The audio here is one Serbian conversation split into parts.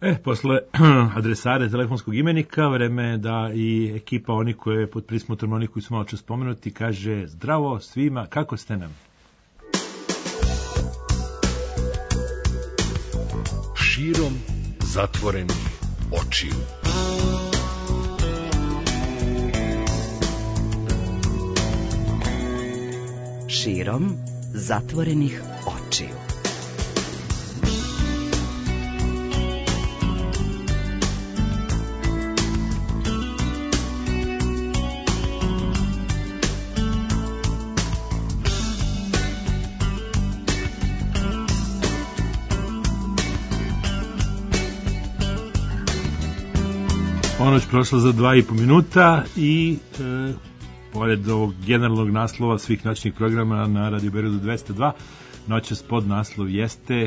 Posle adresare telefonskog imenika, vreme je da i ekipa oni koje je pod prismotrom, oni koji su malo čas spomenuti, kaže zdravo svima, kako ste nam? Širom zatvorenih očiju. Širom zatvorenih očiju. Ponoć prošla za 2,5 minuta i pored ovog generalnog naslova svih noćnih programa na Radio Beogradu 202, noćas pod naslov jeste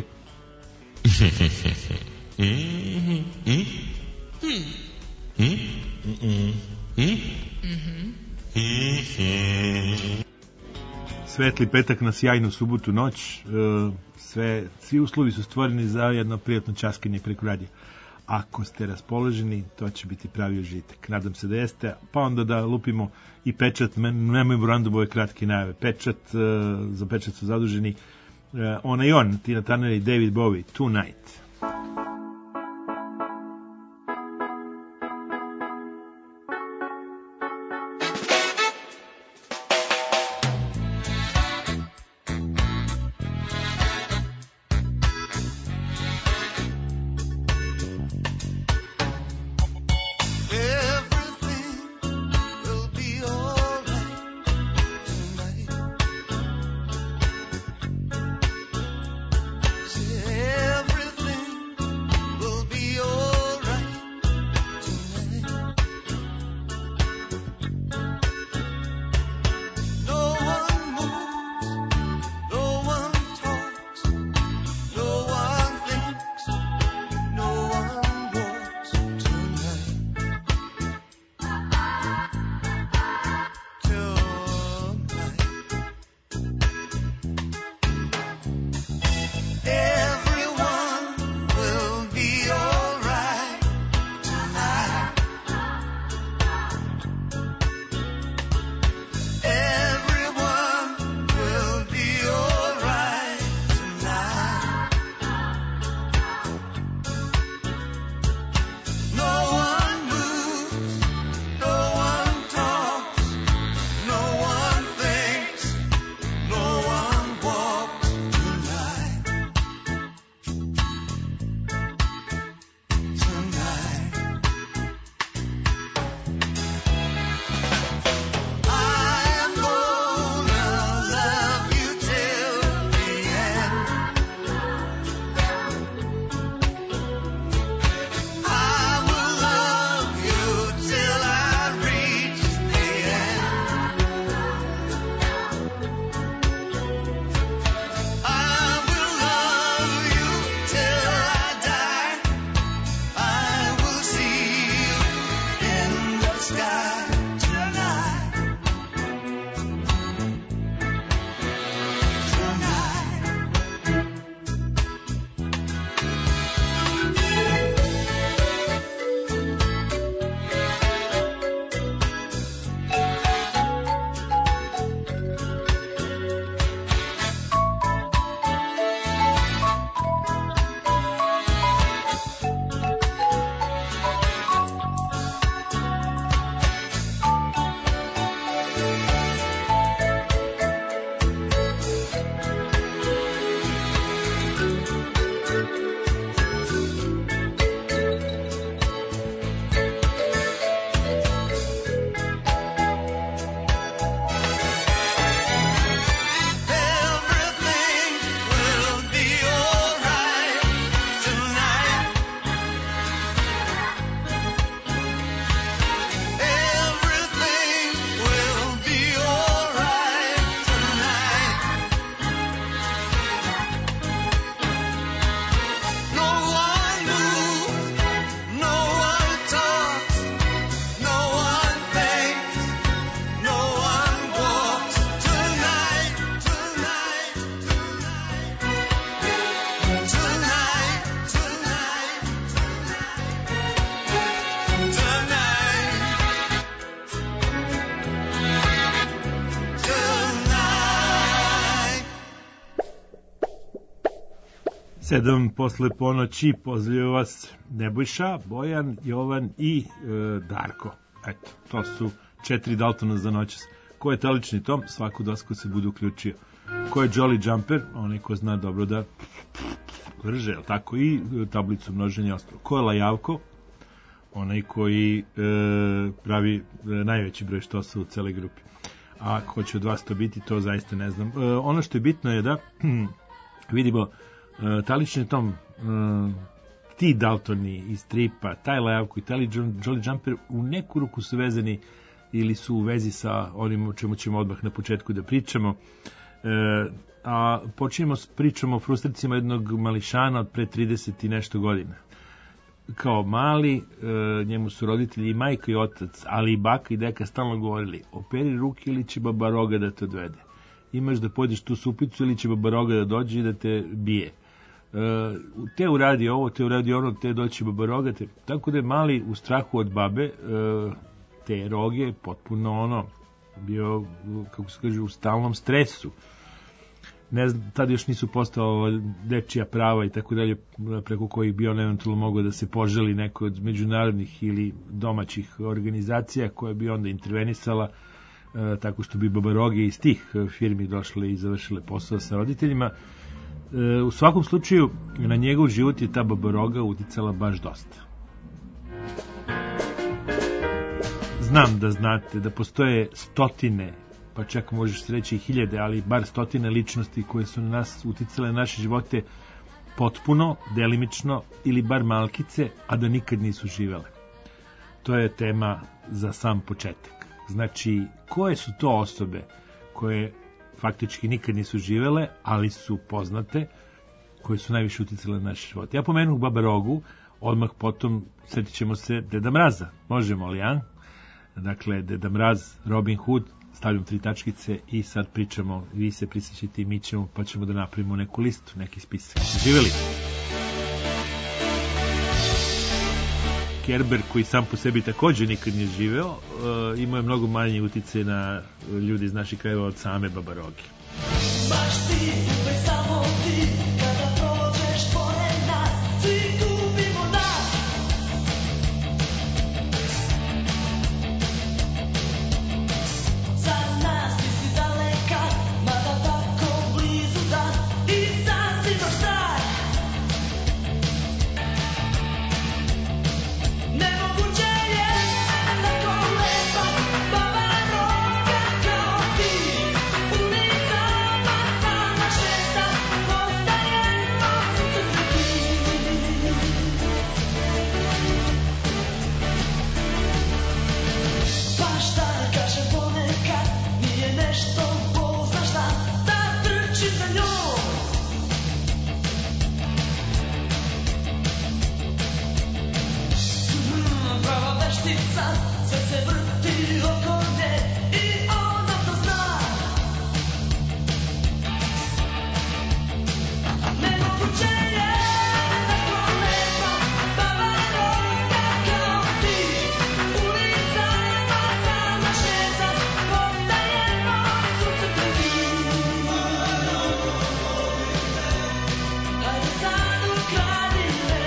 Svetli petak na sjajnu subotu noć. Svi uslovi su stvoreni za jedno prijatno časkanje preko radija. Ako ste raspoloženi, to će biti pravi užitak. Nadam se da jeste, pa onda da lupimo i pečat, memorandum ove kratke najave. Za pečat su zaduženi ona i on, Tina Turner i David Bowie, Tonight. Everything 7 posle ponoći, pozdravljaju vas Nebojša, Bojan, Jovan i Darko. Eto, to su 4 Daltona za noćas. Ko je talični tom, svaku dosku se bude uključio. Ko je Jolly Jumper, onaj ko zna dobro da vrže, tako i tablicu množenja ostalo. Ko je Lajavko, onaj koji pravi najveći broj štosa u celoj grupi. A ko će od vas to biti, to zaista ne znam. Ono što je bitno je da vidimo talični tom, ti Daltoni iz stripa, taj Lajavko i taj Jolly Jumper u neku ruku su vezani ili su u vezi sa onim o čemu ćemo odmah na početku da pričamo. A počinjemo s pričom o frustracima jednog mališana od pre 30 i nešto godina. Kao mali, njemu su roditelji i majka i otac, ali i baka i deka stalno govorili: operi ruke ili će baba roga da te odvede. Imaš da pojedeš tu supicu ili će baba roga da dođe i da te bije. Te uradi ovo, te uradi ono, te doći baba roga. Tako da je mali u strahu od babe, te roge, potpuno bio, kako se kaže, u stalnom stresu. Ne znam, tada još nisu postala dečija prava i tako dalje, preko kojih bi on eventualno mogao da se poželi neko od međunarodnih ili domaćih organizacija koja bi onda intervenisala tako što bi babaroge iz tih firmi došle i završile posao sa roditeljima. U svakom slučaju, na njegov život je ta babaroga uticala baš dosta. Znam da znate da postoje stotine, pa čak možeš reći i hiljade, ali bar stotine ličnosti koje su na nas uticale na naše živote potpuno, delimično ili bar malkice, a da nikad nisu živele. To je tema za sam početak. Znači, koje su to osobe koje faktički nikad nisu živele, ali su poznate, koje su najviše uticale na naše živote? Ja pomenuh babarogu, odmah potom sjetit ćemo se Deda Mraza. Možemo li, a? Dakle, Deda Mraz, Robin Hood, stavljam 3 tačkice i sad pričamo, vi se prisjećate i mi ćemo, pa ćemo da napravimo neku listu, neki spisak. Živeli? Kerber, koji sam po sebi također nikad nije živeo, imao je mnogo manje utice na ljudi iz naših krajeva od same babaroge. Baš ti, samo ti, kada prođeš pored nas, svi gubimo nas. Za nas ti si daleka, mada tako blizu da i sad si baš star. Nemoguće je tako lepa babaroga kao ti. Ulicama sama šeta, postajemo sucreti. Pa šta kažem ponekad, nije nešto poznaš da trčim za njom. Prava veštica, sve se vrti oko nje i ona to zna. Nemoguće je tako lepa babaroga kao ti. Ulicama sama šeta, postajemo sucreti. Hajde sad ukradi me.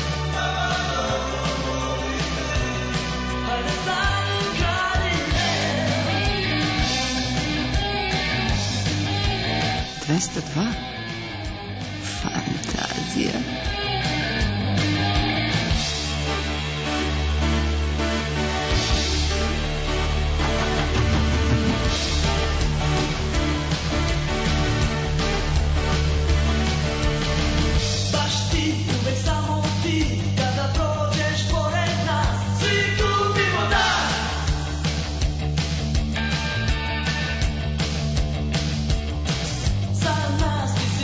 Hajde sad ukradi me. 202 Fantazija. Baš ti, uvek samo ti, kada prođeš pored nas, svi gubimo dah. Za nas ti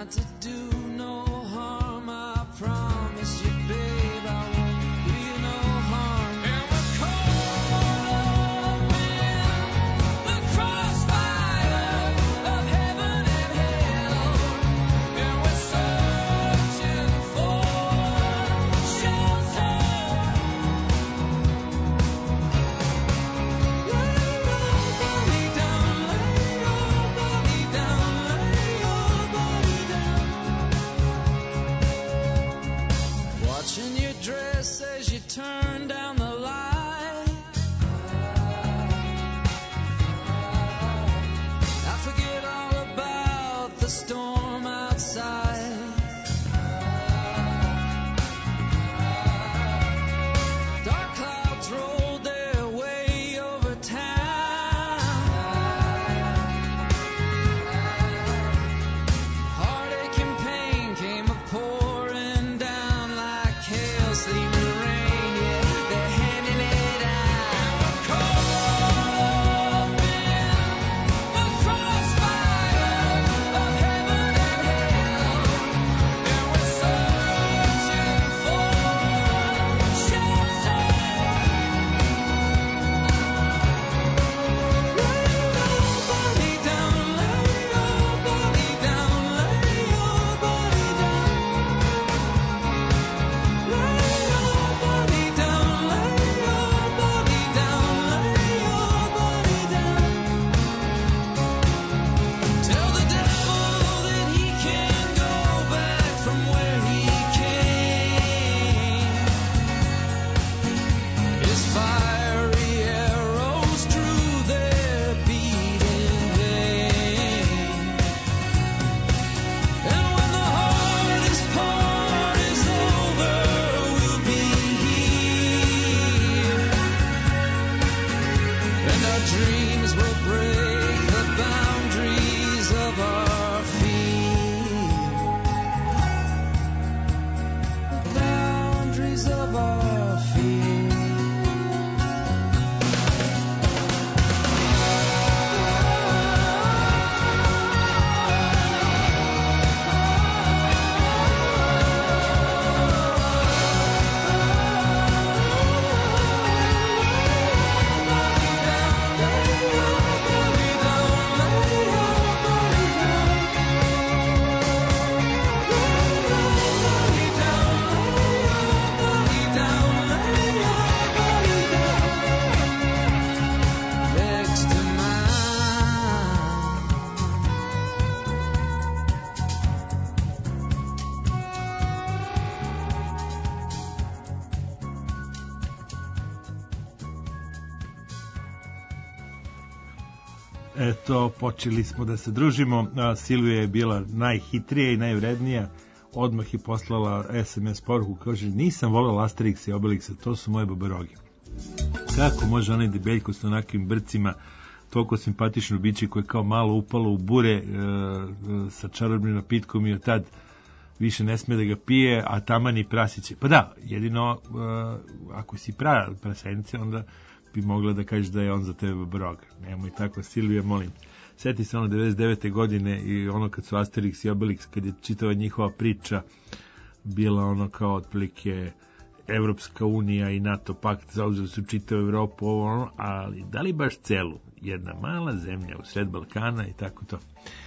not to do no harm. I promise you, babe, I won't do you no harm. And we're caught up in the crossfire of heaven and hell, and we're searching for shelter. Lay your body down, lay your body down, lay your body down. Watching your dress as you turn down the light, I forget all about the storm outside. Dark clouds rolled their way over town. Heartache and pain came a-pouring down like hail, sleet and rain. Yeah, they're handing it out. We're caught up in the crossfire of heaven and hell, and we're searching for shelter. Lay your body down, lay your body down, lay your body down. Lay your body down, lay your body down, lay your body down. Tell the devil that he can go back from where he came. His fiery arrows drew their beating vein. And when the hardest part is over, we'll be here, and our dreams will break the boundaries of our fear. The boundaries of our fear. Next to mine. Eto, počeli smo da se družimo. Silvija je bila najhitrija i najvrednija. Odmah je poslala SMS poruku, kaže, nisam volela Asterix i Obelixa, to su moje babaroge. Kako može onaj debeljko s onakvim brcima, toliko simpatično biće koje je kao malo upalo u bure sa čarobnim napitkom i od tad više ne sme da ga pije, a taman i prasiće. Pa da, jedino ako si prasence, onda bi mogla da kažeš da je on za tebe babarog. Nemoj tako, Silvija, molim. Sjeti se ono 99. godine i ono kad su Asterix i Obelix, kad je čitava njihova priča bila ono kao otprilike Evropska unija i NATO pakt, zauzeli su čitavu Evropu, ovo ono, ali da li baš celu? Jedna mala zemlja u sred Balkana i tako to.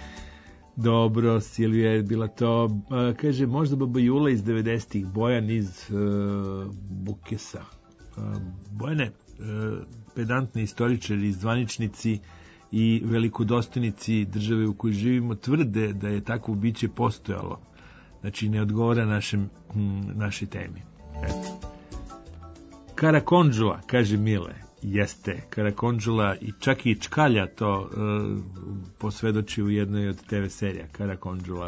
Dobro, Silvija je bila to. Kaže, možda Baba Jula iz 90-ih, Bojan iz Bukesa. Bojane, pedantni istoričari, zvaničnici i velikodostojnici države u kojoj živimo tvrde da je takvo biće postojalo. Znači, ne odgovara našoj temi. Eto. Karakondžula, kaže Mile, jeste Karakondžula i čak i Čkalja to posvedoči u jednoj od TV serija, Karakondžula.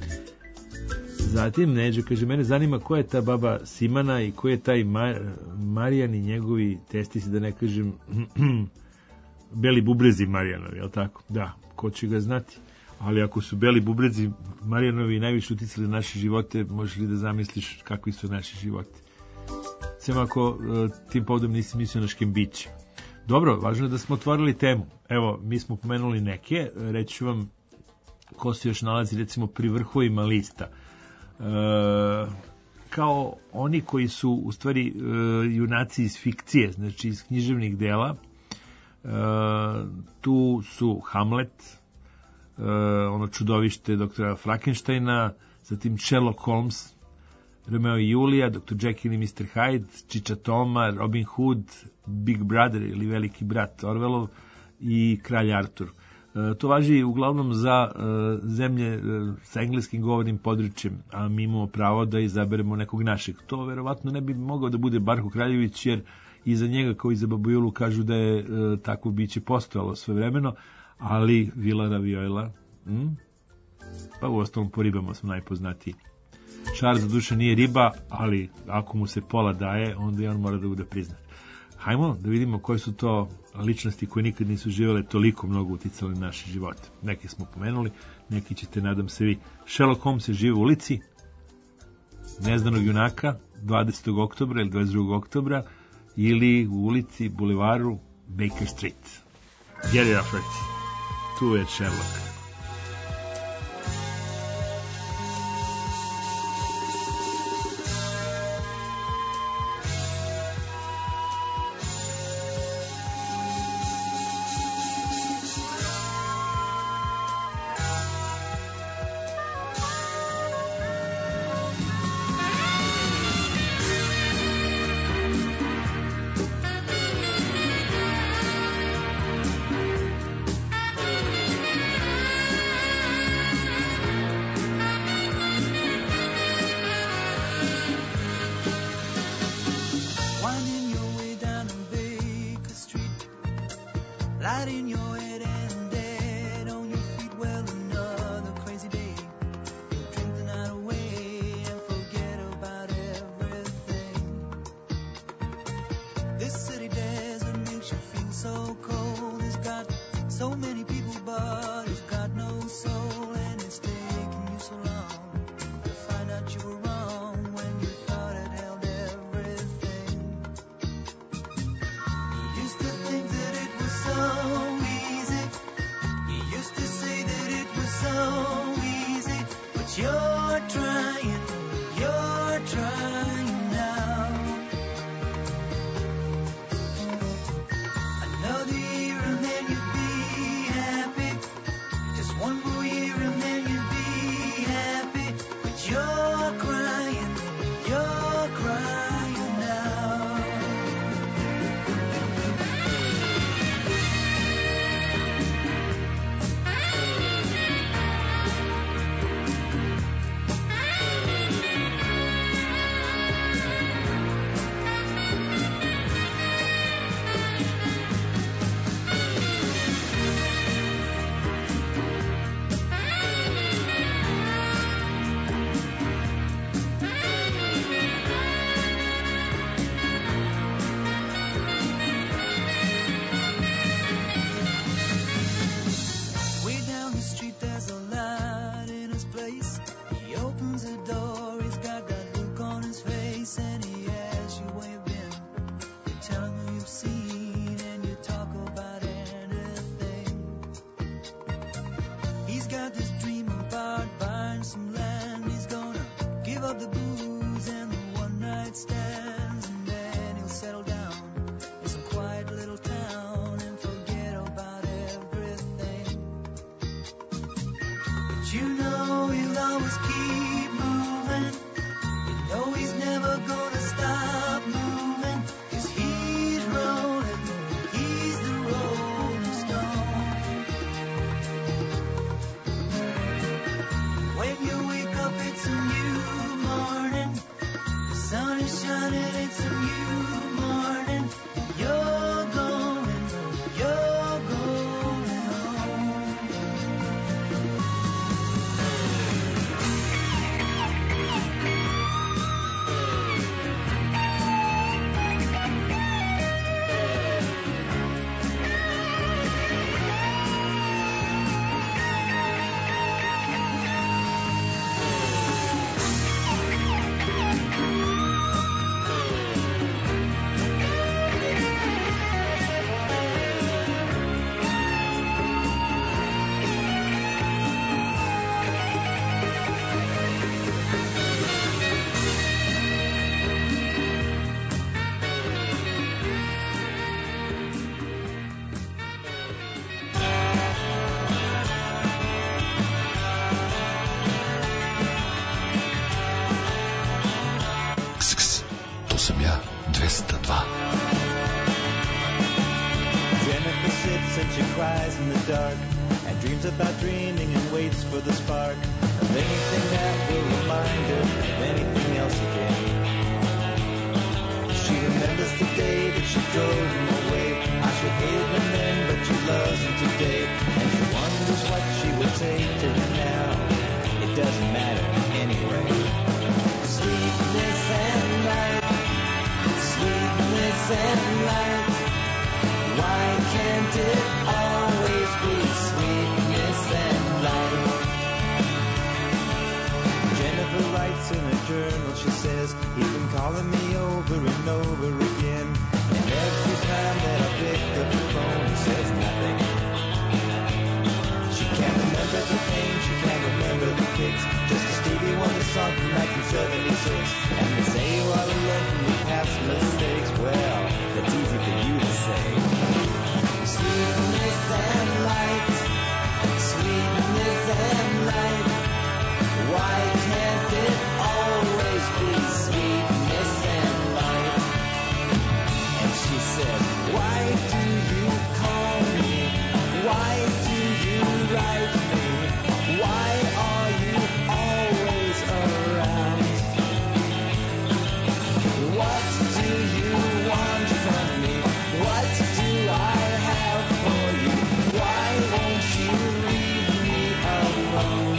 Zatim Neđo kaže, mene zanima ko je ta baba Simana i ko je taj Marijan i njegovi testisi, da ne kažem beli bubrezi Marijanovi, jel tako? Da, ko će ga znati? Ali ako su beli bubrezi Marijanovi najviše uticali na naše živote, možeš li da zamisliš kakvi su naši životi? Sem ako tim povodom nisi mislio na Škembiće. Dobro, važno je da smo otvorili temu. Evo, mi smo pomenuli neke, reći ću vam ko se još nalazi recimo pri vrhovima lista. Kao oni koji su u stvari junaci iz fikcije, znači iz književnih dela. Tu su Hamlet, ono čudovište doktora Frankensteina, zatim Sherlock Holmes, Romeo i Julija, Dr. Jekyll i Mr. Hyde, Čiča Toma, Robin Hood, Big Brother ili Veliki brat Orwellov i Kralj Artur. To važi uglavnom za zemlje sa engleskim govornim područjem, a mi imamo pravo da izaberemo nekog našeg. To verovatno ne bi mogao da bude Barko Kraljević, jer i za njega kao i za Babu Julu kažu da je takvo biće postojalo svojevremeno, ali Vila Raviola, pa u ostalom po ribama smo najpoznatiji. Charles za duše nije riba, ali ako mu se pola daje, onda i on mora da bude priznat. Hajmo da vidimo koje su to ličnosti koje nikad nisu živjele toliko mnogo uticale na naše živote. Neki smo pomenuli, neki ćete, nadam se, vi. Sherlock Holmes je živo u ulici Neznanog junaka 20. oktobra ili 22. oktobra ili u ulici, bulevaru Baker Street. Gary Rafferty, tu je Sherlock. she cries in the dark and dreams about dreaming and waits for the spark of anything that will remind her of anything else again. She remembers the day that she drove him away. How she hated him then, but she loves him today. And she wonders what she would take to him now. It doesn't matter anyway. Sweetness and light, sweetness and light. Why can't it always be sweetness and light? Jennifer writes in her journal, she says, he's been calling me over and over again. And every time that I pick up the phone, he says nothing. She can't remember the name, she can't remember the kicks. Just a Stevie Wonder song from 1976. And they say you ought to learn from your past mistakes. Well, that's easy for you to say. Sweetness and light, sweetness and light. Why can't it always be sweetness and light? And she said, why do you call me? Why do you write me? Why are you always around? What do you want from me? What do I have for you? Why won't you leave me alone?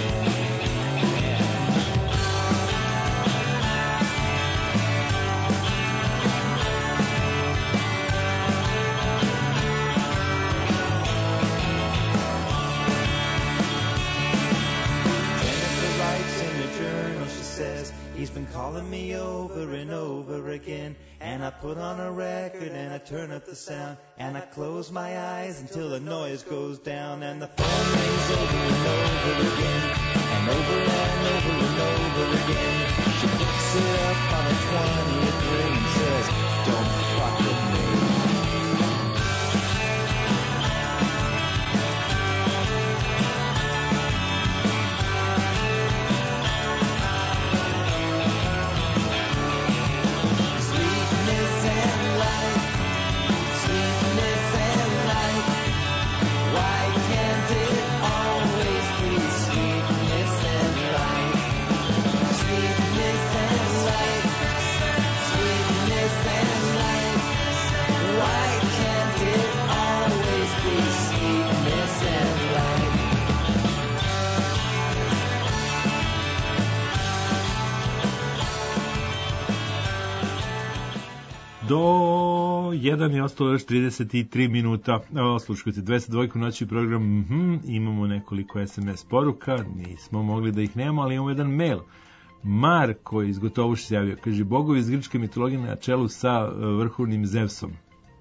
He's been calling me over and over again. And I put on a record and I turn up the sound. And I close my eyes until the noise goes down. And the phone rings over and over again. And over and over and over again. She picks it up on a 20th ring and says, don't fuck with me. Do 1 je ostalo još 33 minuta. Slušajte 202 noći program. Imamo nekoliko SMS poruka, nismo mogli da ih nemamo, ali imamo jedan mail. Marko iz Gotovuš se javio, kaže, bogovi iz grčke mitologije na čelu sa vrhovnim Zevsom.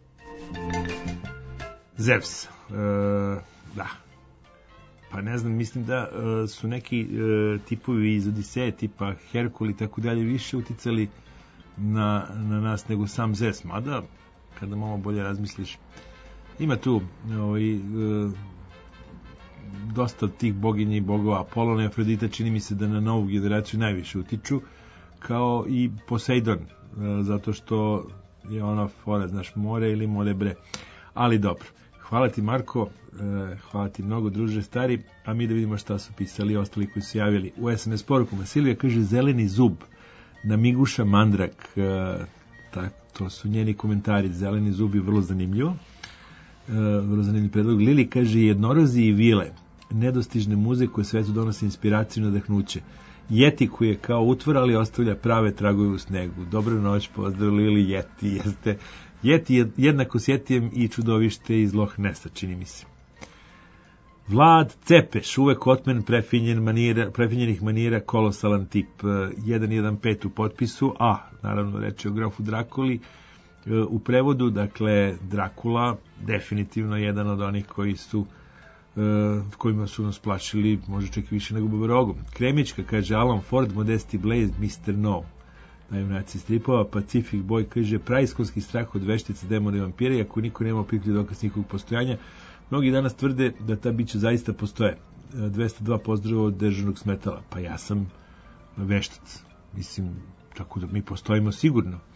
Zevs, da. Pa ne znam, mislim da su neki tipovi iz Odiseje, tipa Herkul i tako dalje, više uticali na nas nego sam Zevs, mada kada malo bolje razmisliš ima tu dosta od tih boginja i bogova. Apolona i Afrodita čini mi se da na novu generaciju najviše utiču, kao i Poseidon, zato što je ona fora, znaš, more ili more bre, ali dobro. Hvala ti Marko, hvala ti mnogo druže stari, a mi da vidimo šta su pisali ostali koji su javili u SMS porukama. Silvija kaže zeleni zub na Miguša Mandrak, to su njeni komentari, zeleni zub je vrlo zanimljivo, vrlo zanimljiv predlog. Lili kaže jednorozi i vile, nedostižne muze koje svetu donose inspiraciju i nadahnuće. Jeti koji je kao utvor, ali ostavlja prave tragove u snegu. Dobro noć, pozdrav Lili, Jeti jeste. Jeti je jednako s Jetijem i čudovište iz Loch Nessa, čini mi se. Vlad Cepeš, uvek otmen prefinjenih manira, kolosalan tip, 115 u potpisu, a naravno reč je o grofu Drakuli, u prevodu, dakle Drakula, definitivno jedan od onih koji su kojima su nas plašili, možda čak i više nego Babarogom. Kremićka kaže Alan Ford, Modesti Blaze, Mr. No, najjunaci stripova. Pacific Boy kaže praiskonski strah od veštice, demona i vampira, iako niko nema opipljiv dokaz njihovog postojanja. Mnogi danas tvrde da ta bića zaista postoje. 202 pozdrava od dežurnog Smetala. Pa ja sam veštac. Mislim, tako da mi postojimo sigurno.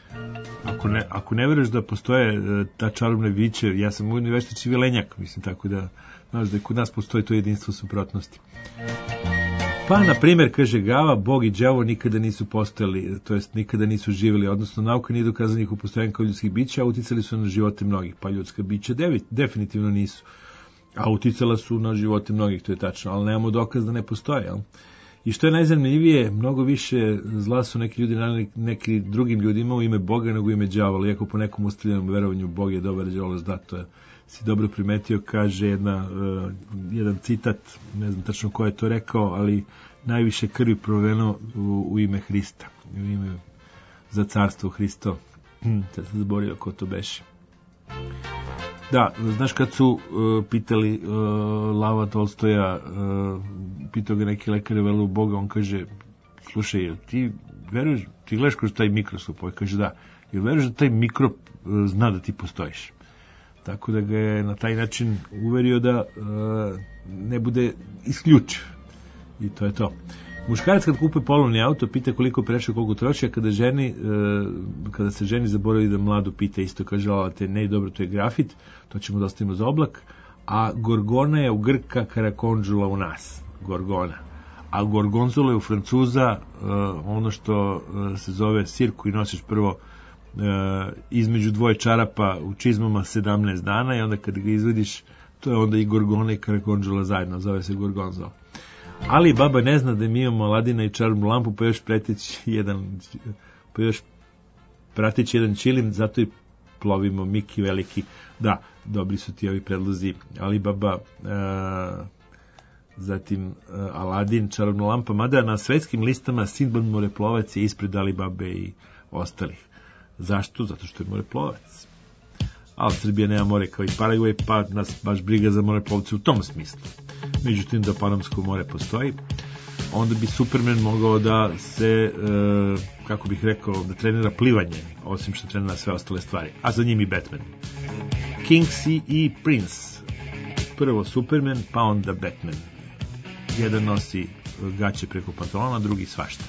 Ako ne veruješ da postoje ta čarobna bića, ja sam ujedno veštač i vilenjak, mislim, tako da, znaš, da kod nas postoji to jedinstvo suprotnosti. Pa, na primjer, kaže Gava, Bog i đavo nikada nisu postojali, to jest nikada nisu živjeli, odnosno nauka nije dokazala njihovo postojanje kao ljudskih bića, a uticali su na živote mnogih. Pa ljudska bića definitivno nisu, a uticala su na živote mnogih, to je tačno, ali nemamo dokaz da ne postoje, jel? I što je najzanimljivije, mnogo više zla su neki ljudi naneli neki drugim ljudima u ime Boga nego u ime đavola, iako po nekom ustaljenom verovanju Bog je dobar, đavo zla, to je, si dobro primetio, kaže jedan citat, ne znam tačno ko je to rekao, ali najviše krvi proliveno u ime Hrista, u ime za carstvo Hristo. Sad sam zaborio ko to beše. Da, znaš kad su pitali Lava Tolstoja, pitao ga neki lekar velu u Boga, on kaže, slušaj, ti veruješ, ti gledaš kroz taj mikroskop, on kaže da, jel veruješ da taj mikrop zna da ti postojiš? Tako da ga je na taj način uverio da ne bude isključiv. I to je to. Muškarac kad kupuje polovni auto, pita koliko preče, koliko troši, a kada se ženi zaboravi da mladu pita isto, kaže, te ne, dobro, to je grafit, to ćemo da ostavimo za oblak, a gorgona je u Grka, karakondžula u nas, gorgona. A gorgonzola je u Francuza ono što se zove sir koji nosiš prvo između dvoje čarapa u čizmama 17 dana i onda kad ga izvediš, to je onda i gorgona i karakondžula zajedno, zove se gorgonzola. Ali baba ne zna da mi imamo Aladina i čarobnu lampu, pa još prateći jedan čilin, zato i plovimo Miki veliki. Da, dobri su ti ovi predlozi. Ali baba, zatim Aladin, čarobna lampa, mada na svetskim listama Sindbad moreplovac je ispred Alibabe i ostalih. Zašto? Zato što je moreplovac. Ali Srbija nema more kao i Paragvaj, pa nas baš briga za moreplovce u tom smislu. Međutim, da Panamsko more postoji, onda bi Superman mogao da se, kako bih rekao, da trenira plivanje, osim što trenira sve ostale stvari. A za njim i Batman. King C i Prince. Prvo Superman, pa onda Batman. Jedan nosi gaće preko pantalona, drugi svašta.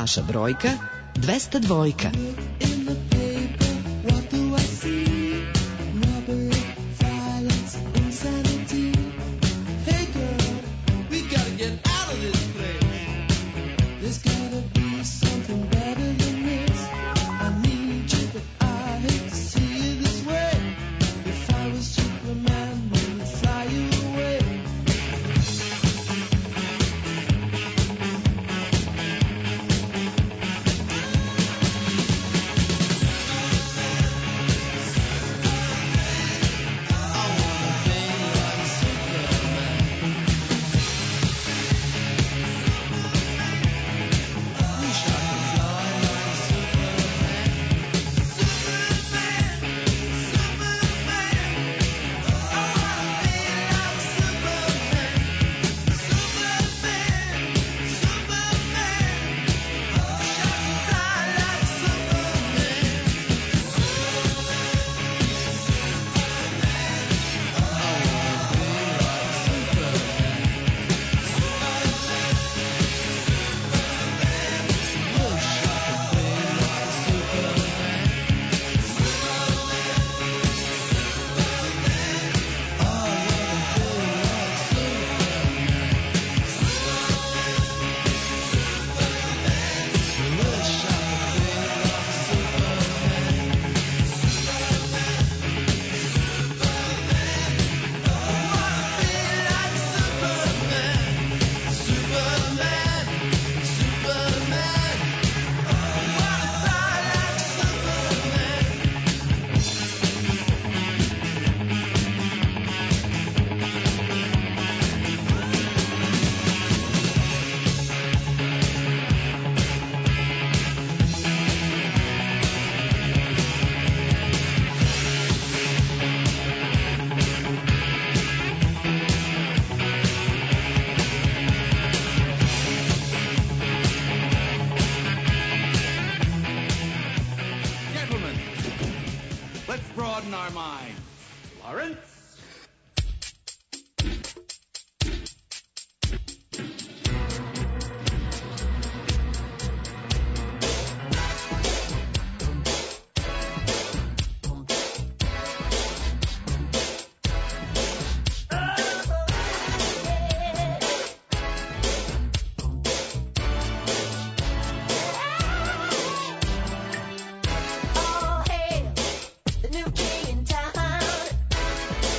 Vaša brojka 202. In the paper, what do I see? Robbery, violence, insanity. Hey girl, we gotta get out of this place. There's gotta be something better than this. I need you, but I hate to see you this way. If I was Superman, I would fly you away. Gentlemen, let's broaden our minds. Lawrence? Oh, hey, the new king in town.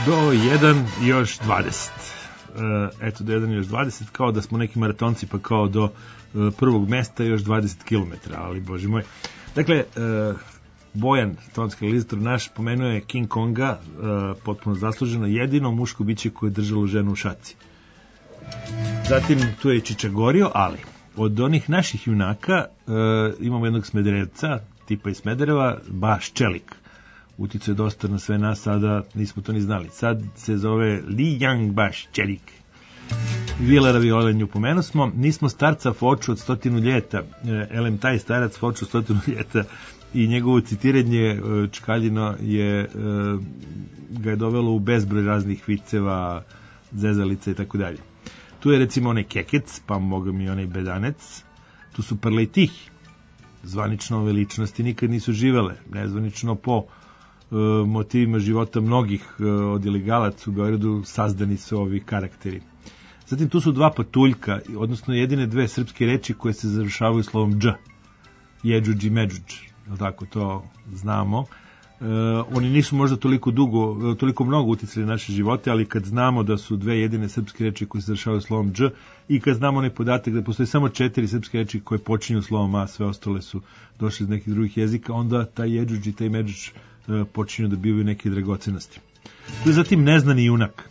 Do 1 još 20. Eto, do 1 još 20, kao da smo neki maratonci, pa kao do prvog mesta još 20 km, ali bože moj. Dakle, Bojan, tonski lizator naš, pomenuo je King Konga, potpuno zasluženo, jedino muško biće koje je držalo ženu u šaci. Zatim tu je Čičagorio, ali od onih naših junaka imamo jednog Smederevca, tipa iz Smedereva, Baš Čelik. Uticao je dosta na sve nas, sada nismo to ni znali. Sad se zove Li Yang Baš Čelik. Vilera Violenju pomenu smo, nismo starca Foču od 100 ljeta, elem taj starac Foču 100 ljeta i njegovo citiranje Čkaljino ga je dovelo u bezbroj raznih viceva, zezalica i tako dalje. Tu je recimo onaj Kekec, pa moga mi onaj Bedanec, tu su Prle i Tihi. Zvanično ove ličnosti nikad nisu živele, nezvanično po motivima života mnogih od ilegalaca u Beogradu sazdani su ovi karakteri. Zatim tu su dva patuljka, odnosno jedine dve srpske reči koje se završavaju slovom dž. Jedžuđ i međuđ, tako to znamo. Oni nisu možda toliko mnogo uticali na naše živote, ali kad znamo da su dve jedine srpske reči koje se završavaju slovom dž i kad znamo onaj podatak da postoji samo 4 srpske reči koje počinju slovom a, sve ostale su došle iz nekih drugih jezika, onda taj jedžuđ i taj međuđ počinju da bivaju neke dragocenosti. Tu je zatim Neznani junak.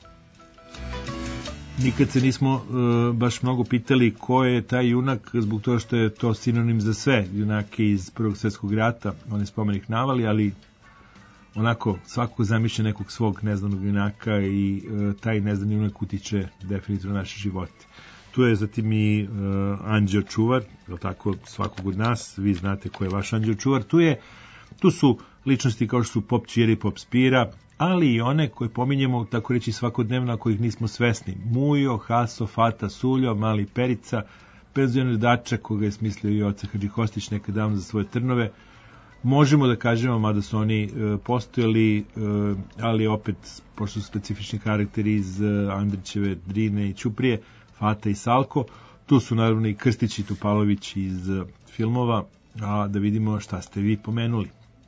Nikad se nismo baš mnogo pitali ko je taj junak, zbog toga što je to sinonim za sve junake iz Prvog svjetskog rata, on je spomenik navali, ali onako svako zamišlja nekog svog neznanog junaka i taj neznani junak utiče definitivno naše živote. Tu je zatim i Anđeo čuvar, je tako, svakog od nas, vi znate ko je vaš Anđeo čuvar. Tu su ličnosti kao što su Pop Ćiri, Pop Spira, ali i one koje pominjemo, tako reći, svakodnevno, a kojih nismo svesni. Mujo, Haso, Fata, Suljo, Mali Perica, penzioner Dača, koga je smislio i oca Hadži Kostić nekad davno za svoje trnove. Možemo da kažemo, mada su oni postojali, ali opet, pošto su specifični karakteri iz Andrićeve, Drine i Ćuprije, Fata i Salko, tu su naravno i Krstić i Topalović iz filmova, a da vidimo šta ste vi pomenuli.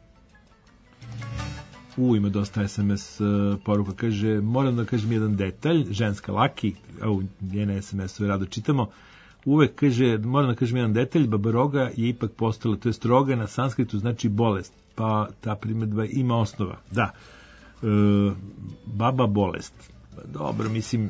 Ima dosta SMS poruka, kaže, moram da kažem jedan detalj, ženska Laki, njene SMS-ove rado čitamo, uvek kaže, moram da kažem jedan detalj, babaroga je ipak postala, to je roga na sanskritu znači bolest, pa ta primedba ima osnova. Da, baba bolest, dobro, mislim,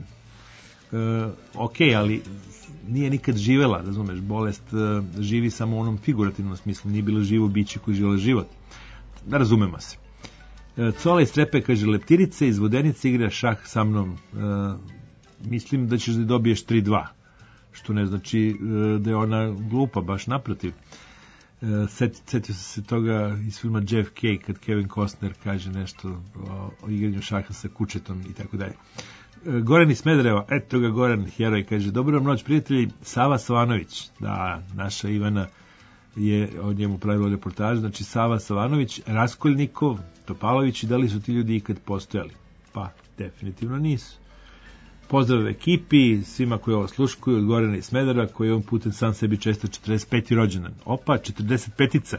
ok, ali nije nikad živela, razumeš, bolest živi samo u onom figurativnom smislu, nije bilo živo biće koje živela život. Da razumemo se. Cola iz Trepe kaže, leptirice iz Vodenice igra šah sa mnom, mislim da ćeš da dobiješ 3-2, što ne znači da je ona glupa, baš naprotiv. Setio se toga iz filma JFK kad Kevin Costner kaže nešto o igranju šaha sa kučetom i tako dalje. Goran iz Smedereva, eto ga Goran, heroj, kaže, dobro noć prijatelji, Sava Savanović, da, naša Ivana je od njemu pravilo reportaž, znači Sava Savanović, Raskoljnikov, Topalović, i da li su ti ljudi ikad postojali? Pa, definitivno nisu. Pozdrav ekipi, svima koji ovo sluškuju, od Gorana i Smedera, koji je ovom putem sam sebi često 45. rođendan. Opa, 45-ica.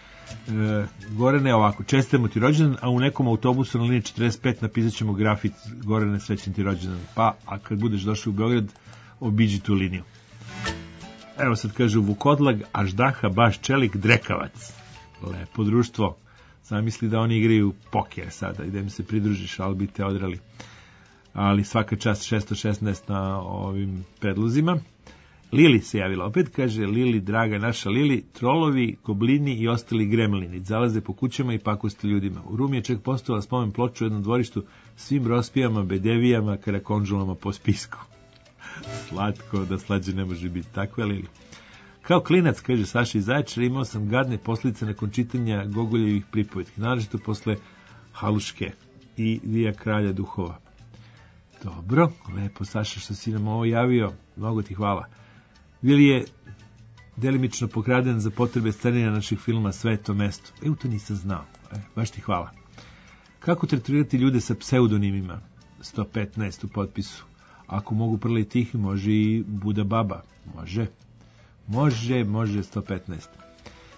Gorane, ovako, čestitamo ti rođendan, a u nekom autobusu na liniji 45 napisat ćemo grafit Gorane, srećan ti rođendan. Pa, a kad budeš došao u Beograd, obiđi tu liniju. Evo sad kaže Vukodlag, Aždaha, Baš Čelik, Drekavac. Lepo društvo. Zamisli da oni igraju poker sada i da im se pridružiš, ali bi te odrali. Ali svaka čast 616 na ovim predlozima. Lili se javila opet, kaže, Lili, draga naša Lili, trolovi, koblini i ostali gremlini zalaze po kućama i pakoste ljudima. U Rumi je čak postavila spomen ploču u jednom dvorištu svim rospijama, bedevijama, karakonđulama po spisku. Slatko, da slađe ne može biti. Takve, Lili. Kao klinac, kaže Saša iz Zaječara, imao sam gadne posljedice nakon čitanja Gogoljevih pripovetki, naročito posle Haluške i Vija kralja duhova. Dobro, lepo Saša što si nam ovo javio, mnogo ti hvala. Vili je delimično pokraden za potrebe sceniranja naših filma Sveto mesto. To nisam znao, baš ti hvala. Kako tretirati ljude sa pseudonimima? 115 u potpisu. Ako mogu Prle i Tihi, može i Buda Baba. Može 115.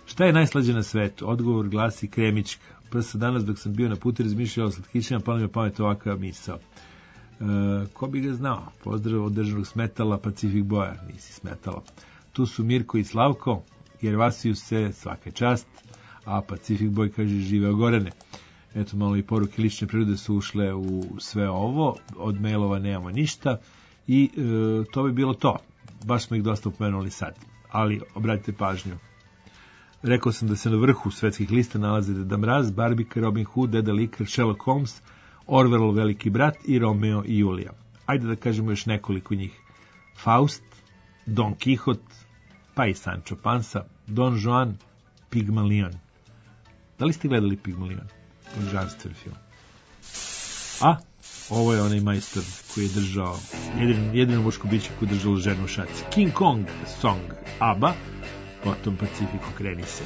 Šta je najslađe na svetu? Odgovor glasi kremička. Prvo sam danas dok sam bio na putu razmišljao o slatkišima, pa mi je pamet ovakav misao. Ko bi ga znao? Pozdrav od državnog smetala Pacific Boja. Nisi smetalo. Tu su Mirko i Slavko, jer vasiju se svaka čast, a Pacific Boy kaže žive Gorane. Eto, malo i poruke lične prirode su ušle u sve ovo, od mailova nemamo ništa i to bi bilo to. Baš smo ih dosta upomenuli sad, ali obratite pažnju. Rekao sam da se na vrhu svetskih lista nalaze Deda Mraz, Barbika, Robin Hood, Deda Likar, Sherlock Holmes, Orwell, Veliki brat i Romeo i Julija. Ajde da kažemo još nekoliko njih. Faust, Don Quixote, pa i Sancho Panza, Don Juan, Pigmalion. Da li ste gledali Pigmalion? Božanstven film. A, ovo je onaj majstor koji je držao, jedino muško biće koji je držalo ženu u šaci. King Kong song ABBA, potom Pacific okreni se.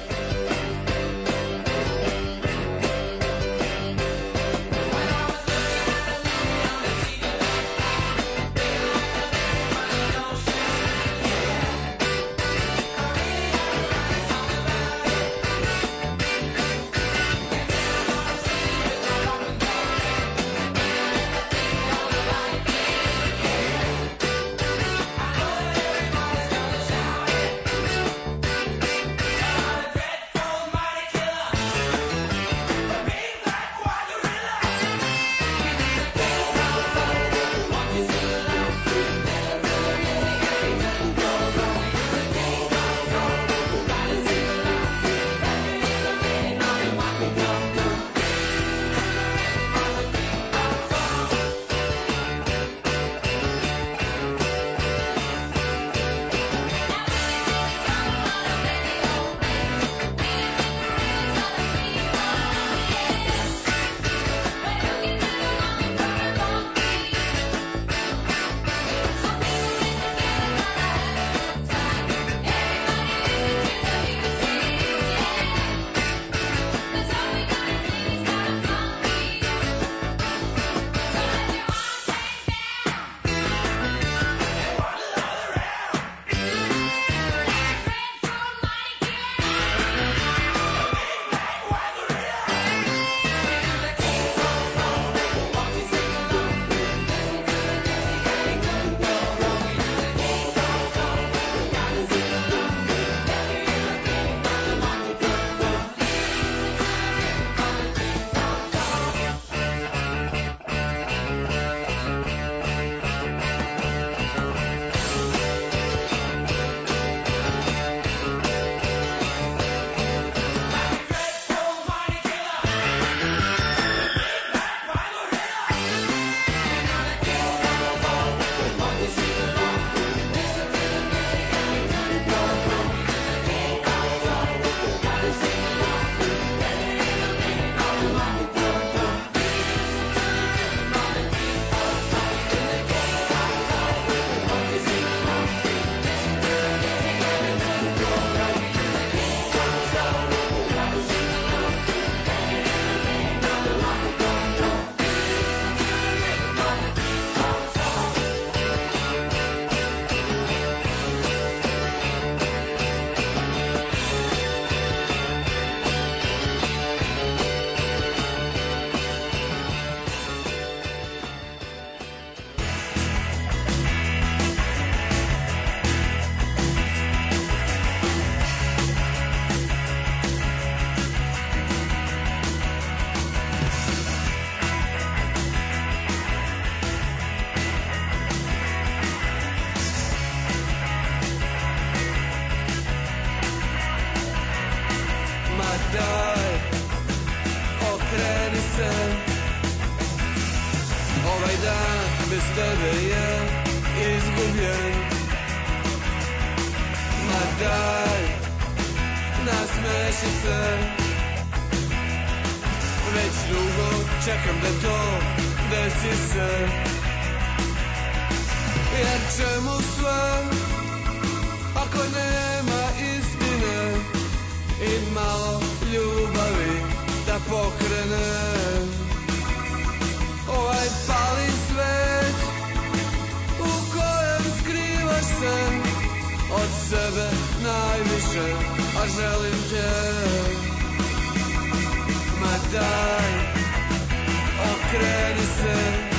daj, okreni se. Ovaj dan bez tebe je izgubljen. Ma daj, nasmeši se. Već dugo čekam da to desi se. Jer čemu sve ako nema istine i malo ljubavi da pokrene ovaj pali svet u kojem skrivaš se od sebe najviše, a želim te. Ma daj, okreni se.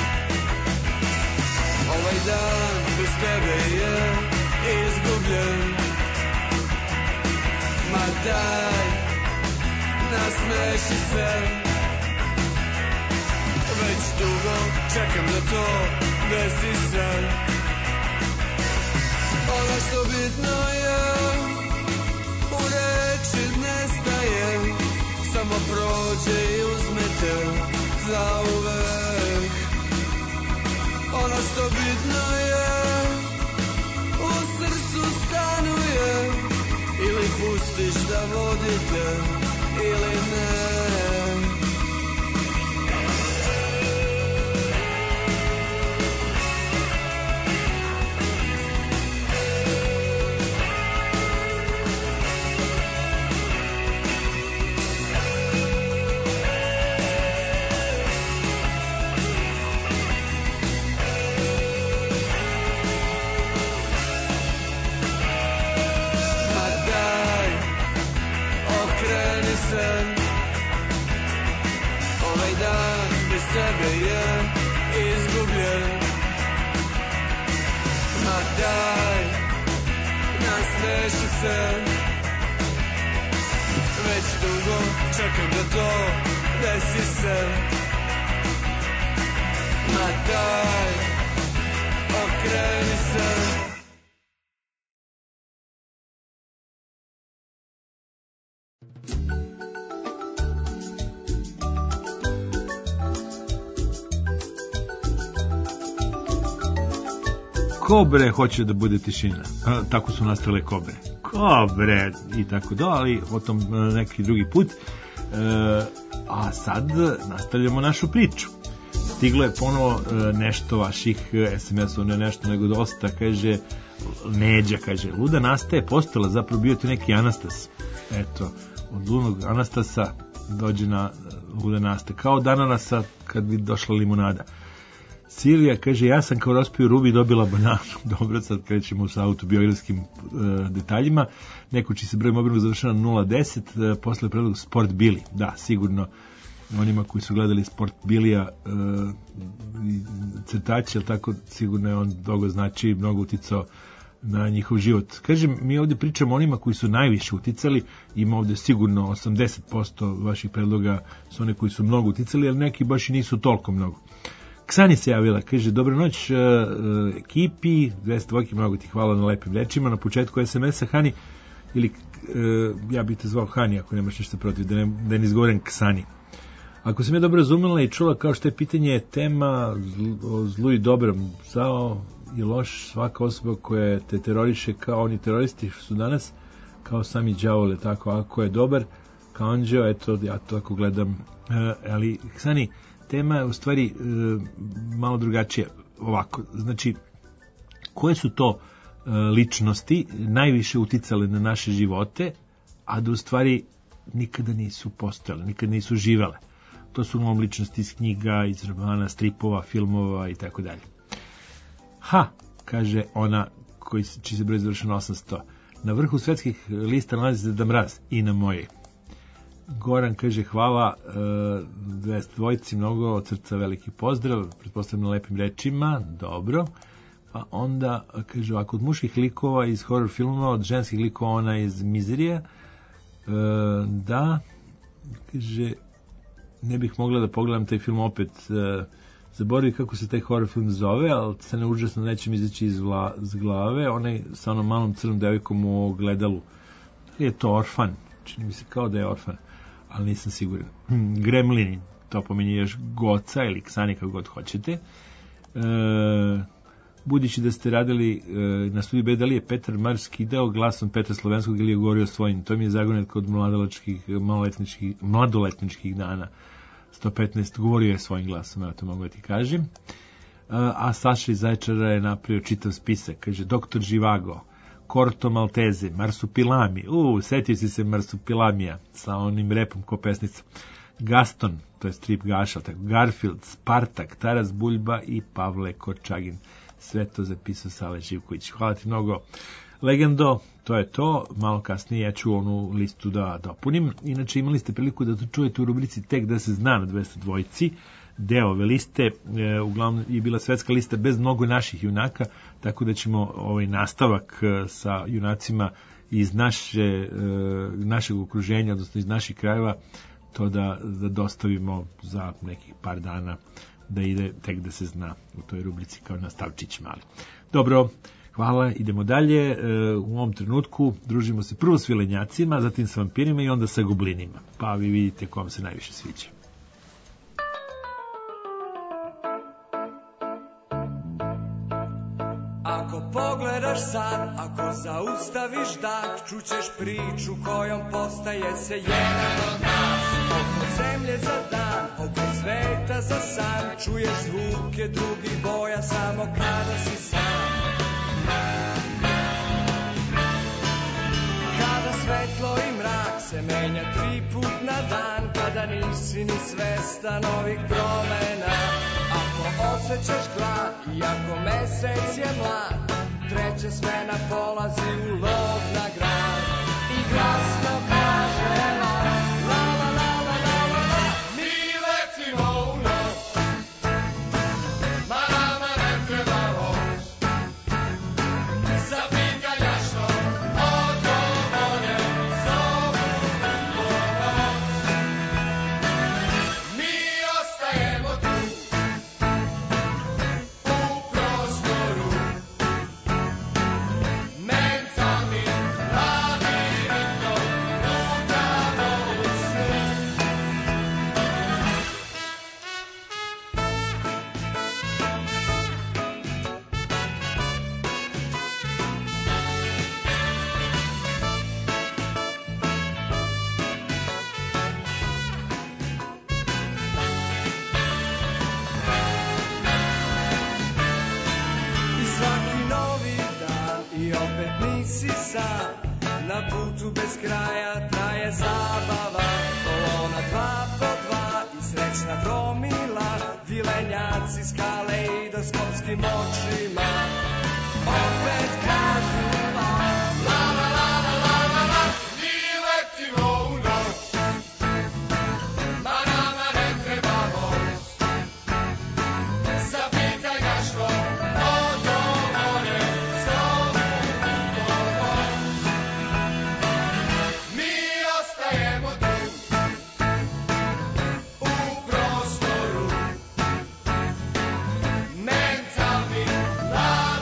Ovaj dan bez tebe je izgubljen. Ma daj, nasmeši se. Već dugo čekam da to desi se. Ono što bitno je, u reči nestaje, samo prođe i uzmete zauvek. Ono što bitno je, u srcu stanuje, ili pustiš da vodite, ili ne. Ovaj dan bez tebe je izgubljen. Ma daj, nasmeši se. Već dugo čekam da to desi se. Ma daj, okreni se. Kobre hoće da bude tišina. Tako su nastale kobre. Kobre i tako da, ali o tom neki drugi put. A sad nastavljamo našu priču. Stiglo je ponovo nešto vaših SMS-ova, ne nešto nego dosta, kaže Neđa, kaže, luda Nasta je postala, zapravo bio ti neki Anastas. Eto, od lunog Anastasa dođe na luda Nasta. Kao od ananasa kad bi došla limunada. Silija kaže, ja sam kao raspio rubi dobila bananu. Dobro, sad krećemo sa autobiografskim detaljima. Neko čiji se broj mobilnog završava 010, posle predlog Sport Billy. Da, sigurno onima koji su gledali Sport Billija crtači, ali tako sigurno je on mnogo znači, mnogo uticao na njihov život. Kažem, mi ovdje pričamo o onima koji su najviše uticali, ima ovdje sigurno 80% vaših predloga su one koji su mnogo uticali, ali neki baš i nisu toliko mnogo. Ksani se javila, kaže, dobro noć ekipi, 202, mnogo ti hvala na lepim rečima, na početku SMS-a Hani, ili ja bih te zvao Hani ako nemaš ništa protiv, da ne izgovorim Ksani. Ako sam je dobro razumela i čula kao što je pitanje tema o zlu i dobrom, zao i loš svaka osoba koja te teroriše kao oni teroristi što su danas, kao sami đavole, tako, ako je dobar, kao anđeo, eto, ja to tako gledam, ali Ksani, tema je u stvari malo drugačija. Ovako, znači, koje su to ličnosti najviše uticale na naše živote, a da u stvari nikada nisu postojale, nikada nisu živele. To su uglavnom ličnosti iz knjiga, iz romana, stripova, filmova i tako dalje. Ha, kaže ona čiji se broj završeno 800. Na vrhu svetskih lista nalazi se Deda Mraz i na mojej. Goran kaže hvala 202 mnogo, od srca veliki pozdrav, pretpostavljam na lepim rečima, dobro. Pa onda kaže ovako, od muških likova iz horror filmova, od ženskih likova ona iz Mizerija, da, kaže, ne bih mogla da pogledam taj film opet, zaboravi kako se taj horror film zove, ali se ne užasno neće mi izaći iz glave, onaj sa onom malom crnom devojkom u ogledalu. Je to Orfan? Čini mi se kao da je Orfan, ali nisam siguran. Gremlini, to pominje još Goca ili Ksani, kako god hoćete. Budući da ste radili na studiju B, da li je Petar Mars skidao glasom Petra Slovenskog ili je govorio svojim? To mi je zagonet kod mladoletničkih dana. 115 govorio je svojim glasom, ja to mogu da ti kažem. A Saša iz Zaječara je napravio čitav spisak. Kaže, Doktor Živago, Corto Maltese, Marsupilami, setio si se Marsupilamija sa onim repom ko pesnica. Gaston, to je strip Gaša, tako, Garfield, Spartak, Taras Buljba i Pavle Korčagin. Sve to zapisao Sale Živković. Hvala ti mnogo. Legendo, to je to. Malo kasnije ja ću onu listu da dopunim. Inače, imali ste priliku da to čujete u rubrici Tek da se zna na 202. Deo ove liste, uglavnom je bila svetska lista bez mnogo naših junaka, tako da ćemo ovaj nastavak sa junacima iz našeg okruženja, odnosno iz naših krajeva, to da dostavimo za nekih par dana da ide Tek da se zna u toj rubrici kao nastavčić mali. Dobro, hvala, idemo dalje. U ovom trenutku družimo se prvo s vilenjacima, zatim sa vampirima i onda sa goblinima. Pa vi vidite ko vam se najviše sviđa. Ako pogledaš sad, ako zaustaviš dah, čućeš priču kojom postaje se jedan od nas. Oko zemlje za dan, oko sveta za san, čuješ zvuke drugih boja samo kada si sam. Kada svetlo i mrak se menja 3 put na dan, kada nisi ni svestan ovih promena. Ako osjećaš glad i ako mesec je mlad, treća smena polazi u lov na grad. I glasno kaže la la la la la la la la. Mi letimo u noć, ma nama ne treba voz. Zapika jašno, odgovore, zovu pomoć. Mi ostajemo tu, u prostoru, mentalni labirintom lutamo u snu. I svaki novi dan i opet nisi sam, na putu bez kraja traje zabava. Kolona 2 po 2 i srećna gomila, vilenjaci s kaleidoskopskim očima. Opet kažu la la la la la la la la. Mi letimo u noć, ma nama ne treba voz. Zapitaj gaško, odgovore, zovu pomoć. Mi ostajemo tu, u prostoru, mentalni labirintom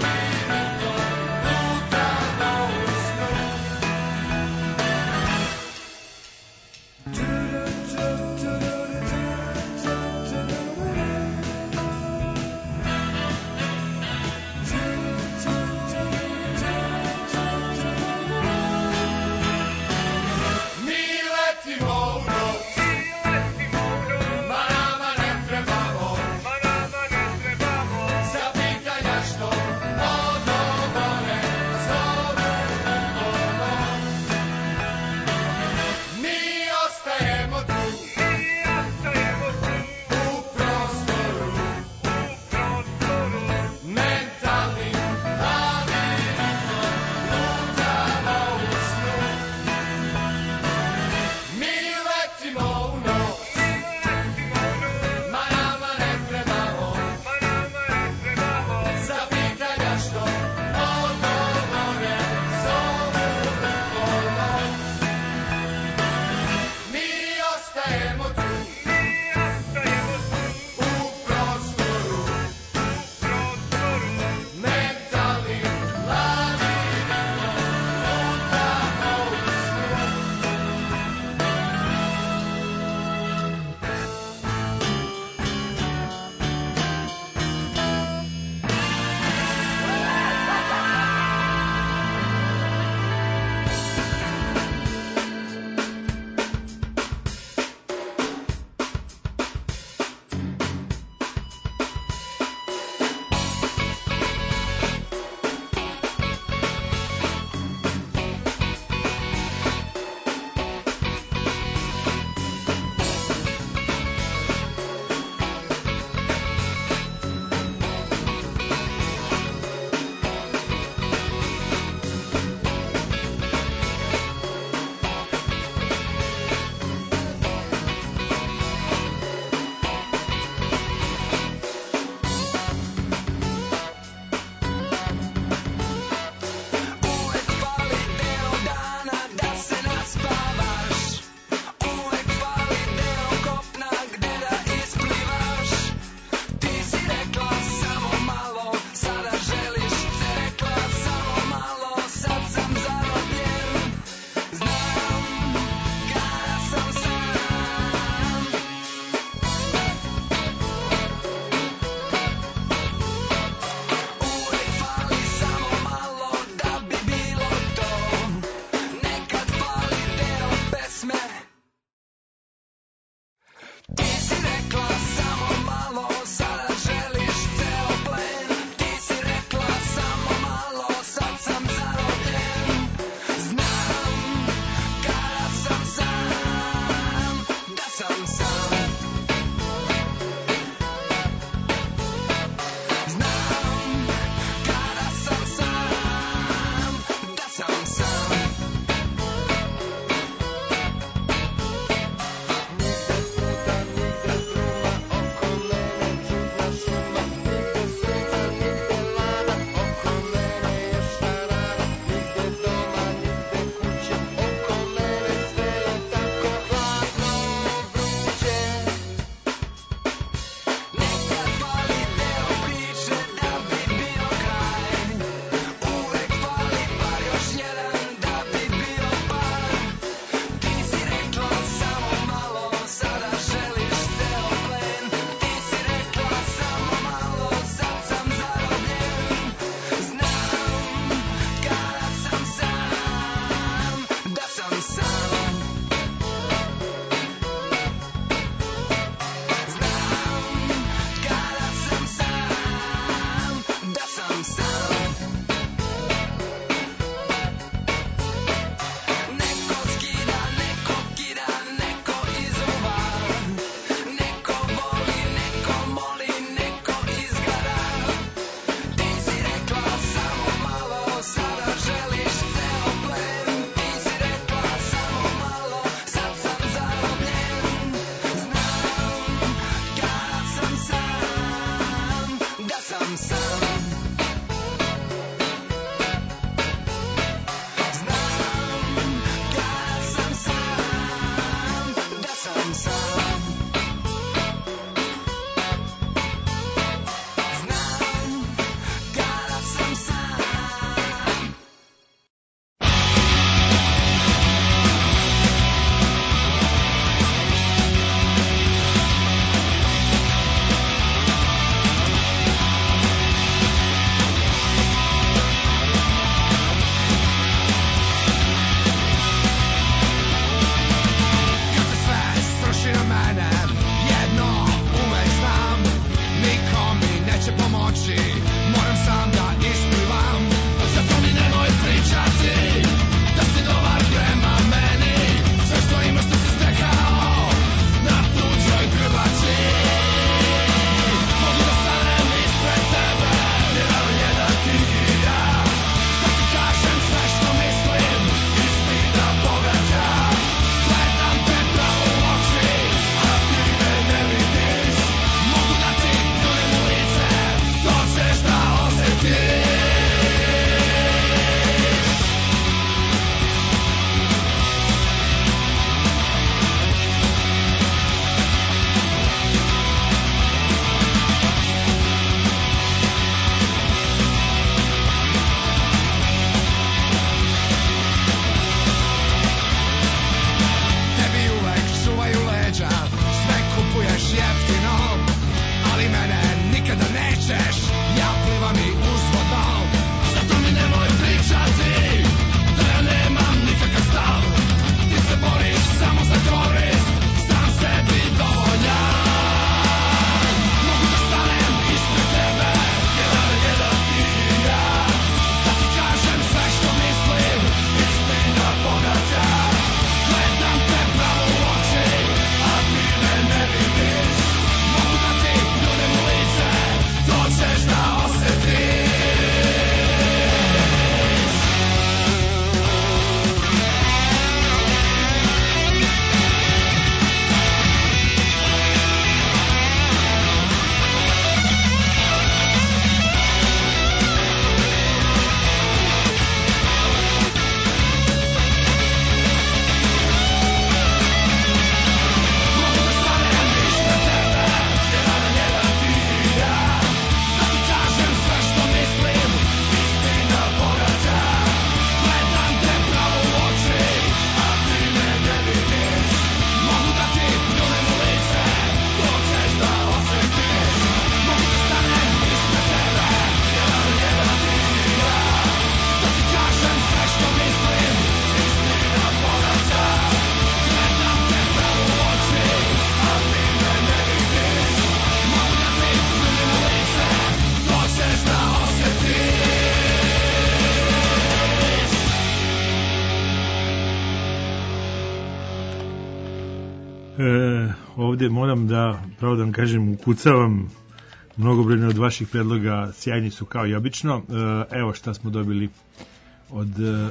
Ovde moram da, pravo da vam kažem, ukucavam mnogobrojne od vaših predloga, sjajni su kao i obično. Evo šta smo dobili od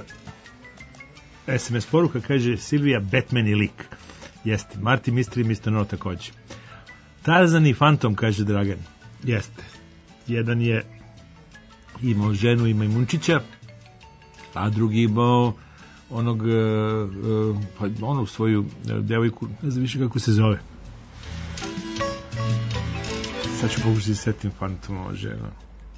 SMS poruka, kaže Silvija, Batman i lik. Jeste, Marty Mystery, Mr. No takođe. Tarzan i Fantom, kaže Dragan. Jeste. Jedan je imao ženu i majmunčića, a drugi imao onu svoju devojku, ne znam više kako se zove. Sad ću pokušati da se setim Fantomova žena.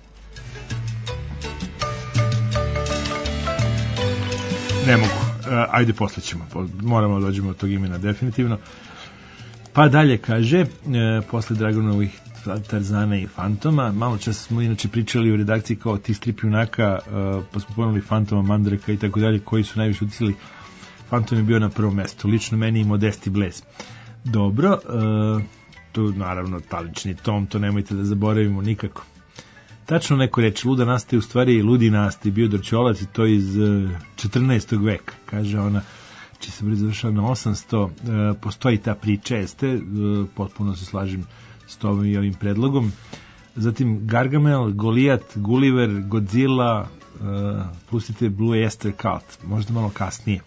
Ne mogu. Ajde, posle ćemo. Moramo da dođemo od tog imena, definitivno. Pa dalje kaže, posle Dragonovih Tarzana i Fantoma, malo čas smo inače pričali u redakciji kao ti strip junaka, pa smo pomenuli Fantoma, Mandraka i tako dalje, koji su najviše uticali. Fantom je bio na prvom mestu, lično meni i Modesti Blaze. Dobro, tu naravno talični Tom, to nemojte da zaboravimo nikako. Tačno neko reče, luda nastaje u stvari ludi nastaje, bio Drčolac i to iz 14. veka, kaže ona, či se brzo završava na 800, postoji ta priča, jeste, potpuno se slažem s tobom i ovim predlogom. Zatim Gargamel, Golijat, Gulliver, Godzilla, pustite Blue Oyster Cult, možda malo kasnije.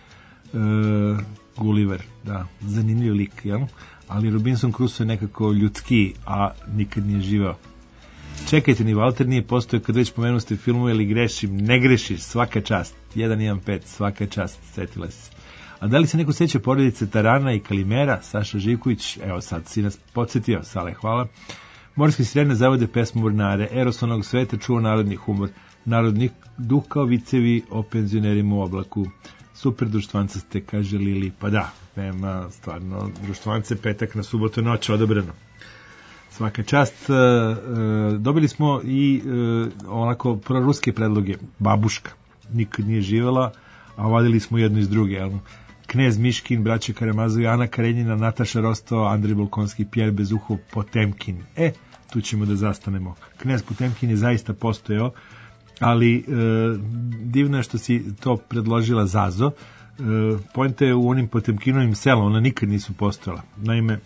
Gulliver, da, zanimljiv lik, jel? Ali Robinson Crusoe je nekako ljudski, a nikad nije živao. Čekajte, ni Walter nije postoje, kad već pomenu ste filmove ili grešim, ne grešiš, svaka čast. 115, svaka čast, setila se. A da li se neko seća porodice Tarana i Kalimera, Saša Živković, evo sad si nas podsjetio, Sale, hvala. Morske sirene zavode pesmu Mornare, Eros onog sveta čuo narodni humor, narodni duh kao vicevi o penzionerima u oblaku. Super društvance ste, kaže Lili, pa da, nema stvarno društvance, petak na subotu noć odobrano. Svaka čast. Dobili smo i onako proruske predloge. Babuška nikad nije živela, a vadili smo jedno iz druge. Knez Miškin, braće Karamazov, Ana Karenjina, Nataša Rostova, Andrej Bolkonski, Pjer Bezuhov, Potemkin. Tu ćemo da zastanemo. Knez Potemkin je zaista postojao, ali divno je što si to predložila Zazo. Poenta je u onim Potemkinovim selom, ona nikad nisu postojala. Naime,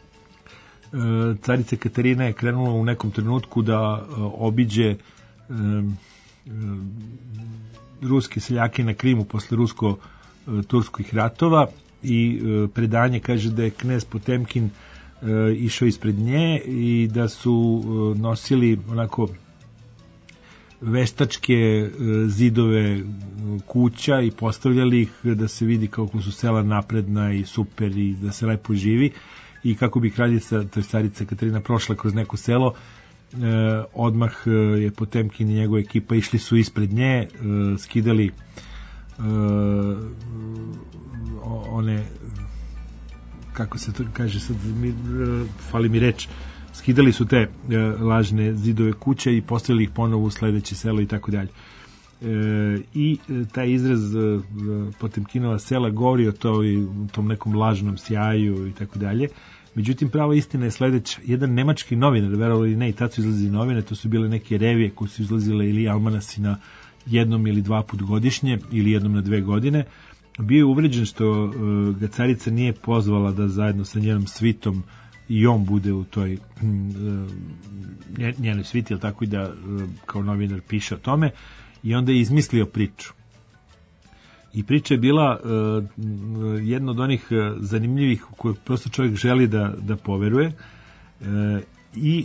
carica Katarina je krenula u nekom trenutku da obiđe ruske seljake na Krimu posle rusko-turskih ratova i predanje kaže da je knez Potemkin išao ispred nje i da su nosili onako veštačke zidove kuća i postavljali ih da se vidi kako su sela napredna i super i da se lepo živi. I kako bi kraljica, to je starica Katarina, prošla kroz neko selo, odmah je Potemkin i njegova ekipa išli su ispred nje, skidali one, kako se to kaže, sad fali mi reč, skidali su te lažne zidove kuće i postavili ih ponovo u sledeće selo i tako dalje. I taj izraz Potemkinova sela govori o tom nekom lažnom sjaju i tako dalje. Međutim, prava istina je sledeća. Jedan nemački novinar, verovali ili ne, i tad su izlazi novine, to su bile neke revije koje su izlazile ili almanasi na jednom ili dva put godišnje ili jednom na 2 godine. Bio je uvređen što ga carica nije pozvala da zajedno sa njenom svitom i on bude u toj njenoj sviti, tako i da kao novinar piše o tome. I onda je izmislio priču. I priča je bila jedna od onih zanimljivih u kojoj prosto čovjek želi da poveruje. I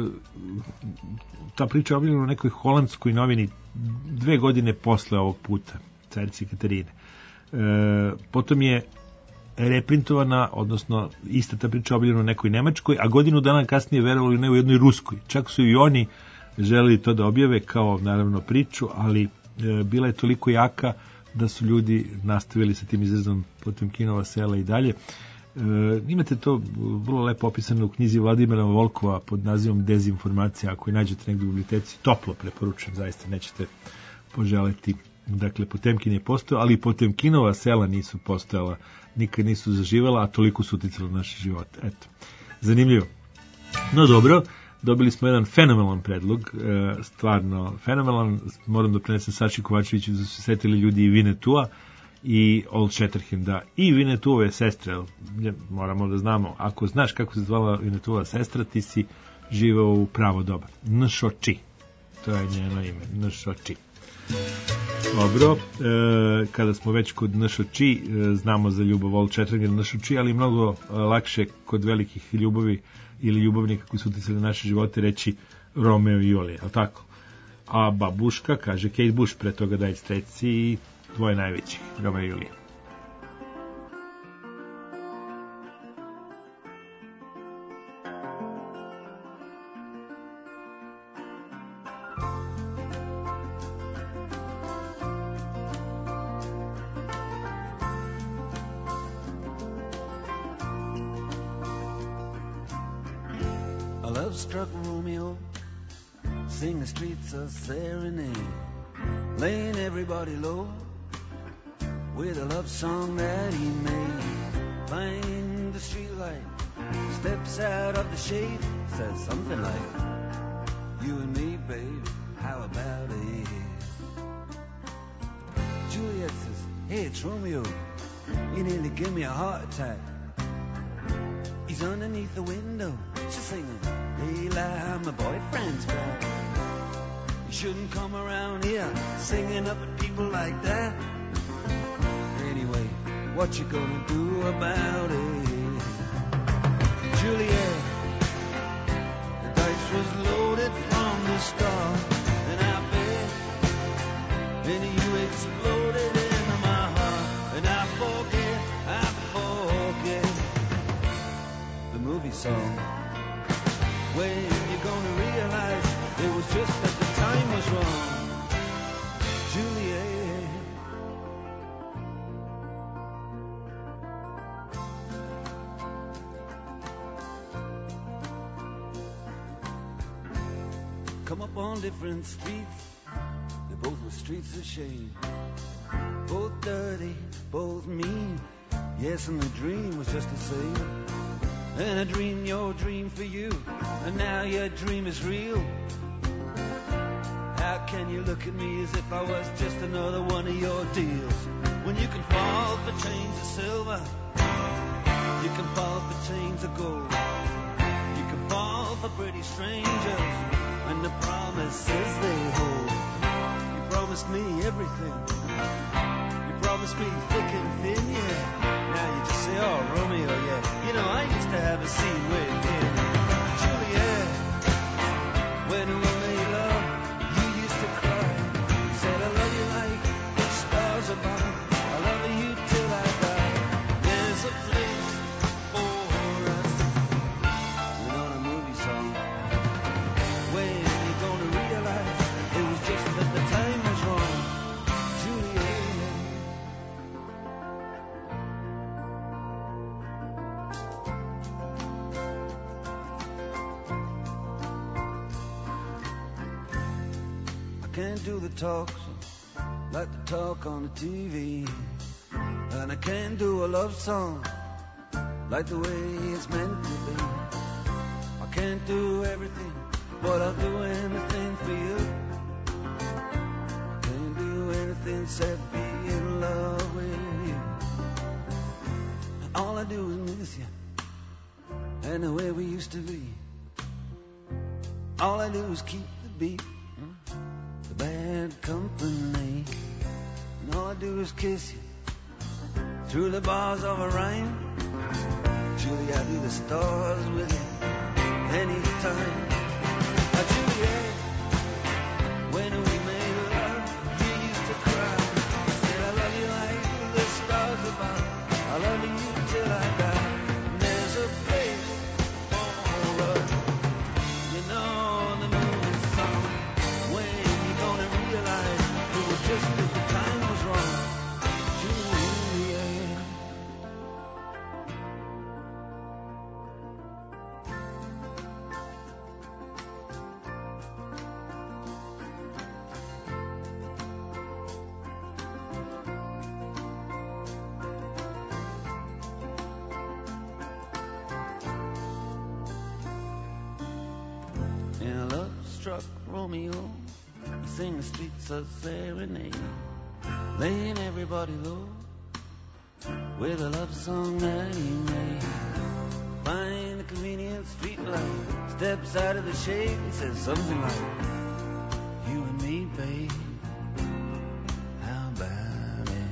ta priča je objavljena u nekoj holandskoj novini 2 godine posle ovog puta, carice Katarine. Potom je reprintovana, odnosno ista ta priča objavljena u nekoj nemačkoj, a godinu dana kasnije, verovali ne, u jednoj ruskoj. Čak su i oni želeli to da objave kao naravno priču, ali bila je toliko jaka da su ljudi nastavili sa tim izrazom Potemkinova sela i dalje. Imate to vrlo lepo opisano u knjizi Vladimira Volkova pod nazivom Dezinformacija, ako je nađete negdje u biblioteci, toplo preporučujem, zaista nećete poželeti. Dakle, Potemkin je postojao, ali Potemkinova sela nisu postojala, nikad nisu zaživela, a toliko su uticala naše živote. Eto, zanimljivo. No dobro, dobili smo jedan fenomenalan predlog, stvarno fenomenalan, moram da prenesem Saši Kovačeviću da su se setili ljudi i Vinetua, i Old Shatterhanda i Vinetuove sestre. Moramo da znamo, ako znaš kako se zvala Vinetuova sestra, ti si živeo u pravo doba. Nšoči, to je njeno ime, Nšoči. Dobro, kada smo već kod Nšoči, znamo za ljubav Old Shatterhand Nšoči, ali mnogo lakše kod velikih ljubavi ili ljubavnika koji su uticali na naše živote reći Romeo i Julija, ali tako? A babuška kaže Kate Bush, pre toga Dire Straits i dvoje najvećih, Romeo i Julija. A love-struck Romeo, sing the streets a serenade, laying everybody low with a love song that he made. Find the streetlight, steps out of the shade, says something like, "You and me, babe, how about it?" Juliet says, "Hey, it's Romeo, you nearly give me a heart attack." He's underneath the window, she's singing, "Layla, my boyfriend's back." You shouldn't come around here singing up at people like that. Anyway, what you gonna do about it? Juliet, the dice was loaded from the start, and I bet, and you exploded into my heart, and I forget the movie song. When you gonna realize it was just that the time was wrong, Juliet? Come up on different streets, they both were streets of shame, both dirty, both mean. Yes, and the dream was just the same. And I dreamed your dream for you, and now your dream is real. How can you look at me as if I was just another one of your deals? When you can fall for chains of silver, you can fall for chains of gold, you can fall for pretty strangers, and the promises they hold. You promised me everything, you promised me thick and thin, yeah. Now you just say, "Oh, Romeo, yeah, you know, I used to have a scene with him." Juliet, when we made love, you used to cry. You said, "I love you like the stars above. I love you till I die. There's a place for us." We're on a movie song. When you gonna realize it was just that the time was wrong, Juliet? Can't do the talk like the talk on the TV, and I can't do a love song like the way it's meant to be. I can't do everything, but I'll do anything for you. Can't do anything except be in love with you. All I do is miss you, and the way we used to be. All I do is keep the beat, bad company, and all I do is kiss you through the bars of a rhyme. Julie, I do the stars with you anytime. Juliet, when we made love, you used to cry. Said, "I love you like the stars above. I love you till I die. And there's a place for us, you know, the movie song. When you gonna realize it was just that the time was wrong, Juliet?" And a love-struck Romeo, he sing the streets a serenade, laying everybody low with a love song that he made. Find a convenient street light, steps out of the shade and says something like, you and me, babe, how about it?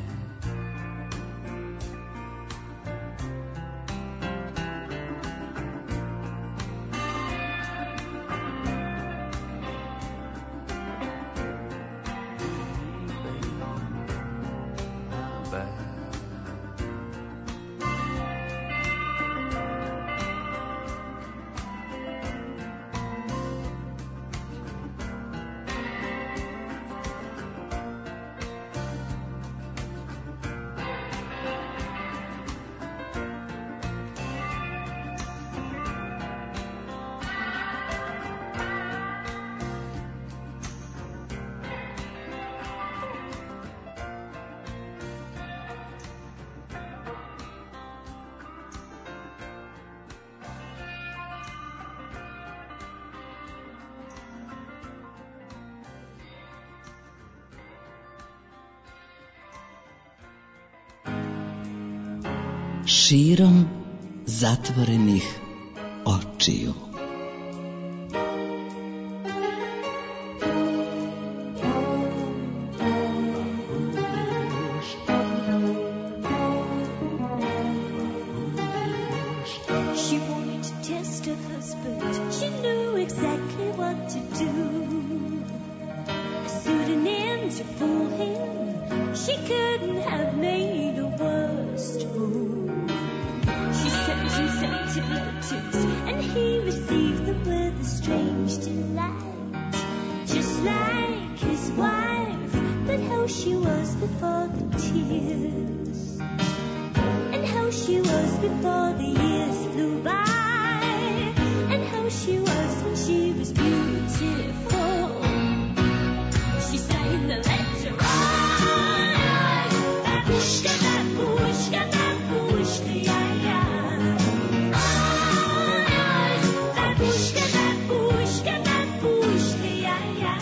Širom zatvorenih očiju. She wanted to test her husband. She knew exactly what to do. A pseudonym to fool him. She couldn't have made a worse move. She sent him scented letters, and he received them with a strange delight. Just like his wife, but how she was before the tears, and how she was before the years flew by, and how she was when she was beautiful. She signed the letter on, babushka, babushka, babushka, yeah, yeah. Babushka, babushka, babushka, yeah, yeah.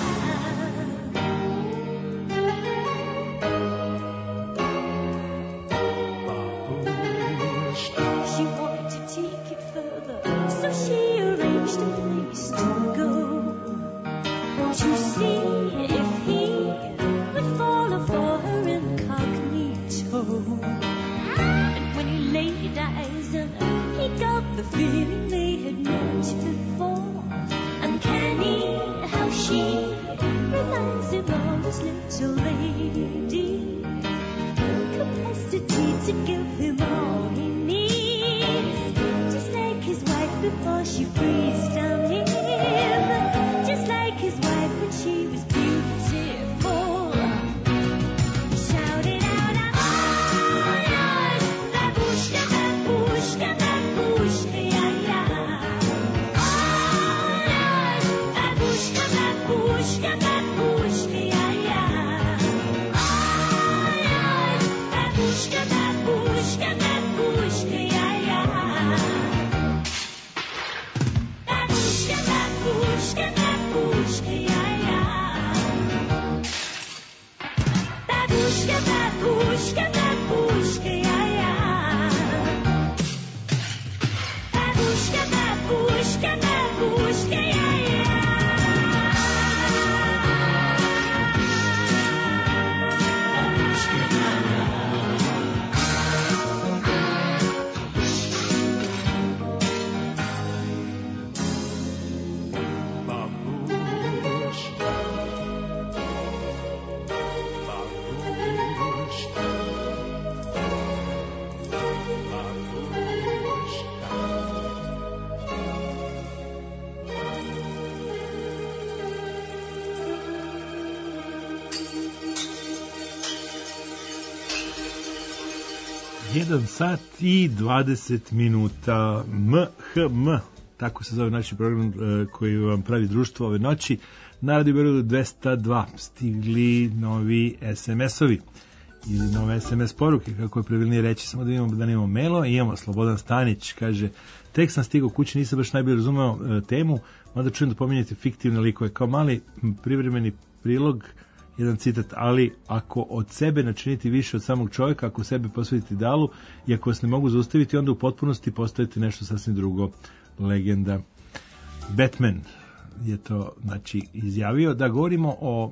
She wanted to take it further, so she arranged a place to go, to see if he would follow for her incognito. And when he laid eyes on her, he got the feeling they had met before. Uncanny how she reminds him of his little lady, capacity to give him all he needs, just like his wife before she freezed on him, just like his wife when she was beautiful. He shouted out, I'm all yours, babushka, babushka, babushka, yeah, yeah. All yours, babushka, babushka, babushka, yeah, yeah. All yours, babushka, babushka, babushka, yeah, yeah. Babushka, babushka, babushka, yeah, yeah. Babushka, babushka, babushka, yeah, yeah. Babushka, babushka, babushka, yeah, yeah. Jedan sat i 20 minuta. MHM, tako se zove naš program koji vam pravi društvo ove noći. Na Radio Beogradu 202 stigli novi SMS-ovi ili nove SMS poruke, kako je pravilnije reći, samo da imamo mailo. Imamo Slobodan Stanić, kaže, tek sam stigao kući, nisam baš najbolje razumeo temu, mada čujem da pominjete fiktivne likove. Kao mali privremeni prilog jedan citat, ali ako od sebe načiniti više od samog čovjeka, ako sebe posvetiti dalu i ako vas ne mogu zaustaviti, onda u potpunosti postajete nešto sasvim drugo. Legenda. Batman je to izjavio. Da govorimo o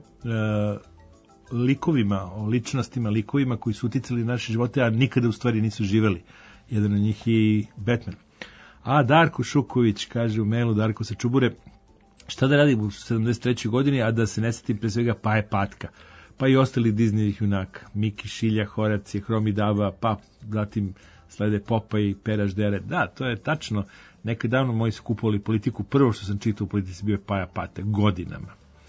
likovima, o ličnostima, likovima koji su uticali naše živote, a nikada u stvari nisu živeli. Jedan od njih i Batman. A Darko Šuković kaže u mailu, Darko sa Čubure, šta da radim u 73. godini, a da se ne setim pre svega Paje Patka, pa i ostali Disneyvih junaka, Miki Šilja, Horacije, Hromi Daba, pa zatim slede Popa i Peraš Dere. Da, to je tačno. Nekad davno moji su kupovali Politiku, prvo što sam čitao u Politici bio je Paja Patak, godinama.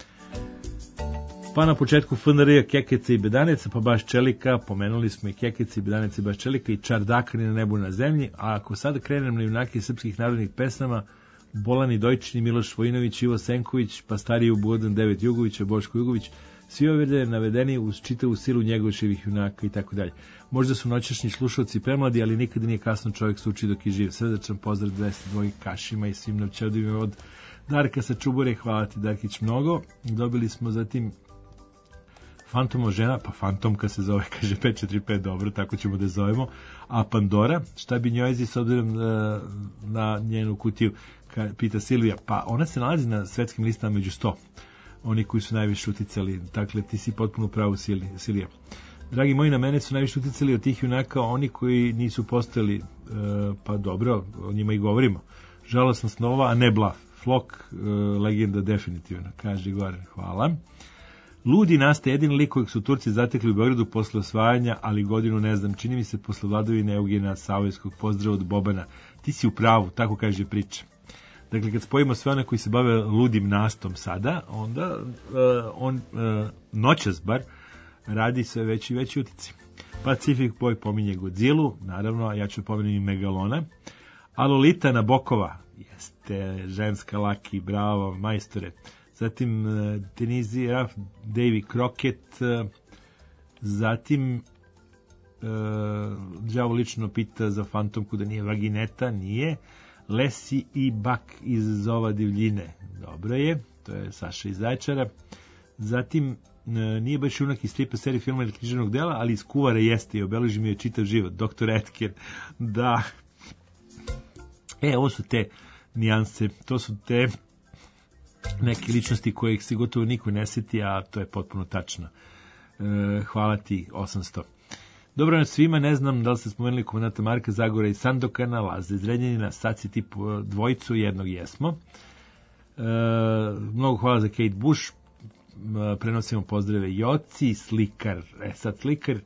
Pa na početku FNR-a Kekeca i Bedaneca, pa baš Čelika, pomenuli smo i Kekeca i Bedaneca i baš Čelika i Čardakani na nebu na zemlji, a ako sada krenem na junake srpskih narodnih pesama, Bolani Dojčini, Miloš Vojinović, Ivo Senković, pa stariji Ubodan Devet Jugovića, Boško Jugović, svi ovdje navedeni uz čitavu silu Njegoševih junaka i tako dalje. Možda su noćašnji slušalci premladi, ali nikada nije kasno čovjek se uči dok je živ. Srdačan pozdrav 202 Kašima i svim novčadima od Darka sa Čubure. Hvala ti, Darkić, mnogo. Dobili smo zatim Fantomo žena, pa Fantomka se zove, kaže 545, dobro, tako ćemo da zovemo. A Pandora, šta bi njoj s obzirom na njenu kutiju, pita Silvija, pa ona se nalazi na svetskim listama među 100. Oni koji su najviše uticali, dakle ti si potpuno pravo, Silija. Dragi moji, na mene su najviše uticali od tih junaka oni koji nisu postojali, pa dobro, o njima i govorimo. Žalosna snova, a ne blaf. Flok, legenda definitivno, kaže Goran, hvala. Ludi nastaje jedini lik kojeg su Turci zatekli u Beogradu posle osvajanja, ali godinu ne znam, čini mi se posle vladavine Eugena Savojskog. Pozdrav od Bobana. Ti si u pravu, tako kaže priča. Dakle, kad spojimo sve one koji se bave ludim nastom sada, onda on noćas bar radi sve veći i veći utici. Pacific Boy pominje Godzillu, naravno, a ja ću pomenuti Megalona. A Lolita Nabokova, jeste ženska laki, bravo, majstore. Zatim Denise Raff, Davy Crockett, zatim đavo lično pita za Fantomku da nije vagineta, nije. Lesi i Bak iz Zova divljine, dobro je, to je Saša iz Zaječara. Zatim nije baš junak iz stripa, serije, filma ili književnog dela, ali iz Kuvara jeste i obeleži mi je čitav život. Dr. Etker, da. Ovo su te nijanse, to su te neke ličnosti kojih se gotovo niko ne seti, a to je potpuno tačno. Hvala ti, 800. Dobro na svima, ne znam da li ste spomenuli komandanta Marka Zagora i Sandokana, Laze iz Renjanina, sad si tip dvojicu, jednog jesmo. Mnogo hvala za Kate Bush, prenosimo pozdrave Joci, Slikar. Sad Slikar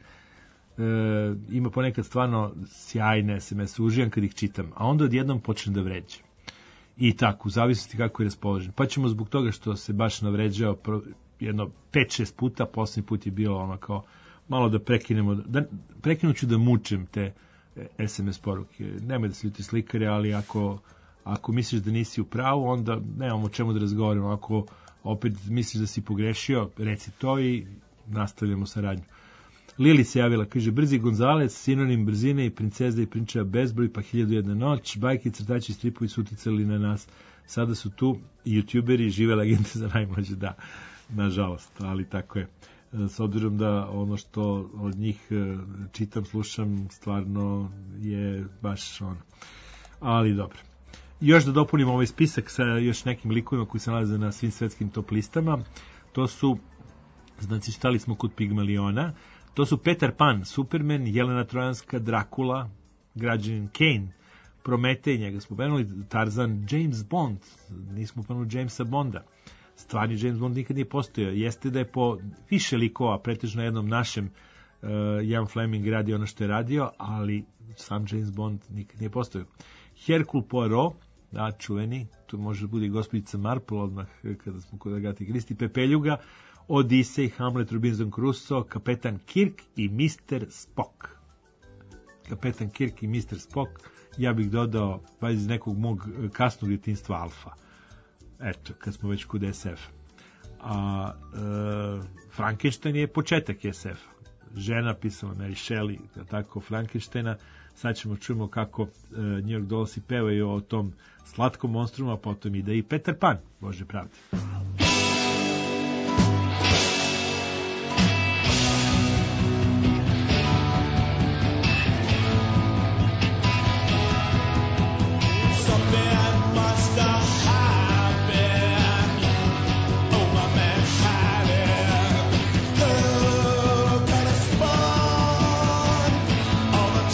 ima ponekad stvarno sjajne SMS, uživam kad ih čitam, a onda odjednom počne da vređa. I tako, u zavisnosti kako je raspoložen. Pa ćemo zbog toga što se baš navređao jedno 5-6 puta, posljednji put je bilo ono kao malo da prekinemo, prekinuću da mučem te SMS poruke. Nemoj da se ljuti Slikare, ali ako misliš da nisi u pravu, onda nemamo o čemu da razgovaramo. Ako opet misliš da si pogrešio, reci to i nastavljamo saradnju. Lili se javila, kaže, Brzi Gonzales, sinonim brzine i princeza i prinčeva bezbroj, pa 1001 noć, bajke, crtači, stripovi su uticali na nas. Sada su tu youtuberi, žive legende za najmlađe, da, nažalost, ali tako je. S obzirom da ono što od njih čitam, slušam, stvarno je baš ono. Ali dobro. Još da dopunim ovaj spisak sa još nekim likovima koji se nalaze na svim svetskim top listama. To su, znači, stali smo kod Pigmaliona. To su Peter Pan, Superman, Jelena Trojanska, Drakula, građanin Kane, Prometej, njega smo pomenuli, Tarzan, James Bond, nismo pomenuli Jamesa Bonda. Stvarni James Bond nikad nije postojao. Jeste da je po više likova, pretežno jednom našem, Ian Fleming radio ono što je radio, ali sam James Bond nikad nije postojao. Hercule Poirot, da, čuveni, tu može da bude i gospođica Marple odmah kada smo kod Agate Kristi, Pepeljuga, Odisej, Hamlet, Robinson Crusoe, Kapetan Kirk i Mr. Spock. Kapetan Kirk i Mr. Spock, ja bih dodao iz nekog mog kasnog djetinjstva Alfa. Eto, kad smo već kod SF. A Frankenstein je početak SF. Žena pisala Mary Shelley, tako Frankensteina. Sad ćemo čujemo kako New York Dollsi pevaju o tom slatkom monstrumu, a potom ide i Peter Pan, Bože pravde.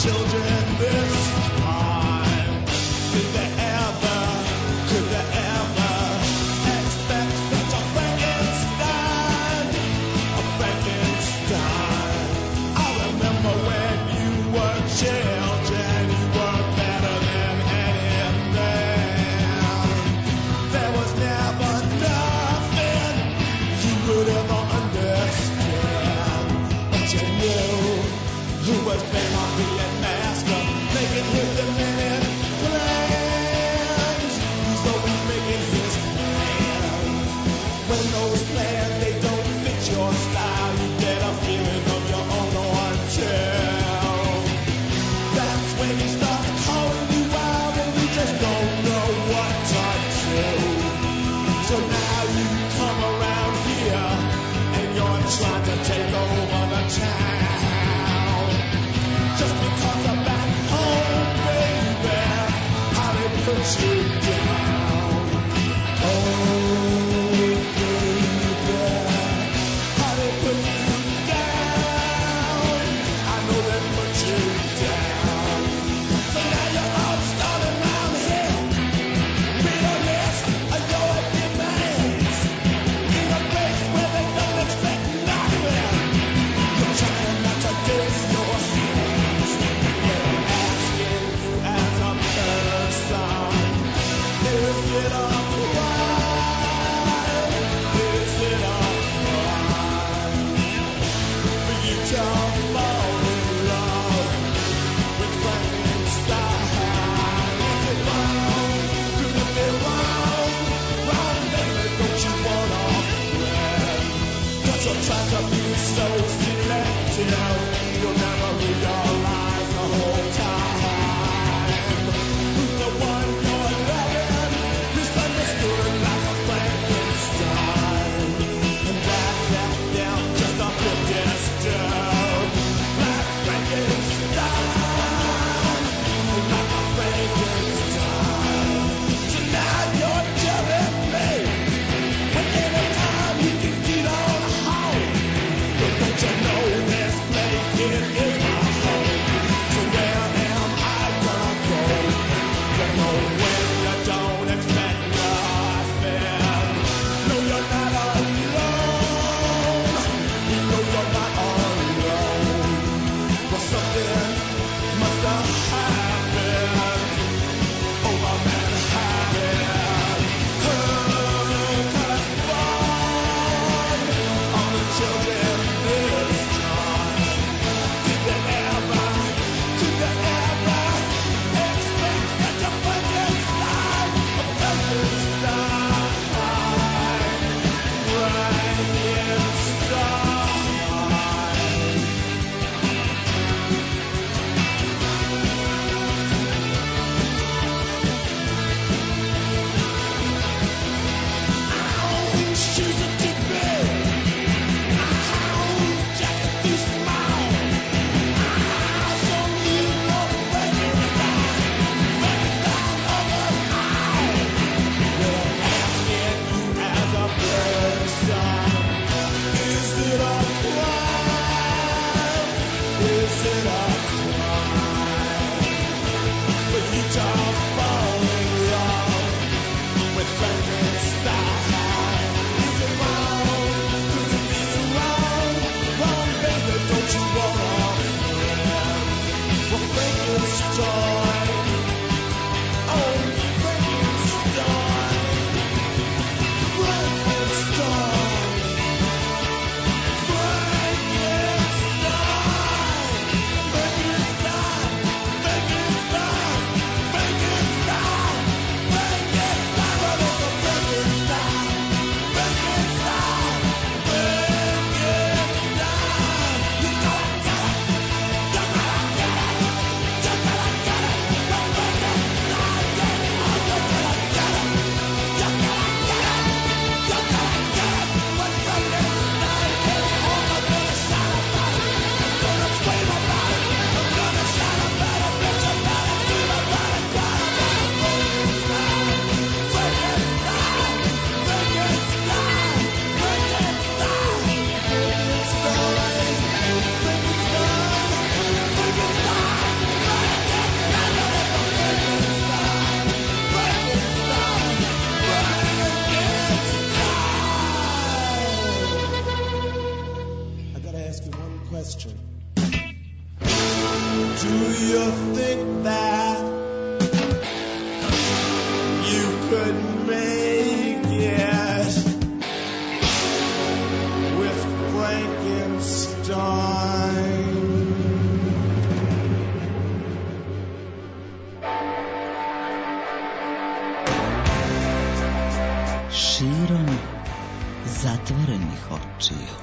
children this time. Could they ever expect such a Frankenstein? A Frankenstein. I remember when you were children, you were better than any man. There was never nothing you could ever understand. But you knew who was playing on being master, making his diminished plans. He's always making his plans. When those plans, they don't fit your style, you get a feeling of your own until that's when he starts calling you out and you just don't know what to do. So now you come around here and you're trying to take over the town. Just because I'm back home, baby, how they put you down. Oh, baby, how they put you down. I know they put you down. So now you're all starting around here. Real list of your demands. In a place where they don't expect nothing. You're trying not to diss your hands. They're asking you as a person, is it a crime? Is it a crime for you to fall in love with Frankenstein? Is it wrong? Could it be wrong? Wrong, baby, don't you want a friend? But you're trying to be so selective, you'll never realize the whole time who's the one you're loving, misunderstood like a Frankenstein. And that left them just a bit disturbed, like Frankenstein, like a Frankenstein. So now you're telling me, when anytime you can get on home, but don't you know this place it is my home? So where am I gonna go? You know when you don't expect nothing. No, you're not alone. You know you're not alone. Well, something must have happened over Manhattan. Cause fun on the children this time. Did they ever expect such a Frankenstein? A Frankenstein. She's a too big. Just too small. So you know Frankenstein overall. Well, asking you as a person, is it a crime? Is it a crime for you to fall in love with Frankenstein? Is it wrong? Could it be wrong? Wrong, baby, don't you want a friend? Well, Frankenstein. Oh, Frankenstein. Frankenstein. Frankenstein. Do you think that you could make it with Frankenstein? Širom zatvorenih očiju.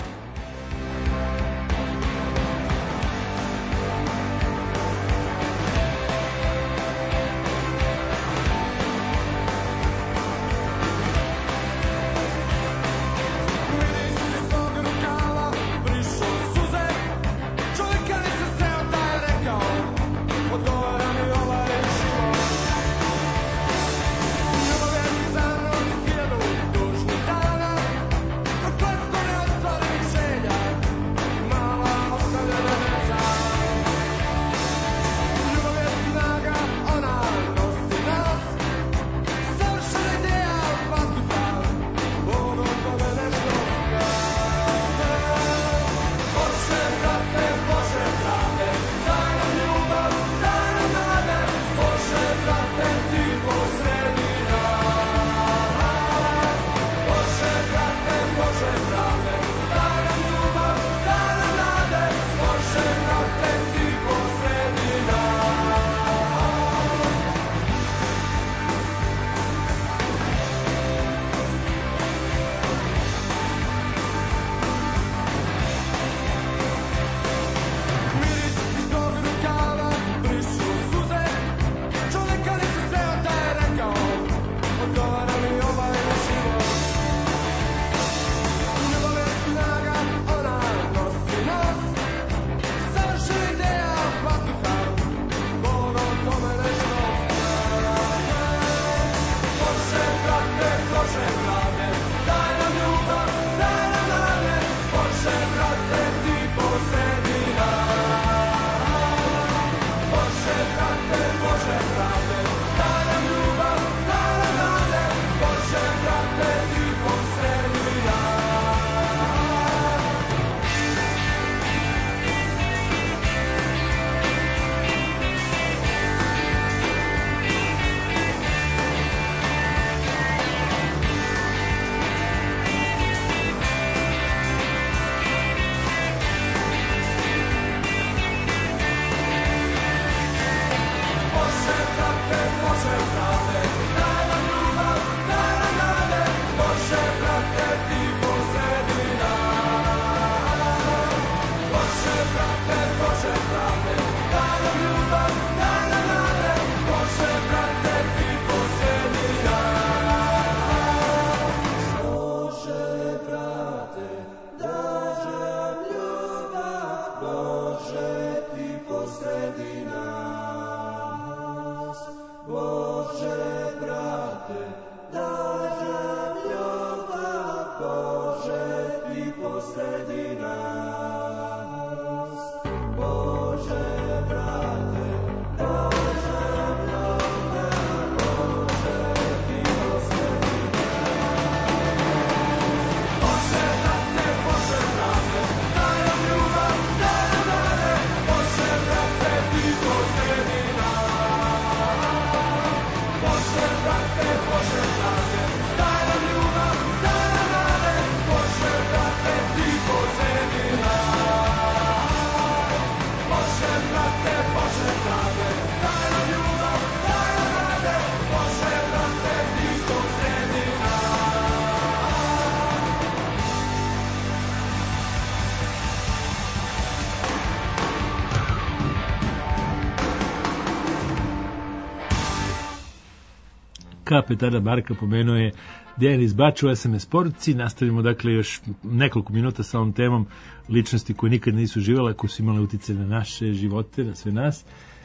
Kapetana Marka pomenuo je Dejan iz Bačeva, SMS poruci. Nastavimo dakle još nekoliko minuta sa ovom temom ličnosti koje nikad nisu živjela, koje su imale utjecaj na naše živote, na sve nas.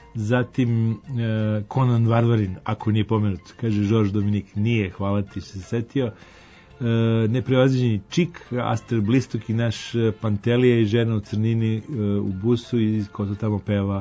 Zatim Conan Varvarin, ako nije pomenut, kaže Žorž Dominik, nije, hvala ti što se setio. Neprevaziđeni Čik, Aster Blistok i naš Pantelija i žena u crnini u busu i ko to tamo peva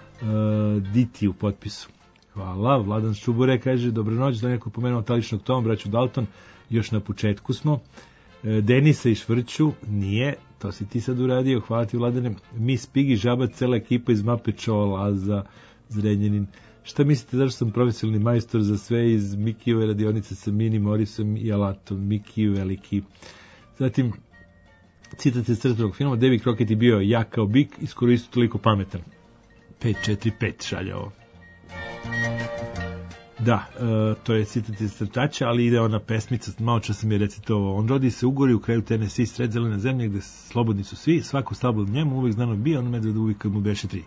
Diti u potpisu. Hvala. Vladan Šubure kaže, dobro noć, da neko pomenuo Taličnog Toma, braću Dalton, još na početku smo. Denisa i Švrću, nije, to si ti sad uradio, hvala ti Vladane. Miss Piggy, Žabac, cela ekipa iz Mape Čola za Zrenjanin. Šta mislite, zašto sam profesionalni majstor za sve iz Mikijeve radionice sa Mini, Morisom i Alatom? Miki veliki. Zatim, citat iz crtanog filma, Davy Crockett je bio jak kao bik i skoro isto toliko pametan. 545 šalja ovo. Da, to je citat iz crtača, ali ide ona pesmica, malo čas sam je recitovao. On rodi se u gori u kraju Tennessee, sred zelene zemlje, gde slobodni su svi, svako stablo njemu, uvek znano bio, on medved uvijek kad mu beše 3.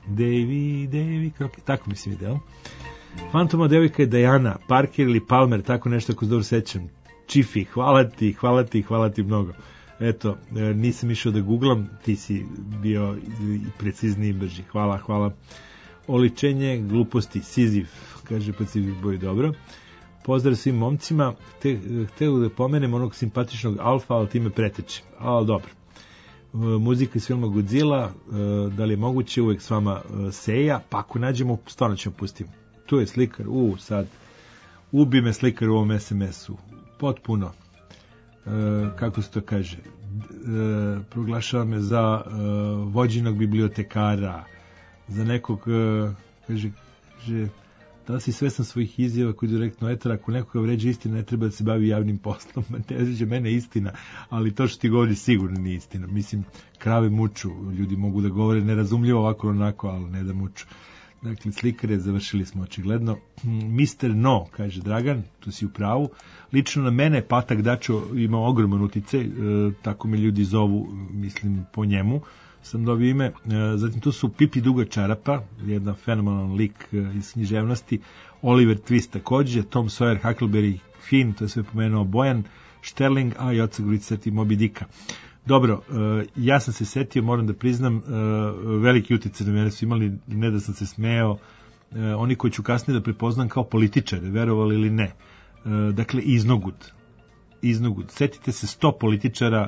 Davy Crockett, tako mislim ide, jel? Fantoma devojka je Diana, Parker ili Palmer, tako nešto ako se dobro sećam. Čifi, hvala ti mnogo. Eto, nisam išao da googlam, ti si bio precizniji i brži. Hvala. Oličenje gluposti, Sizif, kaže Pacific Boy, dobro. Pozdrav svim momcima, hteo da pomenem onog simpatičnog Alfa, ali time preteče, ali dobro. Muzika iz filma Godzilla, da li je moguće, uvek s vama Seja, pa ako nađemo, stvarno ćemo pustiti. Tu je slikar, sad, ubi me slikar u ovom SMS-u, potpuno, kako se to kaže, proglašava me za vođenog bibliotekara, za nekog, kaže, da li si svestan svojih izjava koji direktno etar, ako nekoga vređa istina, ne treba da se bavi javnim poslom, ne vređa mene istina, ali to što ti govori sigurno nije istina. Mislim, krave muču, ljudi mogu da govore nerazumljivo ovako onako, ali ne da muču. Dakle, slikare, završili smo očigledno. Mr. No, kaže Dragan, tu si u pravu. Lično na mene Patak Dačo ima ogroman uticaj, tako me ljudi zovu, mislim, po njemu sam dobio ime. Zatim tu su Pipi Duga Čarapa, jedan fenomenalan lik iz književnosti, Oliver Twist takođe, Tom Sawyer, Huckleberry Finn, to je sve pomenuo Bojan, Šterling, a i Oca Grujica i Moby Dicka. Dobro, ja sam se setio, moram da priznam, veliki uticaj na mene su imali, ne da sam se smejao, oni koji ću kasnije da prepoznam kao političare, verovali ili ne. Dakle, Iznogud. Setite se 100 političara,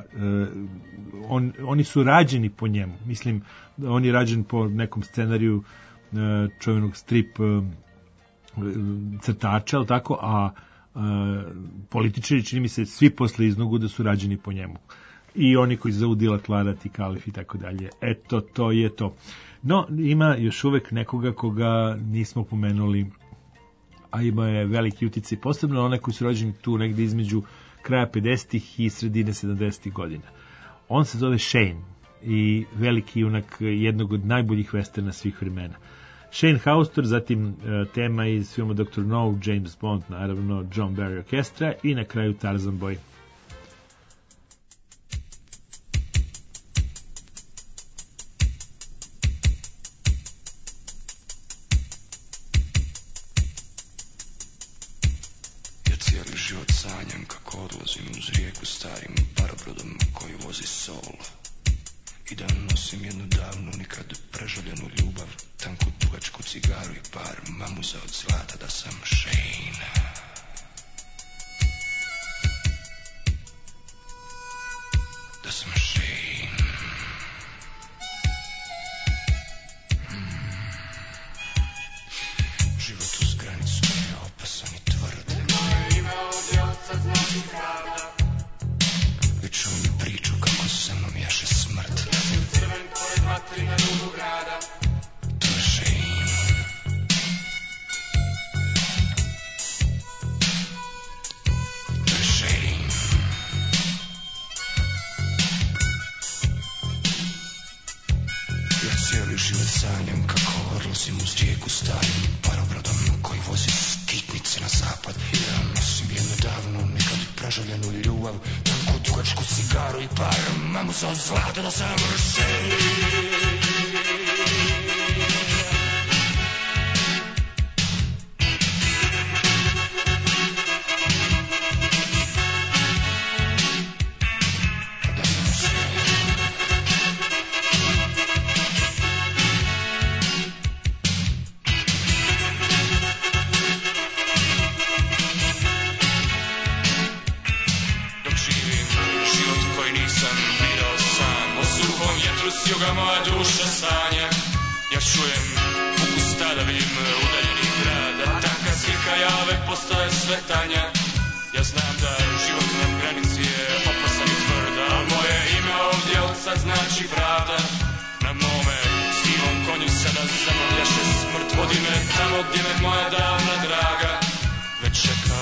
oni su rađeni po njemu. Mislim, on je rađen po nekom scenariju čuvenog strip crtača, ali tako, a političari, čini mi se, svi posle Iznoguda su rađeni po njemu. I oni koji zovu Dila Klarat i Kalif i tako dalje. Eto, to je to. No, ima još uvek nekoga koga nismo pomenuli, a ima je veliki uticaj, posebno one koji su rođeni tu negde između kraja 50-ih i sredine 70-ih godina. On se zove Shane i veliki junak jednog od najboljih westerna svih vremena. Shane Haustor, zatim tema iz filma Dr. No, James Bond, naravno John Barry Orchestra i na kraju Tarzan Boy. Odlazim uz rijeku starim parobrodom koji vozi sol i da nosim jednu davnu, nikad prežaljenu ljubav, tanku dugačku cigaru i par mamuza od zlata, da sam Shane. Da sam Shane. Život uz granicu je opasan i tvrd. I čujem priču kako se mnom jaše smrt. Ja sam crven pored vatri na rubu grada. To je Shane. To je Shane. Ja cijeli život sanjam kako odlazim uz rijeku starim parobrodom koji vozi skitnice na zapad. I ja nosim jednu davnu, nekad prežaljenu ljubav, tanku dugačku cigaru i par mamuza od zlata, da sam Shane. Juga moja duša sanja, ja čujem ukus tada, vidim udaljenih grada, tanka slika jave postaje sve tanja. Ja znam da život na granici je opasan sad znači pravda. Na mome sivom konju sada zamavljaše smrt. Vodi me tamo gdje me moja davna draga već čeka.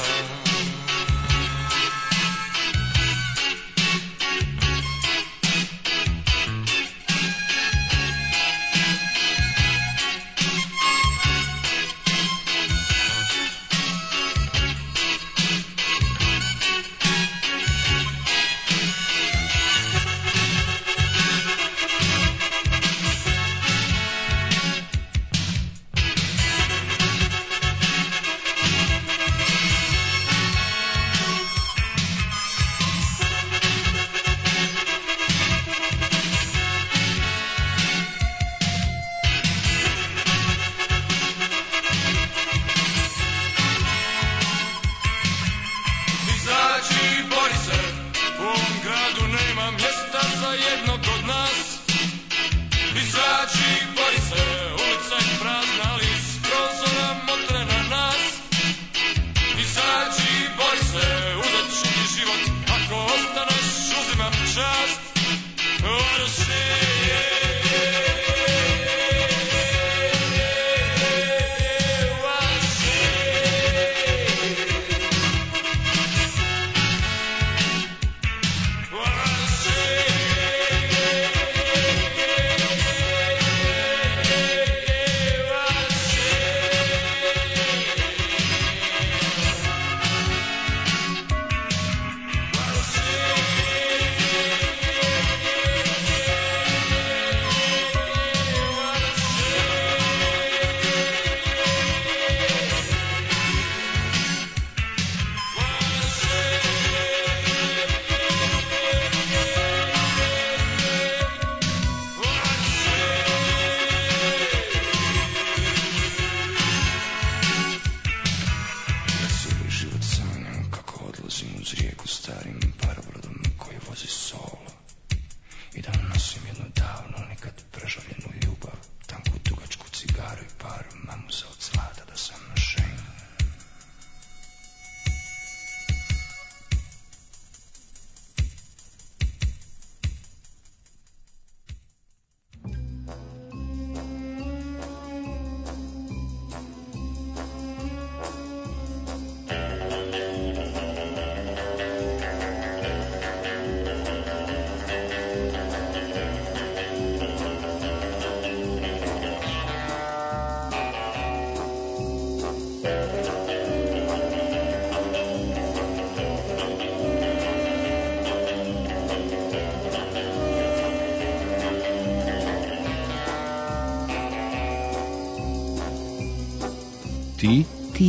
Ti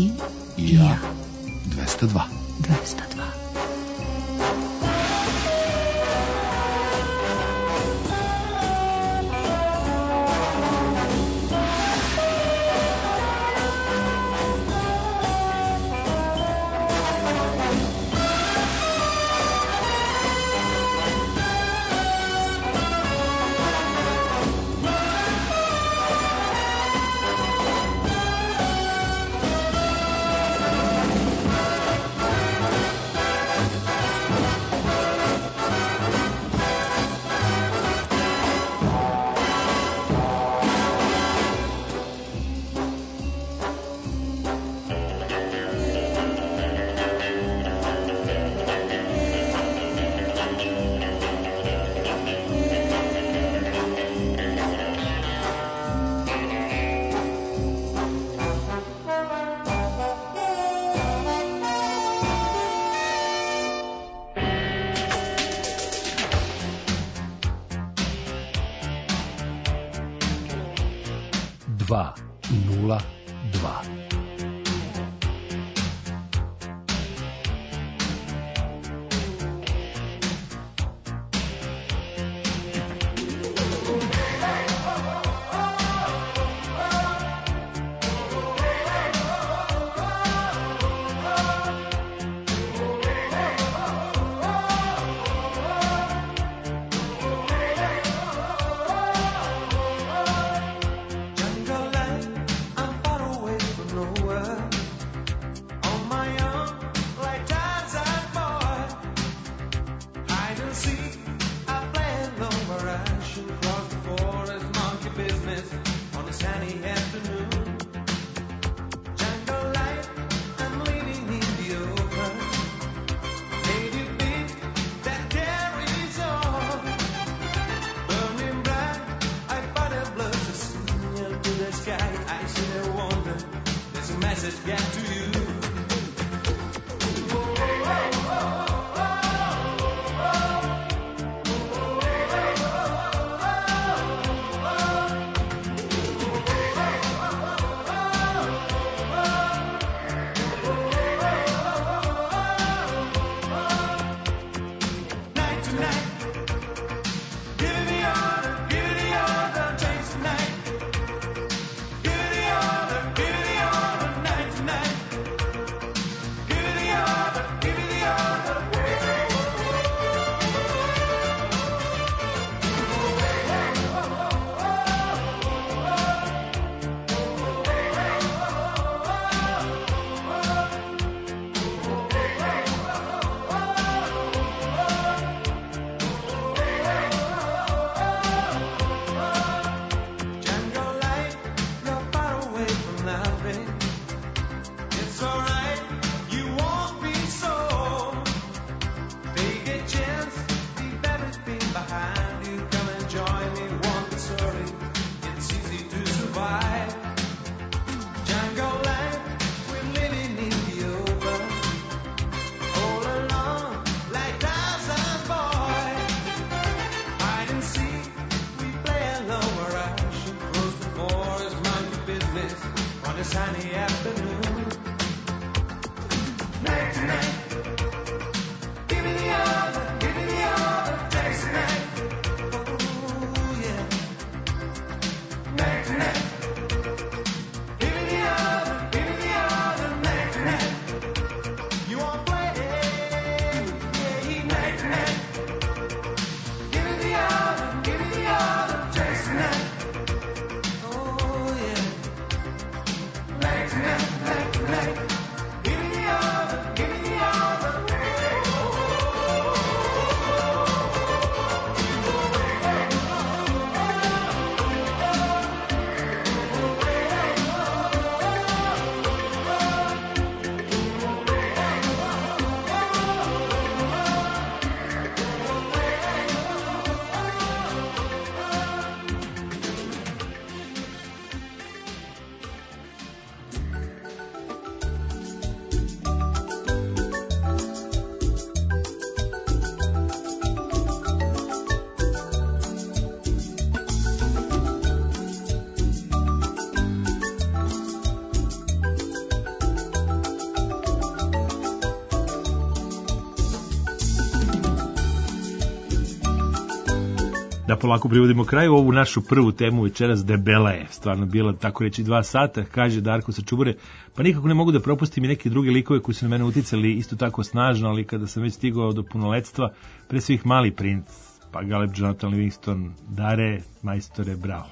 i ja. 202. 202. See, I play low where message get to you? Da polako privodimo kraju ovu našu prvu temu večeras, debela je stvarno bila, tako reći, 2 sata, kaže Darko sa Čubure, pa nikako ne mogu da propustim i neke druge likove koji su na mene uticali isto tako snažno, ali kada sam već stigao do punoletstva, pre svih Mali princ, pa Galeb Jonathan Livingston, Dare, majstore, bravo.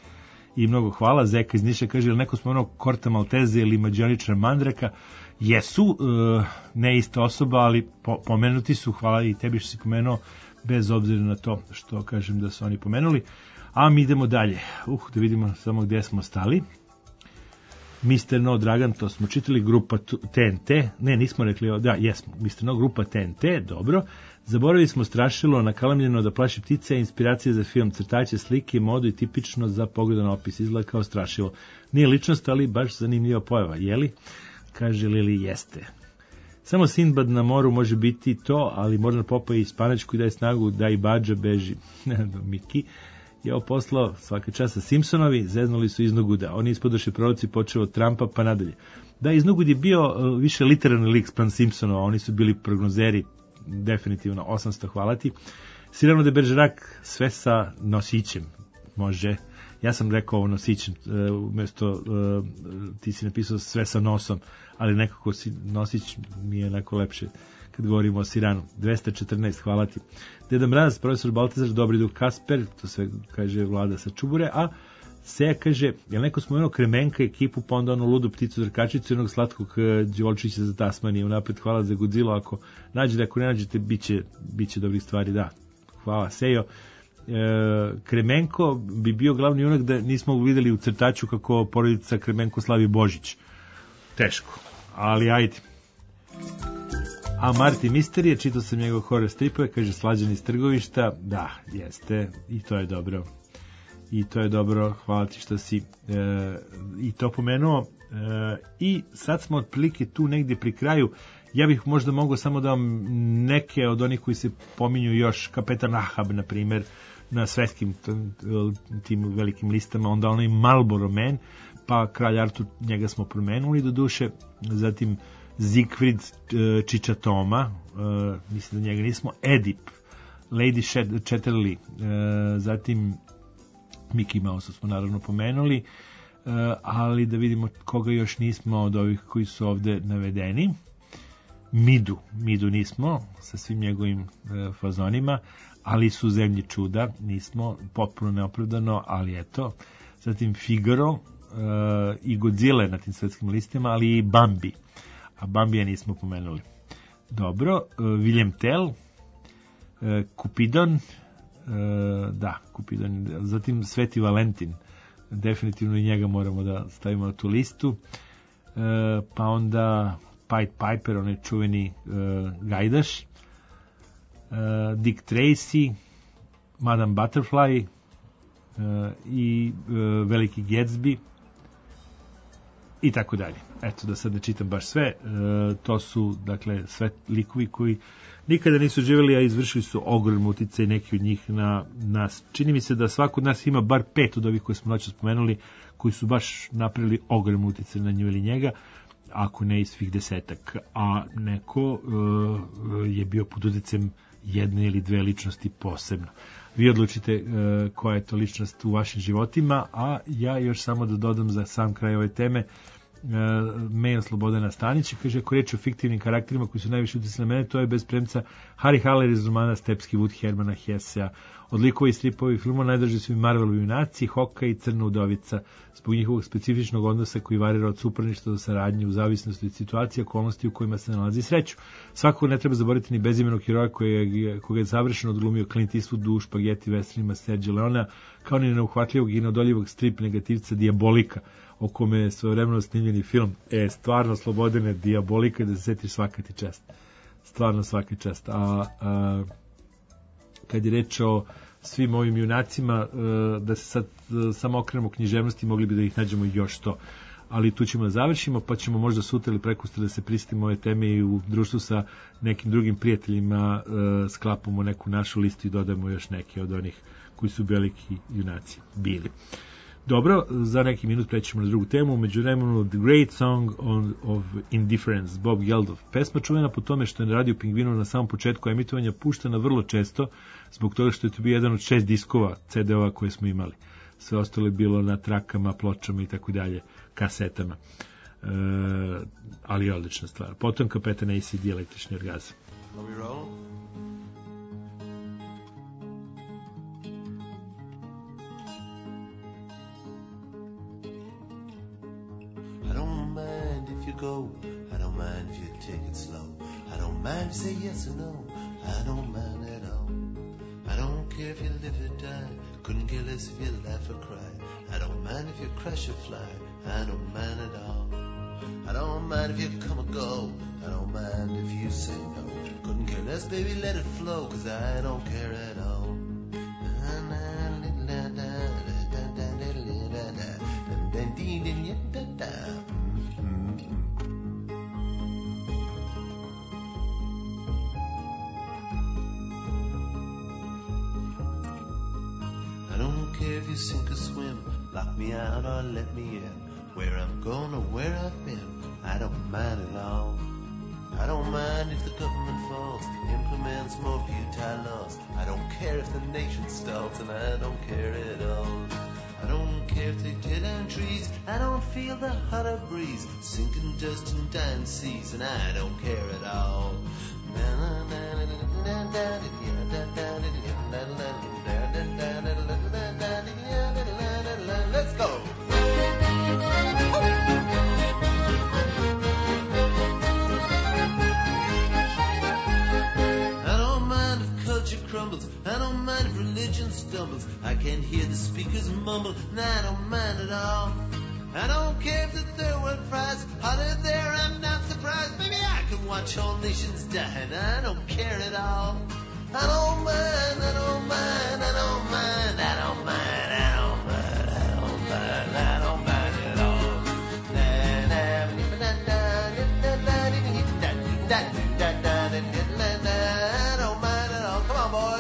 I mnogo hvala. Zeka iz Niša kaže, ili neko spomenuo Korta Malteze ili Mađioničar Mandraka? Jesu, ne ista osoba, ali pomenuti su, hvala i tebi što si pomenuo, bez obzira na to što kažem da su oni pomenuli. A mi idemo dalje. Da vidimo samo gdje smo stali. Mr. No Dragan, to smo čitali, grupa TNT. Ne, nismo rekli, da, jesmo. Mr. No, grupa TNT, dobro. Zaboravili smo Strašilo, nakalamljeno da plaši ptice, inspiracije za film, crtaće, slike, modu i tipično za pogledan opis. Izgleda kao Strašilo. Nije ličnost, ali baš zanimljiva pojava. Jeli? Kaže Lili, jeste. Samo Sinbad na moru može biti to, ali možda popa i Spanačku i daje snagu da i Badža beži. Miki je ovo poslao svaka časa Simpsonovi, zeznuli su iznoguda. Oni ispodoše proroci počeo od Trumpa pa nadalje. Da, iznogud je bio više literarni lik span Simpsonova, oni su bili prognozeri, definitivno 800, hvala ti. Cyrano de Bergerac, sve sa nosićem, može. Ja sam rekao ovo nosićem, umjesto ti si napisao sve sa nosom, ali nekako nosić mi je onako lepše kad govorimo o Siranu. 214, hvala ti. Deda Mraz, profesor Baltazar, Dobri Duh Kasper, to sve kaže Vlada sa Čubure, a Seja kaže, je neko spomenuo Kremenka ekipu, pa onda onu ludu pticu Drkačicu i onog slatkog đuvolčića za Tasmanije. Unapred hvala za Godzilla, ako nađete, ako ne nađete, bit će dobrih stvari, da. Hvala, Sejo. Kremenko bi bio glavni junak da nismo videli u crtaču kako porodica Kremenko slavi Božić. Teško, ali ajde. A Marti Misterije, čitao sam njegov horror stripove, kaže Slađan iz Trgovišta, da, jeste, i to je dobro. i to je dobro, hvala ti što si i to pomenuo. I sad smo otprilike tu negdje pri kraju. Ja bih možda mogao samo da vam neke od onih koji se pominju još, Kapetan Ahab, na primjer, na svetskim tim velikim listama, onda onaj Marlboro Man, pa Kralj Artur, njega smo promenuli do duše, zatim Siegfried Čičatoma, mislim da njega nismo, Edip, Lady Chatterley, zatim Mickey Mouse smo naravno pomenuli, ali da vidimo koga još nismo od ovih koji su ovde navedeni. Midu nismo sa svim njegovim fazonima, ali su Zemlji čuda, nismo, potpuno neopravdano, ali eto. Zatim Figaro i Godzilla na tim svetskim listima, ali i Bambi, a Bambija nismo pomenuli. Dobro, William Tell, Cupidon, Cupidon, zatim Sveti Valentin, definitivno i njega moramo da stavimo na tu listu, pa onda Pied Piper, onaj čuveni gajdaš, Dick Tracy, Madame Butterfly i Veliki Gatsby i tako dalje. Eto, da sad ne čitam baš sve, to su, dakle, sve likovi koji nikada nisu živjeli, a izvršili su ogromno uticaj neki od njih na nas. Čini mi se da svako od nas ima bar 5 od ovih koje smo noćas spomenuli, koji su baš napravili ogromno uticaj na nju ili njega, ako ne i svih 10-ak, a neko je bio pod uticajem jedne ili dve ličnosti posebno. Vi odlučite koja je to ličnost u vašim životima, a ja još samo da dodam za sam kraj ove teme, mail Slobodana Stanića, kaže, ako reći o fiktivnim karakterima koji su najviše uticali na mene, to je bez premca Harry Haller iz romana Stepski Vuk Hermana Hessea. Od likova i stripova i filmova najdraži su i Marvelovi junaci, Hawkeye i Crna udovica, zbog njihovog specifičnog odnosa koji varira od suparništva do saradnje u zavisnosti od situacije, okolnosti u kojima se nalazi sreću. Svakako ne treba zaboraviti ni bezimenog heroja koga je završeno odglumio Clint Eastwood u špageti westernima Sergio Leona, kao ni neuhvatljivog i neodoljivog strip negativca Diabolika, o kome je svojevremeno snimljeni film. Stvarno, Slobodane, Diabolika, da se setiš, svaka ti čast. Stvarno svaka čast. A kad je reč o svim ovim junacima, da se sad samo okrenemo književnosti, mogli bi da ih nađemo još to. Ali tu ćemo da završimo, pa ćemo možda sutra ili prekosutra da se pristimo ove teme i u društvu sa nekim drugim prijateljima sklapamo neku našu listu i dodamo još neke od onih koji su veliki junaci bili. Dobro, za neki minut prećemo na drugu temu. Među vremenu The Great Song of Indifference, Bob Geldof. Pesma čuvena po tome što je na Radio Pingvinu na samom početku emitovanja puštena vrlo često, zbog toga što je to bio jedan od 6 diskova CD-ova koje smo imali. Sve ostalo je bilo na trakama, pločama i tako dalje, kasetama. Ali je odlična stvar. Potom Kapetan ACD, Električni orgazam. Go. I don't mind if you take it slow. I don't mind if you say yes or no. I don't mind at all. I don't care if you live or die. Couldn't care less if you laugh or cry. I don't mind if you crash or fly. I don't mind at all. I don't mind if you come or go. I don't mind if you say no. Couldn't care less, baby, let it flow, 'cause I don't care at all. If you sink or swim, lock me out or let me in. Where I'm going or where I've been, I don't mind at all. I don't mind if the government falls, implements more futile laws. I don't care if the nation stalls, and I don't care at all. I don't care if they tear down trees, I don't feel the hotter breeze, sinking dust in dying seas, and I don't care at all. Let's go. I don't mind if culture crumbles, I don't mind if religion stumbles, I can't hear the speakers mumble, and I don't mind at all. I don't care if the third world prize hotter there, I'm not surprised. Maybe I can watch all nations die, and I don't care at all. I don't mind, I don't mind, I don't mind, I don't mind, I don't mind. don't mind at all. Come on, boys.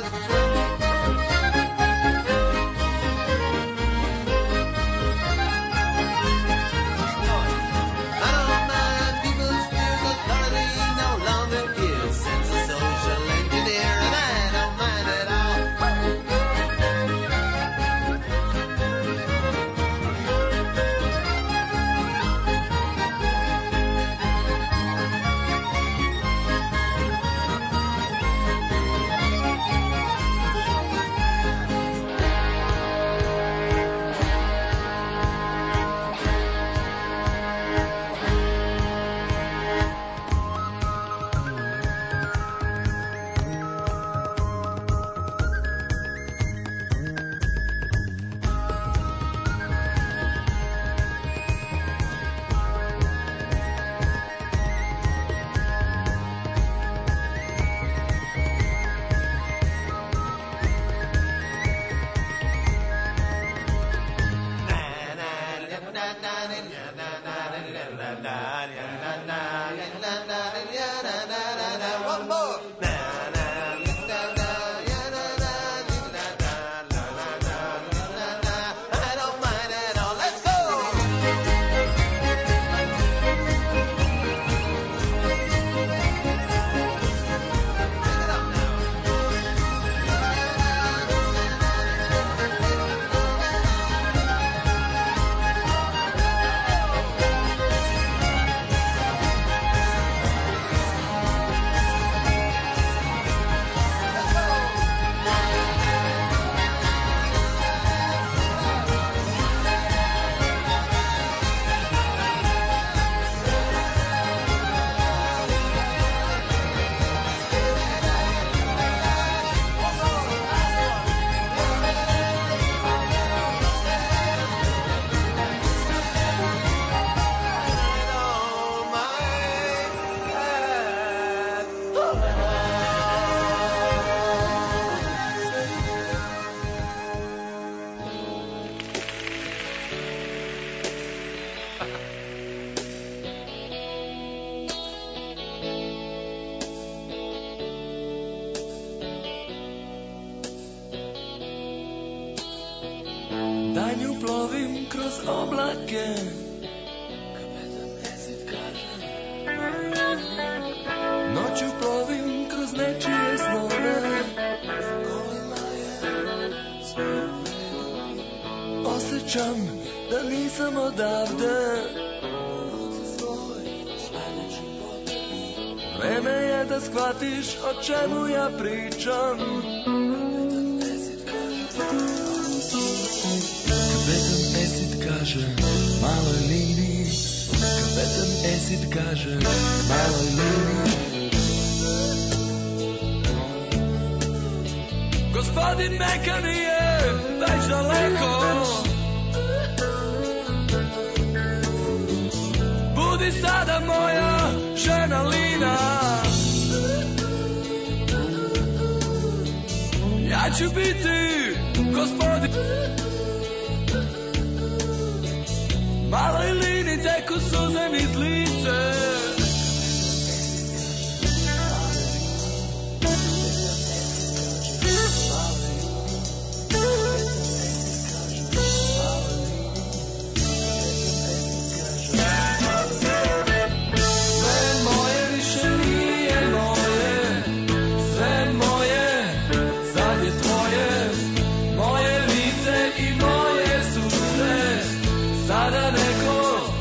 I don't mind people's fears. Authority no longer gives sense of social engineer, and I don't mind at all. One more. I don't mind at all. Let's go. Pick it up now. Danju plovim kroz oblake, noću plovim kroz nečije snove. Osjećam da nisam odavde. Vreme je da shvatiš o čemu ja pričam. Kapetan Esid kaže maloj liniji, kapetan Esid kaže maloj liniji. Gospodin Mekani je već daleko. Budi sada moja žena Lina. Ja ću biti gospodin. Maloj Lini teku suze niz lice. Sve moje više nije moje, sve moje sad je tvoje. Moje lice i moje suze sada neko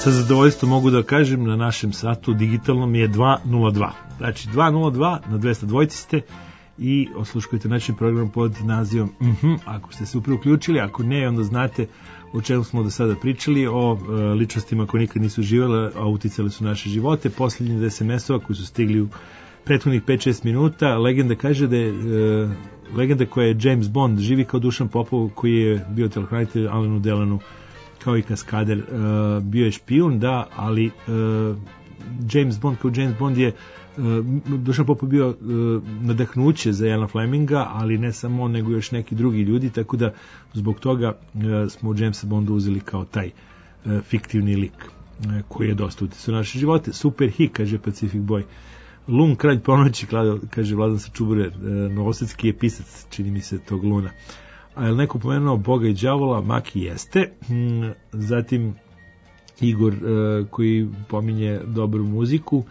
Sa zadovoljstvom mogu da kažem na našem satu digitalnom je 202. Znači 202 na 202 ste i osluškujete našim program pod nazivom ako ste se upravo uključili, ako ne, onda znate o čemu smo do sada pričali, o ličnostima koje nikad nisu živjele, a uticali su naše živote. Posljednji SMS-ova koji su stigli u prethodnih 5-6 minuta. Legenda kaže da je legenda koja je James Bond živi kao Dušan Popov, koji je bio telohranitelj Alenu Delanu kao i kaskader, bio je špijun, da, ali James Bond kao James Bond je Dušan Popov bio nadahnuće za Iana Fleminga, ali ne samo on, nego još neki drugi ljudi, tako da zbog toga smo u Jamesa Bonda uzeli kao taj fiktivni lik koji je dosta uticao naše živote. Super hit, kaže Pacific Boy. Lun, kralj ponoći, kaže Vladan Sačubure, novosadski je pisac, čini mi se, tog Luna. A je li neko pomenuo Boga i đavola? Maki jeste. Zatim Igor koji pominje dobru muziku,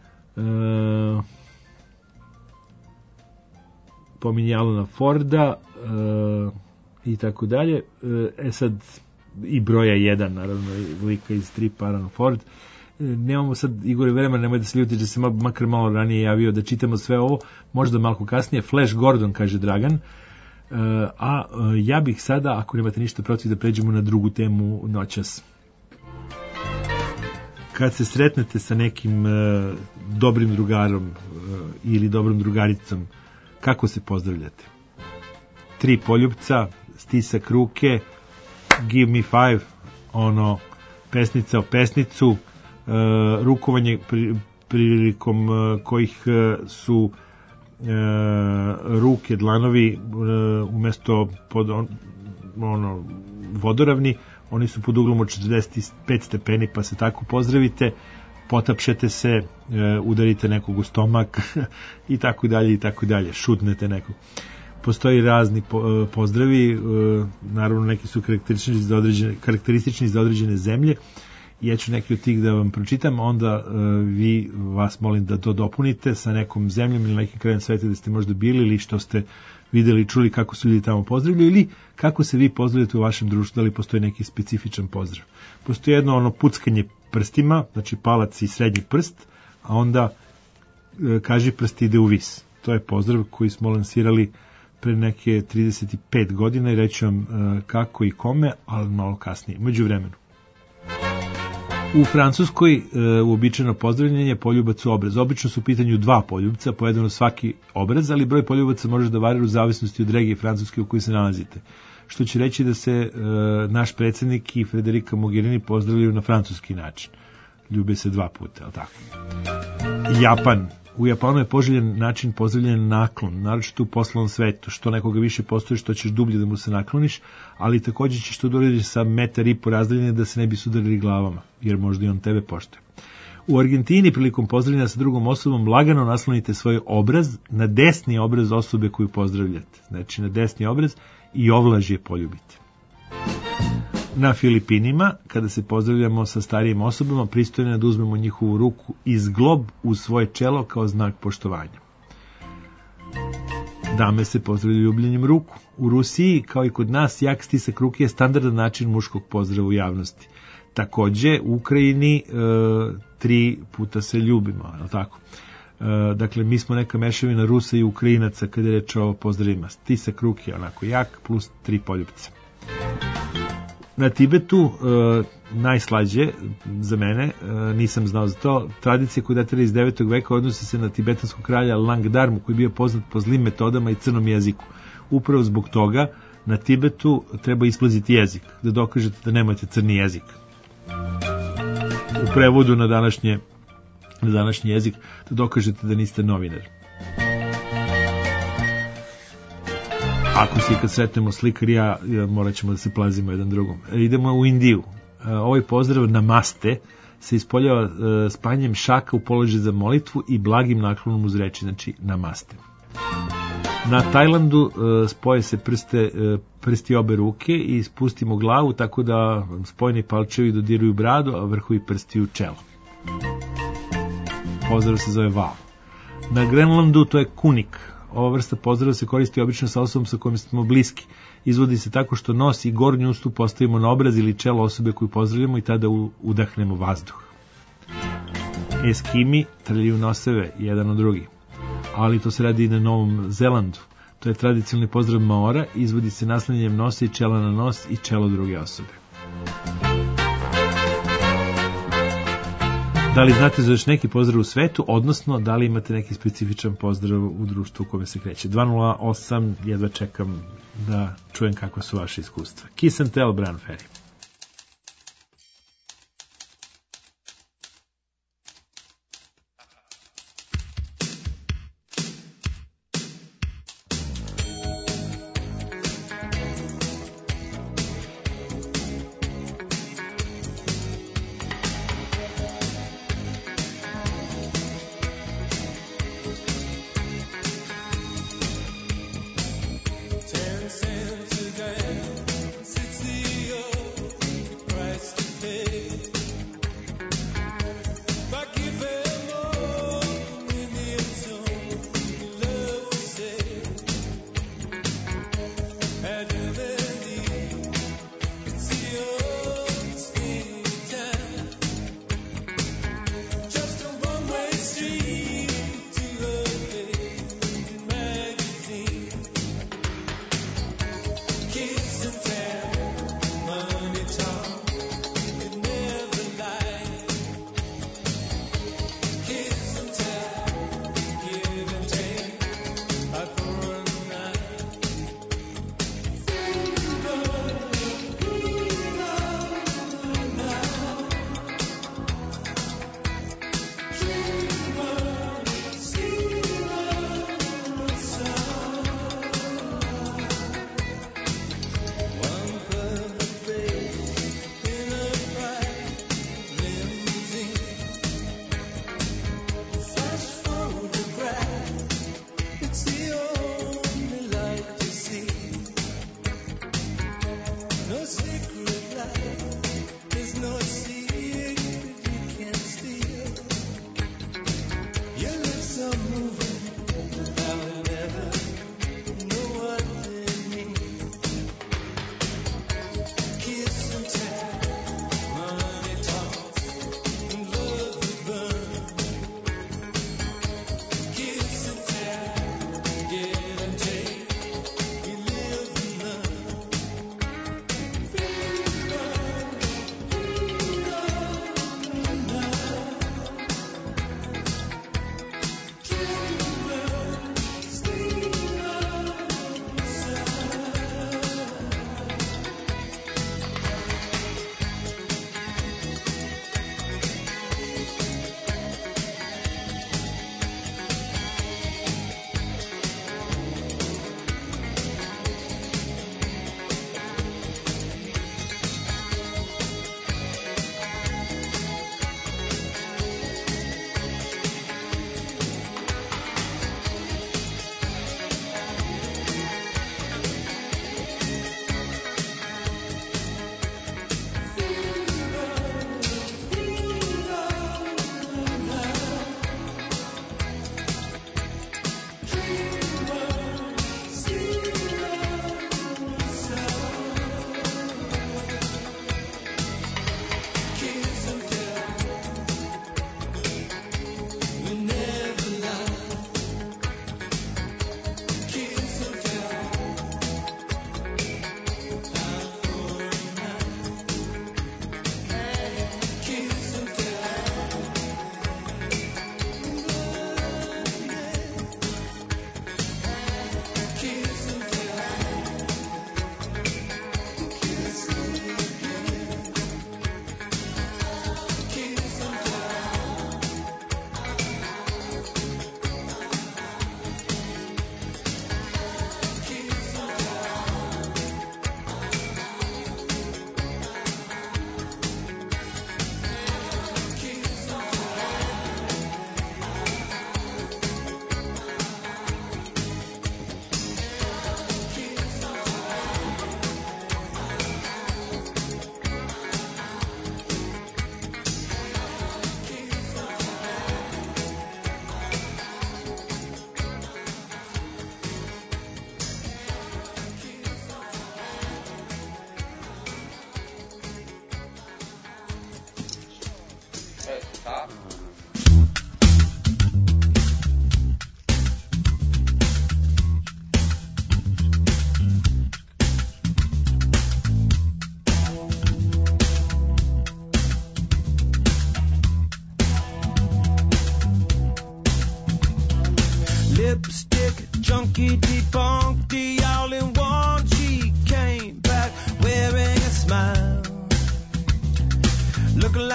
pominje Alana Forda i tako dalje. Sad i broja 1, naravno, lika iz stripa Alan Ford. Nemamo sad, Igore, vremena, nemoj da se ljutiš da se makar malo ranije javio da čitamo sve ovo, možda malo kasnije. Flash Gordon, kaže Dragan. A ja bih sada, ako nemate ništa protiv, da pređemo na drugu temu noćas. Kad se sretnete sa nekim dobrim drugarom ili dobrom drugaricom, kako se pozdravljate? 3 poljupca, stisak ruke, give me 5, ono, pesnica o pesnicu, rukovanje prilikom kojih su ruke, dlanovi umesto pod vodoravni, oni su pod uglom od 45 stepeni, pa se tako pozdravite, potapšete se, udarite nekog u stomak i tako dalje i tako dalje, šutnete nekog. Postoji razni pozdravi, naravno neki su karakteristični za određene zemlje. Ja ću neki od tih da vam pročitam, onda vas molim da to dopunite sa nekom zemljom ili nekim krajem sveta da ste možda bili ili što ste videli i čuli kako su ljudi tamo pozdravljaju ili kako se vi pozdravljate u vašem društvu, da li postoji neki specifičan pozdrav. Postoji jedno puckanje prstima, znači palac i srednji prst, a onda kaži prst ide u vis. To je pozdrav koji smo lansirali pre neke 35 godina i reću vam kako i kome, ali malo kasnije, među vremenu. U Francuskoj uobičajeno pozdravljanje poljubac u obraz. Obično su u pitanju 2 poljubca, po jedan svaki obraz, ali broj poljubaca može da varira u zavisnosti od regije Francuske u kojoj se nalazite. Što će reći da se naš predsjednik i Federica Mogherini pozdravljaju na francuski način. Ljube se 2 puta, je li tako? Japan. U Japanu je poželjen način pozdravljanja naklon, naročito u poslovnom svetu, što nekoga više postoji, što ćeš dublje da mu se nakloniš, ali također ćeš to doraditi sa 1,5 metra razdaljine da se ne bi sudarili glavama, jer možda i on tebe poštuje. U Argentini prilikom pozdravljanja sa drugom osobom lagano naslonite svoj obraz na desni obraz osobe koju pozdravljate. Znači na desni obraz i ovlažje poljubite. Na Filipinima, kada se pozdravljamo sa starijim osobama, pristojno je da uzmemo njihovu ruku i zglob u svoje čelo kao znak poštovanja. Dame se pozdravljaju ljubljenjem ruku. U Rusiji, kao i kod nas, jak stisak ruke je standardan način muškog pozdrava u javnosti. Takođe, u Ukrajini 3 puta se ljubimo, je li tako? Dakle, mi smo neka mešavina Rusa i Ukrajinaca kada je reč o pozdravima. Stisak ruke je onako jak, plus 3 poljupca. Na Tibetu, najslađe za mene, nisam znao za to, tradicija koja datira iz 9. veka odnosi se na tibetanskog kralja Langdarmu, koji je bio poznat po zlim metodama i crnom jeziku. Upravo zbog toga na Tibetu treba isplaziti jezik, da dokažete da nemate crni jezik. U prevodu na današnji jezik, da dokažete da niste novinar. Ako se kad sretnemo slikar ja morat ćemo da se plazimo jedan drugom. Idemo u Indiju. Ovaj pozdrav namaste se ispoljava spanjem šaka u položaj za molitvu i blagim naklonom uz reči, znači namaste. Na Tajlandu spoje se prsti obe ruke i spustimo glavu tako da spojeni palčevi dodiruju bradu, a vrhovi prsti u čelo. Pozdrav se zove Val. Na Grenlandu to je kunik. Ova vrsta pozdrava se koristi obično sa osobom sa kojom smo bliski. Izvodi se tako što nos i gornju ustu postavimo na obraz ili čelo osobe koju pozdravljamo i tada udahnemo vazduh. Eskimi trljaju noseve jedan od drugih, ali to se radi i na Novom Zelandu. To je tradicionalni pozdrav Maora, izvodi se naslanjanjem nosa i čela na nos i čelo druge osobe. Da li znate za još neki pozdrav u svetu, odnosno da li imate neki specifičan pozdrav u društvu u kome se kreće? 208, jedva čekam da čujem kako su vaše iskustva. Kiss and Tell, Brian Ferry.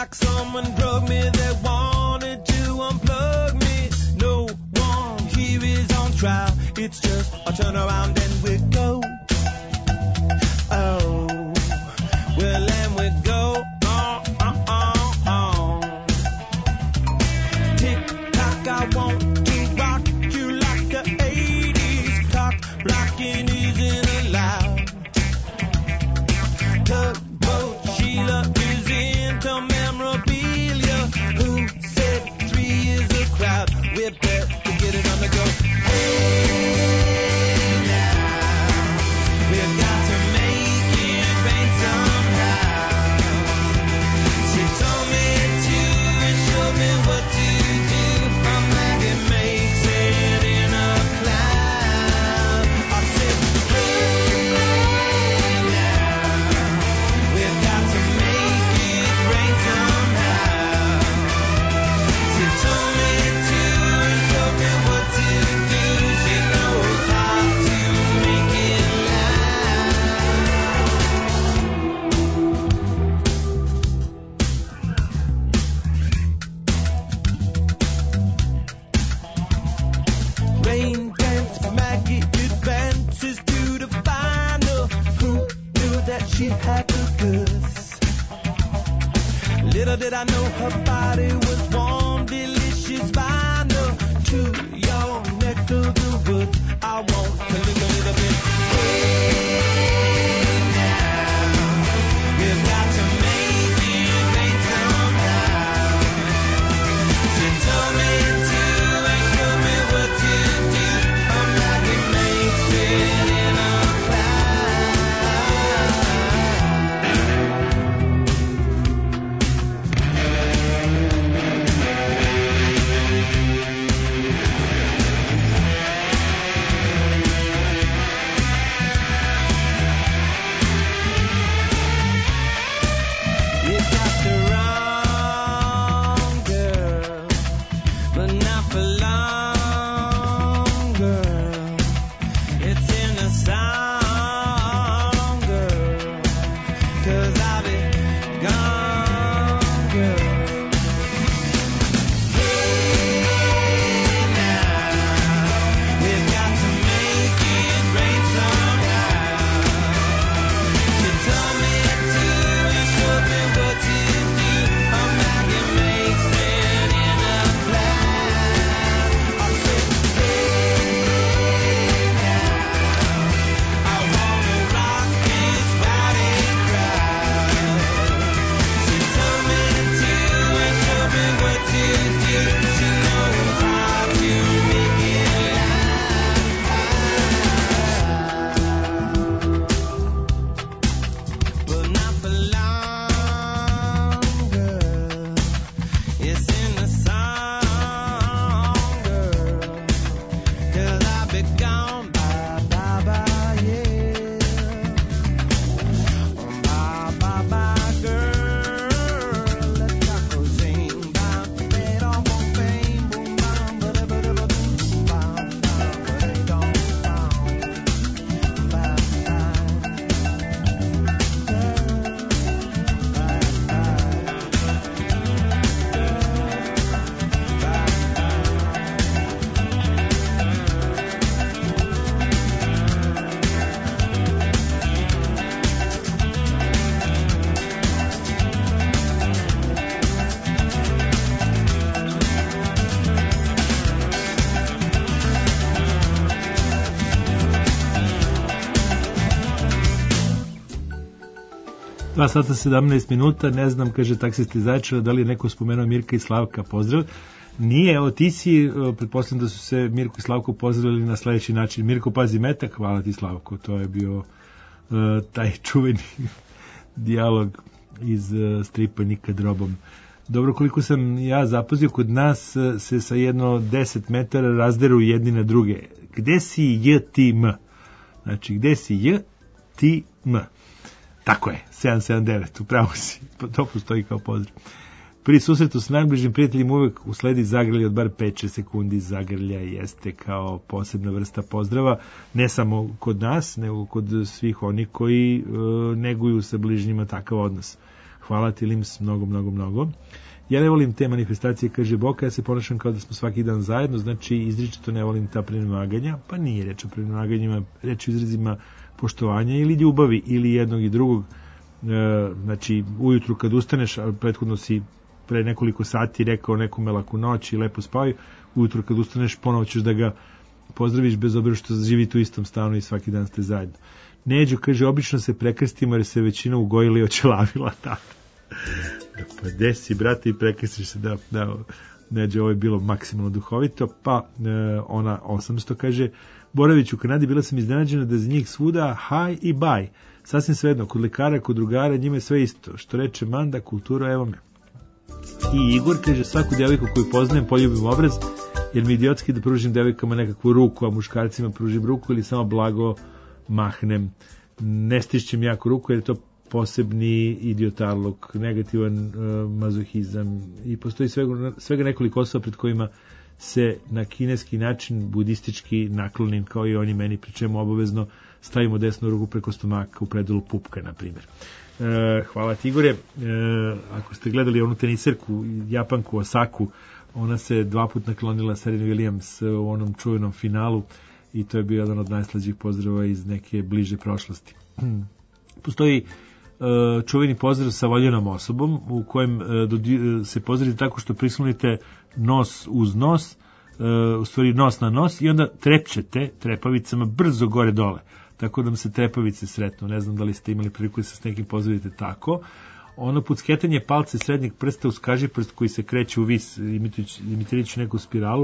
like someone drugged me. They wanted to unplug me. No one here is on trial. It's just a turn around and we go. Oh, well, and we go. Tick tock, I want to rock you like the 80s. Clock blocking isn't allowed. Tugboat Sheila is into memorabilia. Who said 3 is a crowd? We're better to get it on the go. Hey, now we've got to make it rain somehow. She told me to and showed me what to do. I'm like it makes it in a cloud. I said, hey, now we've got to make it rain somehow. She told me to and showed me what to do. She knows how to make it Rain dance, Maggie advances to the final. Who knew that she had the goods? Little did I know her body was warm, delicious vinyl to your neck of the woods. I want to live a little bit. Hey, now we've got to make it rain somehow. She told me to and showed me what to do. I'm like it makes it in a You got the wrong girl, but not for long, girl. It's in the song, girl, 'cause I'll be gone, girl. Hey, now we've got to make it rain somehow. She told me to and showed me what to do. I'm like it makes it in a cloud. I said, hey, now I wanna rock this rowdy crowd. She told me to and showed me what to do. She knows how to make it loud. But not for long, girl. It's in the song, girl. 'Cause I'll be gone, bye, bye, bye, yeah. Bye, bye, bye, girl. Let's go sing, bye, bed on one fame, boom, bam, ba-da-ba-da-ba-boom, bam, bam, ba-da-dum, bam, bye, bye. Dva sata 17 minuta, ne znam, kaže taksista iz Zaječara, da li je neko spomenuo Mirka i Slavka, pozdrav. Nije, evo ti si, pretpostavljam da su se Mirko i Slavko pozdravili na sledeći način. Mirko, pazi metak, hvala ti Slavko, to je bio taj čuveni dijalog iz stripa Nikad robom. Dobro, koliko sam ja zapazio, kod nas se sa jedno 10 metara razderu jedni na druge. Gde si J, ti, M? Znači, gde si J, ti, M? Tako je, 779, upravo si, to postoji kao pozdrav. Pri susretu s najbližim prijateljima uvek usledi zagrlje od bar 5-6 sekundi. Zagrlja jeste kao posebna vrsta pozdrava, ne samo kod nas, nego kod svih onih koji neguju sa bližnjima takav odnos. Hvala ti, Lims, mnogo, mnogo, mnogo. Ja ne volim te manifestacije, kaže Boka, ja se ponašam kao da smo svaki dan zajedno, znači izričito ne volim ta prenevaganja, pa nije reč o prenevaganjima, reč o izrazima poštovanja ili ljubavi, ili jednog i drugog. Znači, ujutru kad ustaneš, a prethodno si pre nekoliko sati rekao nekome laku noć i lepo spavaj, ujutru kad ustaneš ponovo ćeš da ga pozdraviš bez obzira što živite u istom stanu i svaki dan ste zajedno. Neđo kaže, obično se prekrstimo jer se većina ugojila i očelavila tako. Pa desi, brate, i prekrstiš se da Neđo, ovo je bilo maksimalno duhovito. Pa ona 800 kaže, boravić u Kanadi, bila sam iznenađena da za njih svuda hi i bye. Sasvim svejedno, kod lekara, kod drugara, njima je sve isto. Što reče Manda, kultura, evo me. I Igor kaže, svaku djevojku koju poznajem poljubim obraz, jer mi idiotski da pružim djevojkama nekakvu ruku, a muškarcima pružim ruku ili samo blago mahnem. Ne stišćem jako ruku jer je to posebni idiotarluk, negativan mazohizam i postoji svega nekoliko osoba pred kojima se na kineski način budistički naklonim kao i oni meni, pri čemu obavezno stavimo desnu ruku preko stomaka u predelu pupka, na primjer. Hvala ti, Igore. Ako ste gledali onu teniserku, Japanku Osaku, ona se 2 puta naklonila Serena Williams u onom čuvenom finalu i to je bio jedan od najslađih pozdrava iz neke bliže prošlosti. Postoji čuveni pozdrav sa voljenom osobom u kojem se pozdravite tako što prislonite nos uz nos, u stvari nos na nos i onda trepćete trepavicama brzo gore dole, tako da vam se trepavice sretnu. Ne znam da li ste imali priliku da se s nekim pozdravite tako. Ono pucketanje palce srednjeg prsta uz kažiprst koji se kreće u vis, imitirajući neku spiralu,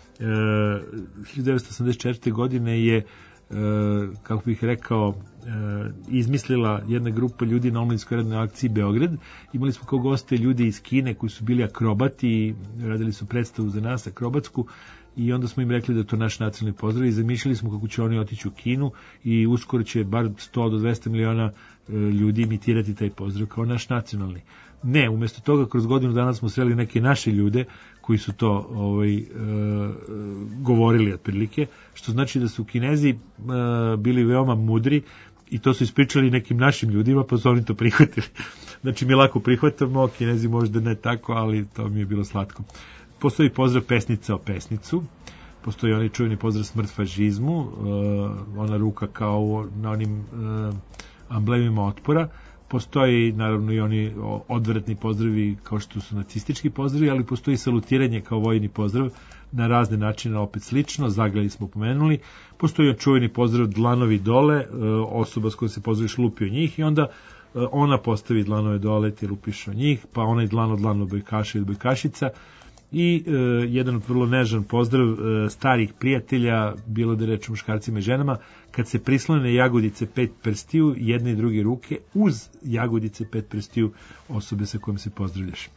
1984. godine je, kako bih rekao, izmislila jedna grupa ljudi na omladinskoj radnoj akciji Beograd. Imali smo kao goste ljudi iz Kine koji su bili akrobati i radili su predstavu za nas, akrobatsku, i onda smo im rekli da je to naš nacionalni pozdrav i zamišljali smo kako će oni otići u Kinu i uskoro će bar 100 do 200 miliona ljudi imitirati taj pozdrav kao naš nacionalni. Ne, umjesto toga kroz godinu dana smo sreli neke naše ljude koji su to govorili otprilike, što znači da su Kinezi bili veoma mudri i to su ispričali nekim našim ljudima, pa su oni to prihvatili. Znači, mi lako prihvatamo, Kinezi možda ne tako, ali to mi je bilo slatko. Postoji pozdrav pesnica o pesnicu, postoji onaj čuveni pozdrav smrt fašizmu, ona ruka kao na onim amblemima otpora, postoji naravno i oni odvratni pozdravi kao što su nacistički pozdravi, ali postoji salutiranje kao vojni pozdrav na razne načine, opet slično, zagrali smo pomenuli. Postoji čuveni pozdrav dlanovi dole, osoba s kojom se pozdraviš lupi o njih i onda ona postavi dlanove dole, ti lupiš o njih, pa onaj dlano bojkaša ili bojkašica. I jedan vrlo nežan pozdrav starih prijatelja, bilo da reč o muškarcima i ženama, kad se prislone jagodice 5 prstiju, jedne i druge ruke, uz jagodice 5 prstiju osobe sa kojom se pozdravljaš.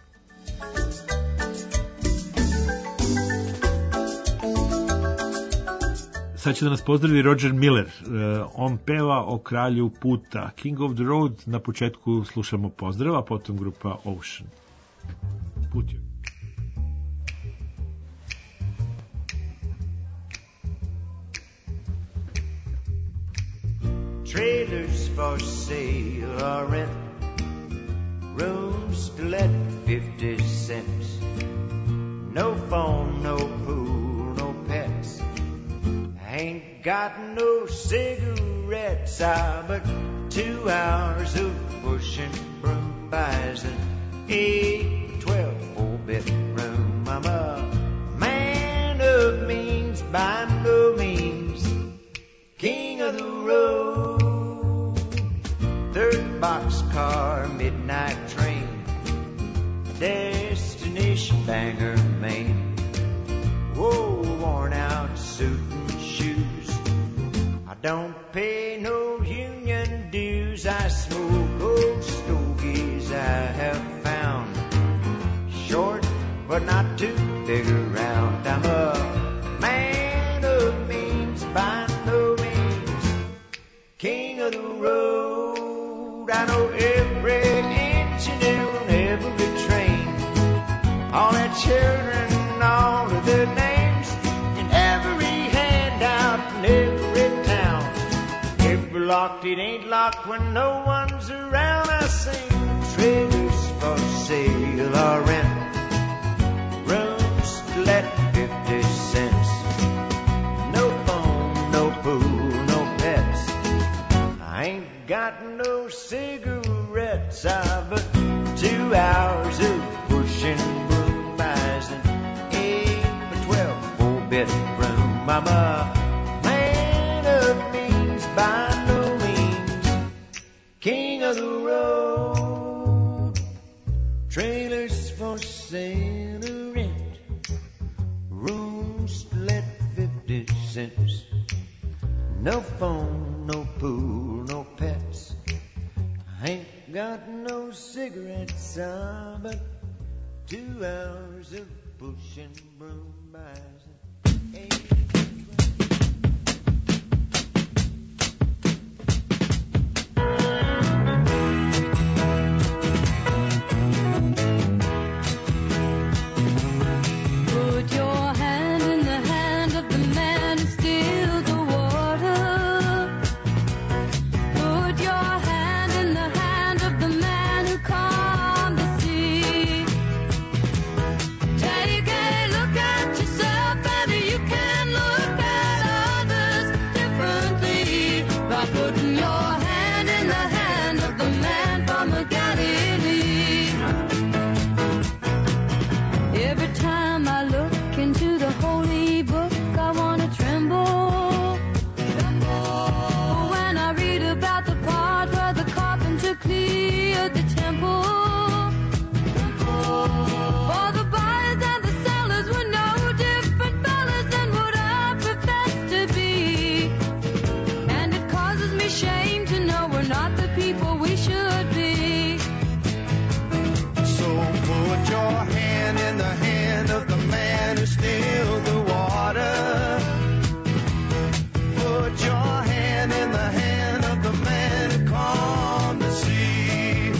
Sad će da nas pozdravi Roger Miller. On peva o kralju puta. King of the Road. Na početku slušamo pozdrav, a potom grupa Ocean. Putio. Trailers for sale or rent, rooms to let 50 cents. No phone, no pool, no pets. Ain't got no cigarettes, but 2 hours of pushing broom buys an 8, 12, 4-bedroom. I'm a man of means by no means, king of the road. 3rd boxcar, midnight train, destination Bangor, Maine. Whoa, worn out suit and shoes. I don't pay no union dues. I smoke old stogies I have found, short but not too big around. I'm a man of means by no means, king of the road. I know every engineer on every train, all their children, all of their names, and every handout in every town. If we're locked, it ain't locked when no one's around. I sing trailers for cigarettes. But 2 hours of pushing broom eyes and 8 by 12 4-bedroom. I'm a man of means, by no means king of the road. Trailers for sale or rent, rooms let 50 cents. No phone, no pool, no pets. I ain't got no cigarettes, but 2 hours of pushing broom bars. Put your hand in the hand of the man who steals the water. Put your hand in the hand of the man who calmed the sea. Take a look at yourself, and you can look at others differently by putting your hand in the hand of the man from the Galilee. Every time I look into the holy book, I want to tremble. When I read about the part where the carpenter cleared the temple. For the buyers and the sellers were no different fellas than what I profess to be. And it causes me shame to know we're not the people we should be. So put your hand in the hand of the man who steals the water. Put your hand in the hand of the man who calmed the sea.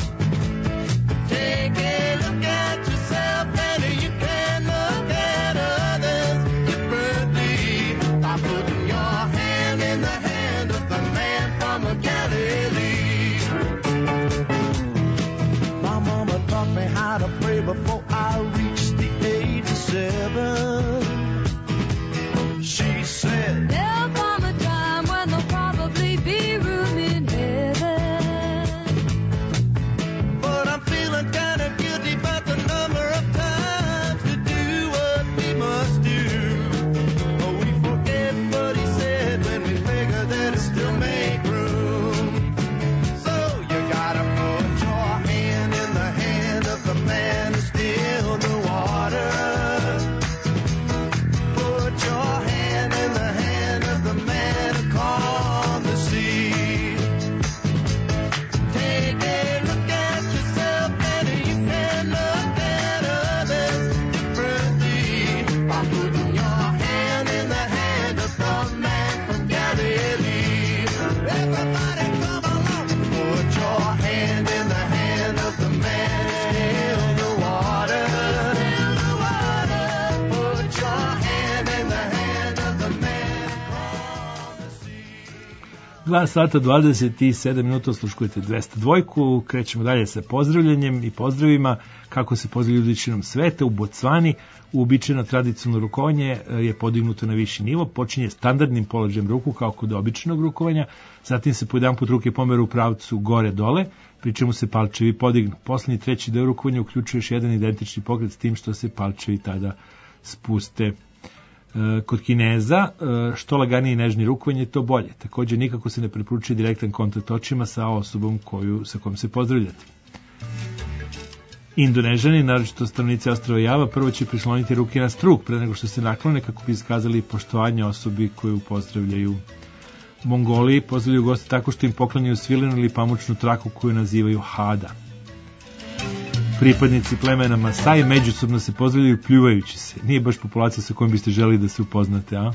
Take a look at yourself, and you can look at others differently by putting your hand in the hand of the man from the Galilee. My mama taught me how to pray before I reached the age of 7. She said, There'll come a time when there'll probably be room in heaven. but I'm feeling kind of guilty about the number of times to do what we must do. Oh, we forget what he said when we figure that it still make room. So you gotta put your hand in the hand of the man who steals the water. Put your hand in the hand of the man who calmed the sea. Take a look at yourself, and you can look at others differently by putting your hand in the hand of the man from Galilee. Everybody come along. Put your hand in the hand of the man who steals the water. Put your hand in the hand of the man who calmed the sea. 2 sata 27 minuta, osluškujete 202. Krećemo dalje sa pozdravljanjem i pozdravima. Kako se pozdravljaju ljudi širom sveta. U Bocvani uobičajeno tradicionalno rukovanje je podignuto na viši nivo. Počinje standardnim položajem ruku kao kod običnog rukovanja. Zatim se po jedan put ruke pomeru u pravcu gore-dole, pri čemu se palčevi podignu. Poslednji treći deo rukovanja uključuje još jedan identični pokret s tim što se palčevi tada spuste. Kod Kineza, što laganije i nežnije rukovanje, to bolje. Također nikako se ne preporučuje direktan kontakt očima sa osobom sa kojom se pozdravljate. Indonežani, naročito stanovnici ostrva Java, prvo će prisloniti ruke na struk pre nego što se naklone kako bi iskazali poštovanje osobi koju pozdravljaju. Mongoli pozdravljaju goste tako što im poklanjaju svilenu ili pamučnu traku koju nazivaju hada. Pripadnici plemena Masai međusobno se pozdravljaju pljuvajući se. Nije baš populacija sa kojom biste želeli da se upoznate, a?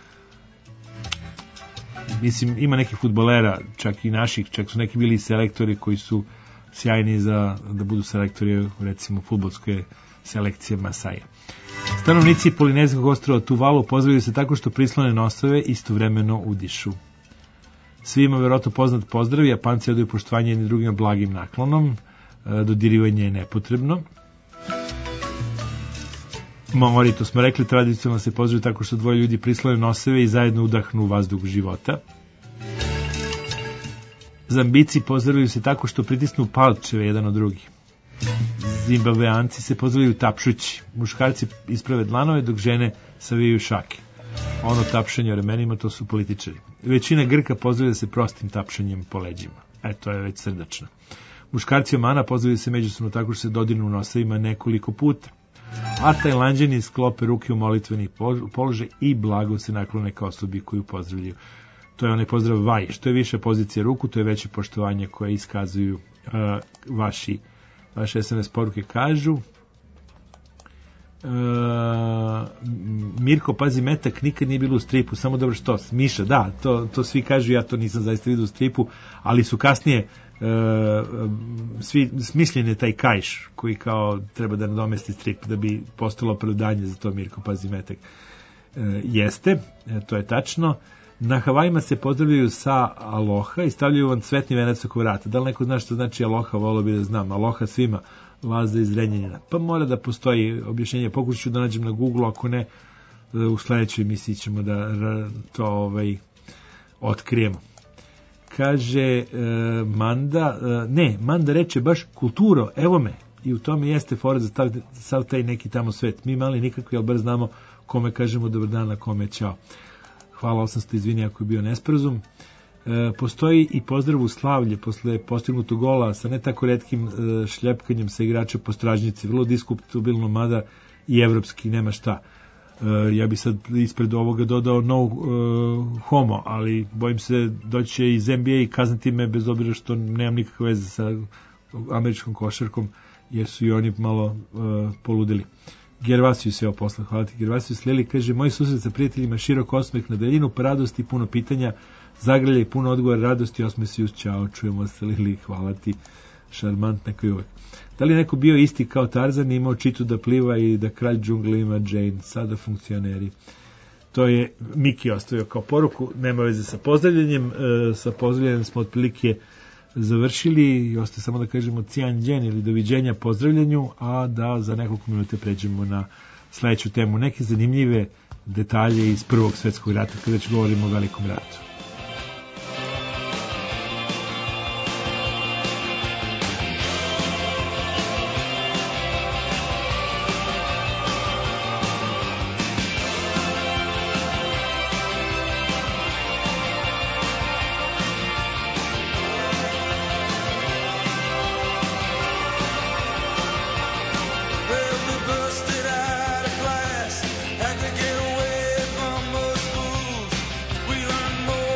Mislim, ima nekih fudbalera, čak i naših, čak su neki bili selektori koji su sjajni za da budu selektori, recimo, fudbalske selekcije Masaja. Stanovnici Polinezijskog ostrva Tuvalu pozdravljaju se tako što prislone nosove istovremeno udišu. Svima verovatno poznat pozdrav, Japanci odaju poštovanje jednim drugima blagim naklonom, dodirivanje je nepotrebno. Maori, to smo rekli, tradicionalno se pozdravljaju tako što dvoje ljudi prislone noseve i zajedno udahnu vazduh života. Zambici pozdravljaju se tako što pritisnu palčeve jedan od drugih. Zimbabveanci se pozdravljaju tapšući. Muškarci isprave dlanove, dok žene savijaju šake. Ono tapšanje o remenima, to su političari. Većina Grka pozdravlja se prostim tapšanjem po leđima. To je već srdačno. Muškarci Omana pozdravljaju se međusobno tako što se dodirnu nosevima nekoliko puta. A Tajlanđani sklope ruke u molitveni položaj i blago se naklone kao osobi koju pozdravljaju. To je onaj pozdrav vaj. Što je više pozicija ruku, to je veće poštovanje koje iskazuju vaše SMS poruke. Kažu Mirko, pazi, metak nikad nije bilo u stripu, samo dobro što Miša, da, to svi kažu, ja to nisam zaista vidio u stripu, ali su kasnije svi smišljen je taj kajš koji kao treba da nadomesti strip da bi postalo opravdanje za to. Mirko, pazi, metak jeste, to je tačno. Na Havajima se pozdravljaju sa aloha i stavljaju vam cvetni venac oko vrata. Da li neko zna što znači aloha? Volio bi da znam. Aloha svima, Laza iz Renjanina. Pa mora da postoji objašnjenje. Pokušat ću da nađem na Google, ako ne, u sledećoj emisiji ćemo da to otkrijemo. Kaže Manda, Manda reče baš kulturo, evo me. I u tome jeste fora za sav taj neki tamo svet. Mi mali nikakvi, ali bar znamo kome kažemo dobar dan, a kome ćao. Hvala 800, izvini ako je bio nesporazum. Postoji i pozdrav u slavlje posle postignutog gola sa ne tako retkim šljepkanjem sa igrača po stražnjici. Vrlo diskutabilno, mada i evropski, nema šta. Ja bi sad ispred ovoga dodao no homo, ali bojim se doći iz NBA i kazniti me bez obzira što nemam nikakve veze sa američkom košarkom, jer su i oni malo poludeli. Gervasiju se posle, hvala ti Gervasiju. Sleli kaže, moj susret sa prijateljima, širok osmeh na daljinu, radosti, puno pitanja, zagrlja i puno odgovor, radosti, osmeh si uz čao, čujemo se Lili, hvala ti, šarmantna kao i uvek. Da li neko bio isti kao Tarzan, imao čitu da pliva i da kralj džungle ima Jane, sada funkcioneri. To je Miki ostavio kao poruku, nema veze sa pozdravljanjem, sa pozdravljanjem smo otprilike završili i ostaje samo da kažemo cijanđen ili doviđenja pozdravljanju, a da za nekoliko minuta pređemo na sledeću temu. Neke zanimljive detalje iz Prvog svetskog rata, kada već govorimo o Velikom ratu. More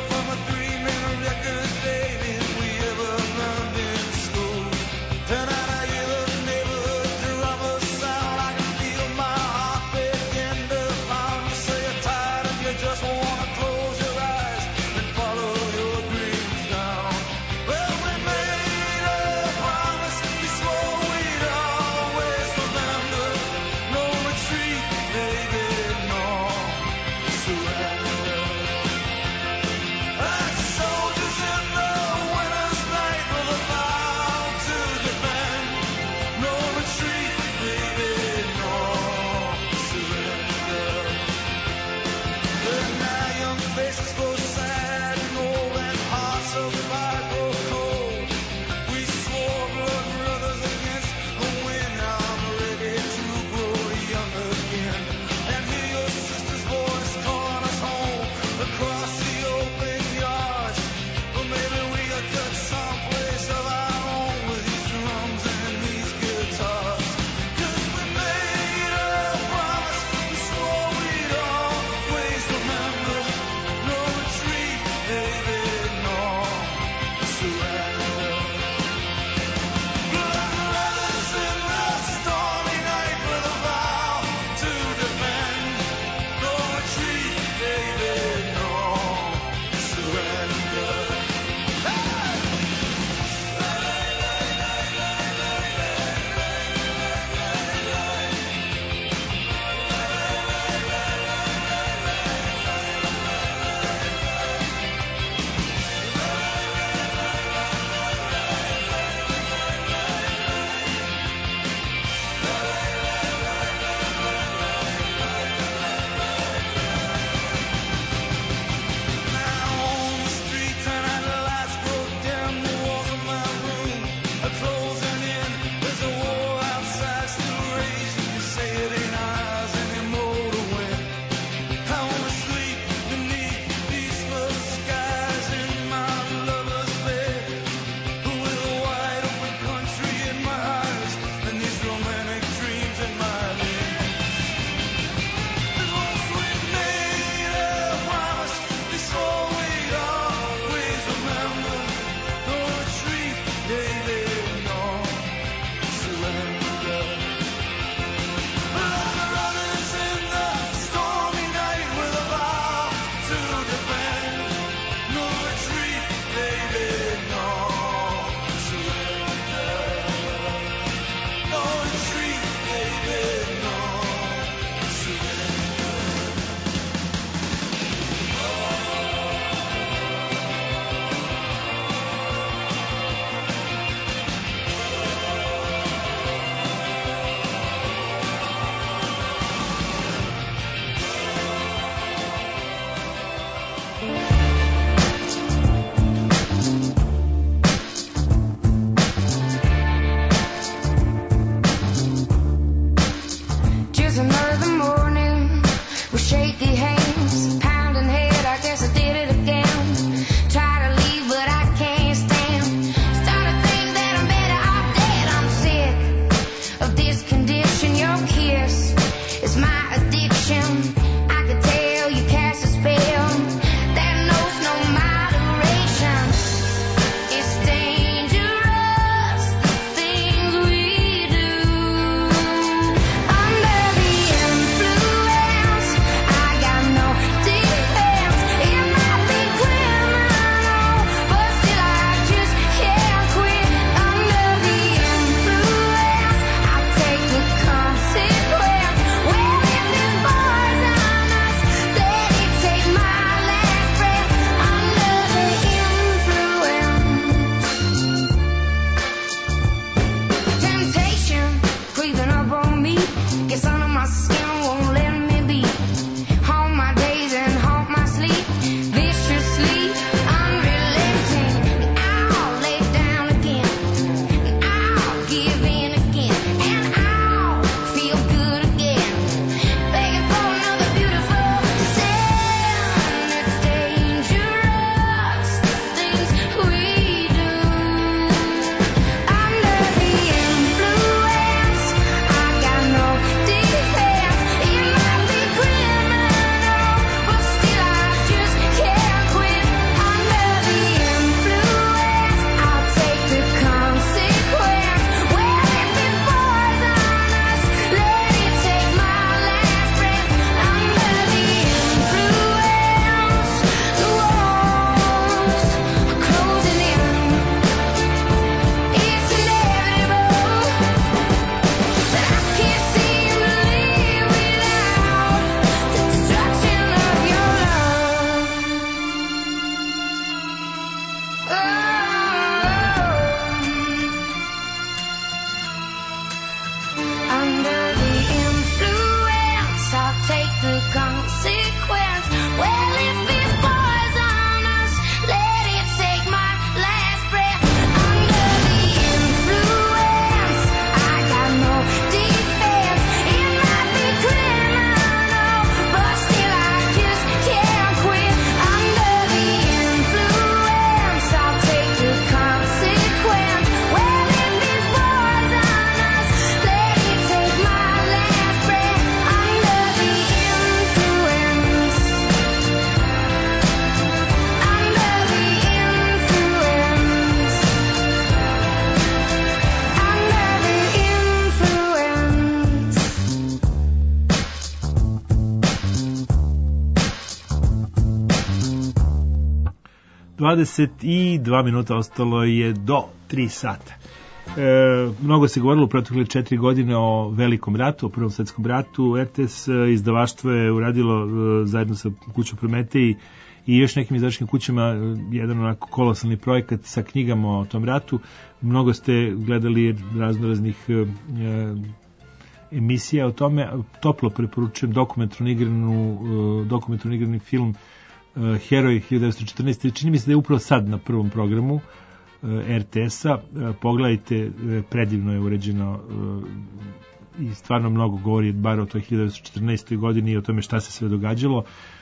22 minuta, ostalo je do 3 sata. Mnogo se govorilo u protekle 4 godine o Velikom ratu, o Prvom svetskom ratu. RTS izdavaštvo je uradilo zajedno sa kućom Prometej i još nekim izdavačkim kućama jedan onako kolosalni projekat sa knjigama o tom ratu. Mnogo ste gledali raznoraznih emisija o tome. Toplo preporučujem dokumentarno igrani film Heroj 1914. Čini mi se da je upravo sad na prvom programu RTS-a. Pogledajte, predivno je uređeno i stvarno mnogo govori bar o toj 1914. godini i o tome šta se sve događalo.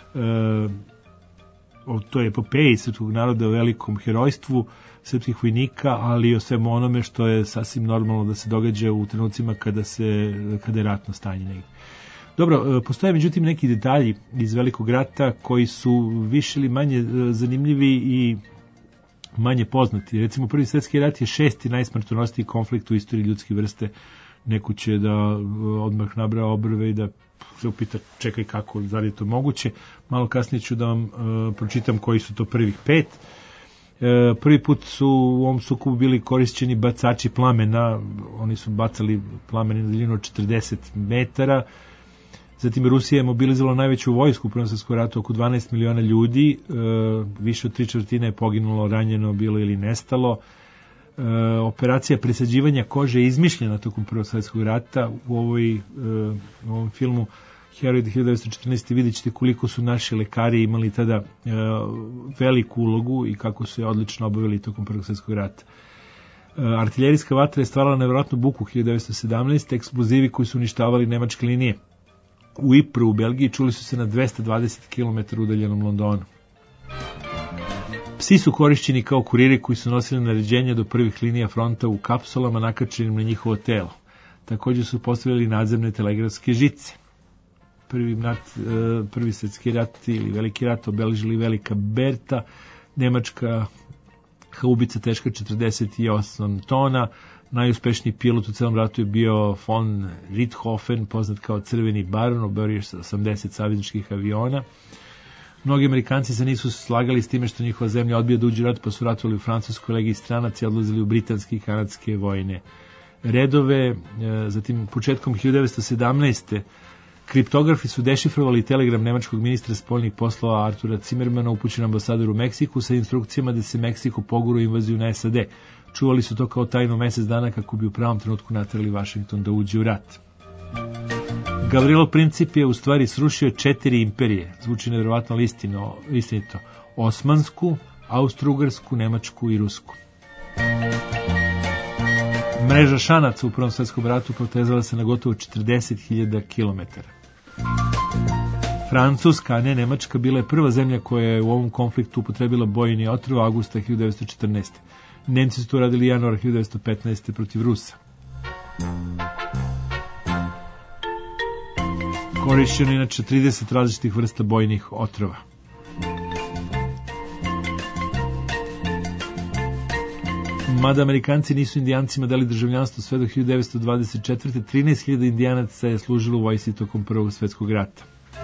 O toj epopeji srpskog naroda, o velikom herojstvu srpskih vojnika, ali i o svemu onome što je sasvim normalno da se događa u trenucima kada je ratno stanje negdje. Dobro, postoje međutim neki detalji iz Velikog rata koji su više ili manje zanimljivi i manje poznati. Recimo, Prvi svjetski rat je 6. najsmrtonosniji konflikt u istoriji ljudske vrste. Neko će da odmah nabra obrve i da se upita čekaj kako, da li je to moguće. Malo kasnije ću da vam pročitam koji su to prvih 5. Prvi put su u ovom sukobu bili korišćeni bacači plamena. Oni su bacali plamen na daljinu od 40 metara. Zatim Rusija je mobilizovala najveću vojsku u Prvom svjetskom ratu, oko 12 miliona ljudi, više od 3/4 je poginulo, ranjeno bilo ili nestalo. Operacija presađivanja kože je izmišljena tokom Prvog svjetskog rata. U ovom filmu Heroj 1914. vidjet ćete koliko su naši lekari imali tada veliku ulogu i kako su je odlično obavili tokom Prvog svjetskog rata. Artiljerijska vatra je stvarala nevjerojatnu buku 1917. Eksplozivi koji su uništavali nemačke linije u Ypres u Belgiji čuli su se na 220 km udaljenom Londonu. Psi su korišćeni kao kuriri koji su nosili naređenja do prvih linija fronta u kapsulama nakačenim na njihovo telo. Također su postavili nadzemne telegrafske žice. Prvi svjetski rat ili Veliki rat obeležili Velika Berta, nemačka haubica teška 48 tona. Najuspešniji pilot u celom ratu je bio von Richthofen, poznat kao Crveni baron, oborio sa 80 savezničkih aviona. Mnogi Amerikanci se nisu slagali s time što njihova zemlja odbija da uđe u rat, pa su ratovali u Francuskoj legiji stranaca i odlazili u britanske i kanadske vojne redove. Zatim, početkom 1917. kriptografi su dešifrovali telegram nemačkog ministra spoljnih poslova Artura Zimmermana upućen ambasadoru u Meksiku sa instrukcijama da se Meksiko pogura u invaziju na SAD. Čuvali su to kao tajno mjesec dana kako bi u pravom trenutku naterali Vašington da uđe u rat. Gavrilo Princip je u stvari srušio 4 imperije, zvuči nevjerovatno istinito, Osmansku, Austro-Ugarsku, Nemačku i Rusku. Mreža šanaca u Prvom svjetskom ratu protezala se na gotovo 40.000 km. Francuska, a ne Nemačka, bila je prva zemlja koja je u ovom konfliktu upotrebila bojni otrov avgusta 1914. Nemci su to radili januara 1915. protiv Rusa. Korišćeno je inače 30 različitih vrsta bojnih otrova. Mada Amerikanci nisu Indijancima dali državljanstvo sve do 1924. 13.000 Indijanaca je služilo u vojsci tokom Prvog svjetskog rata.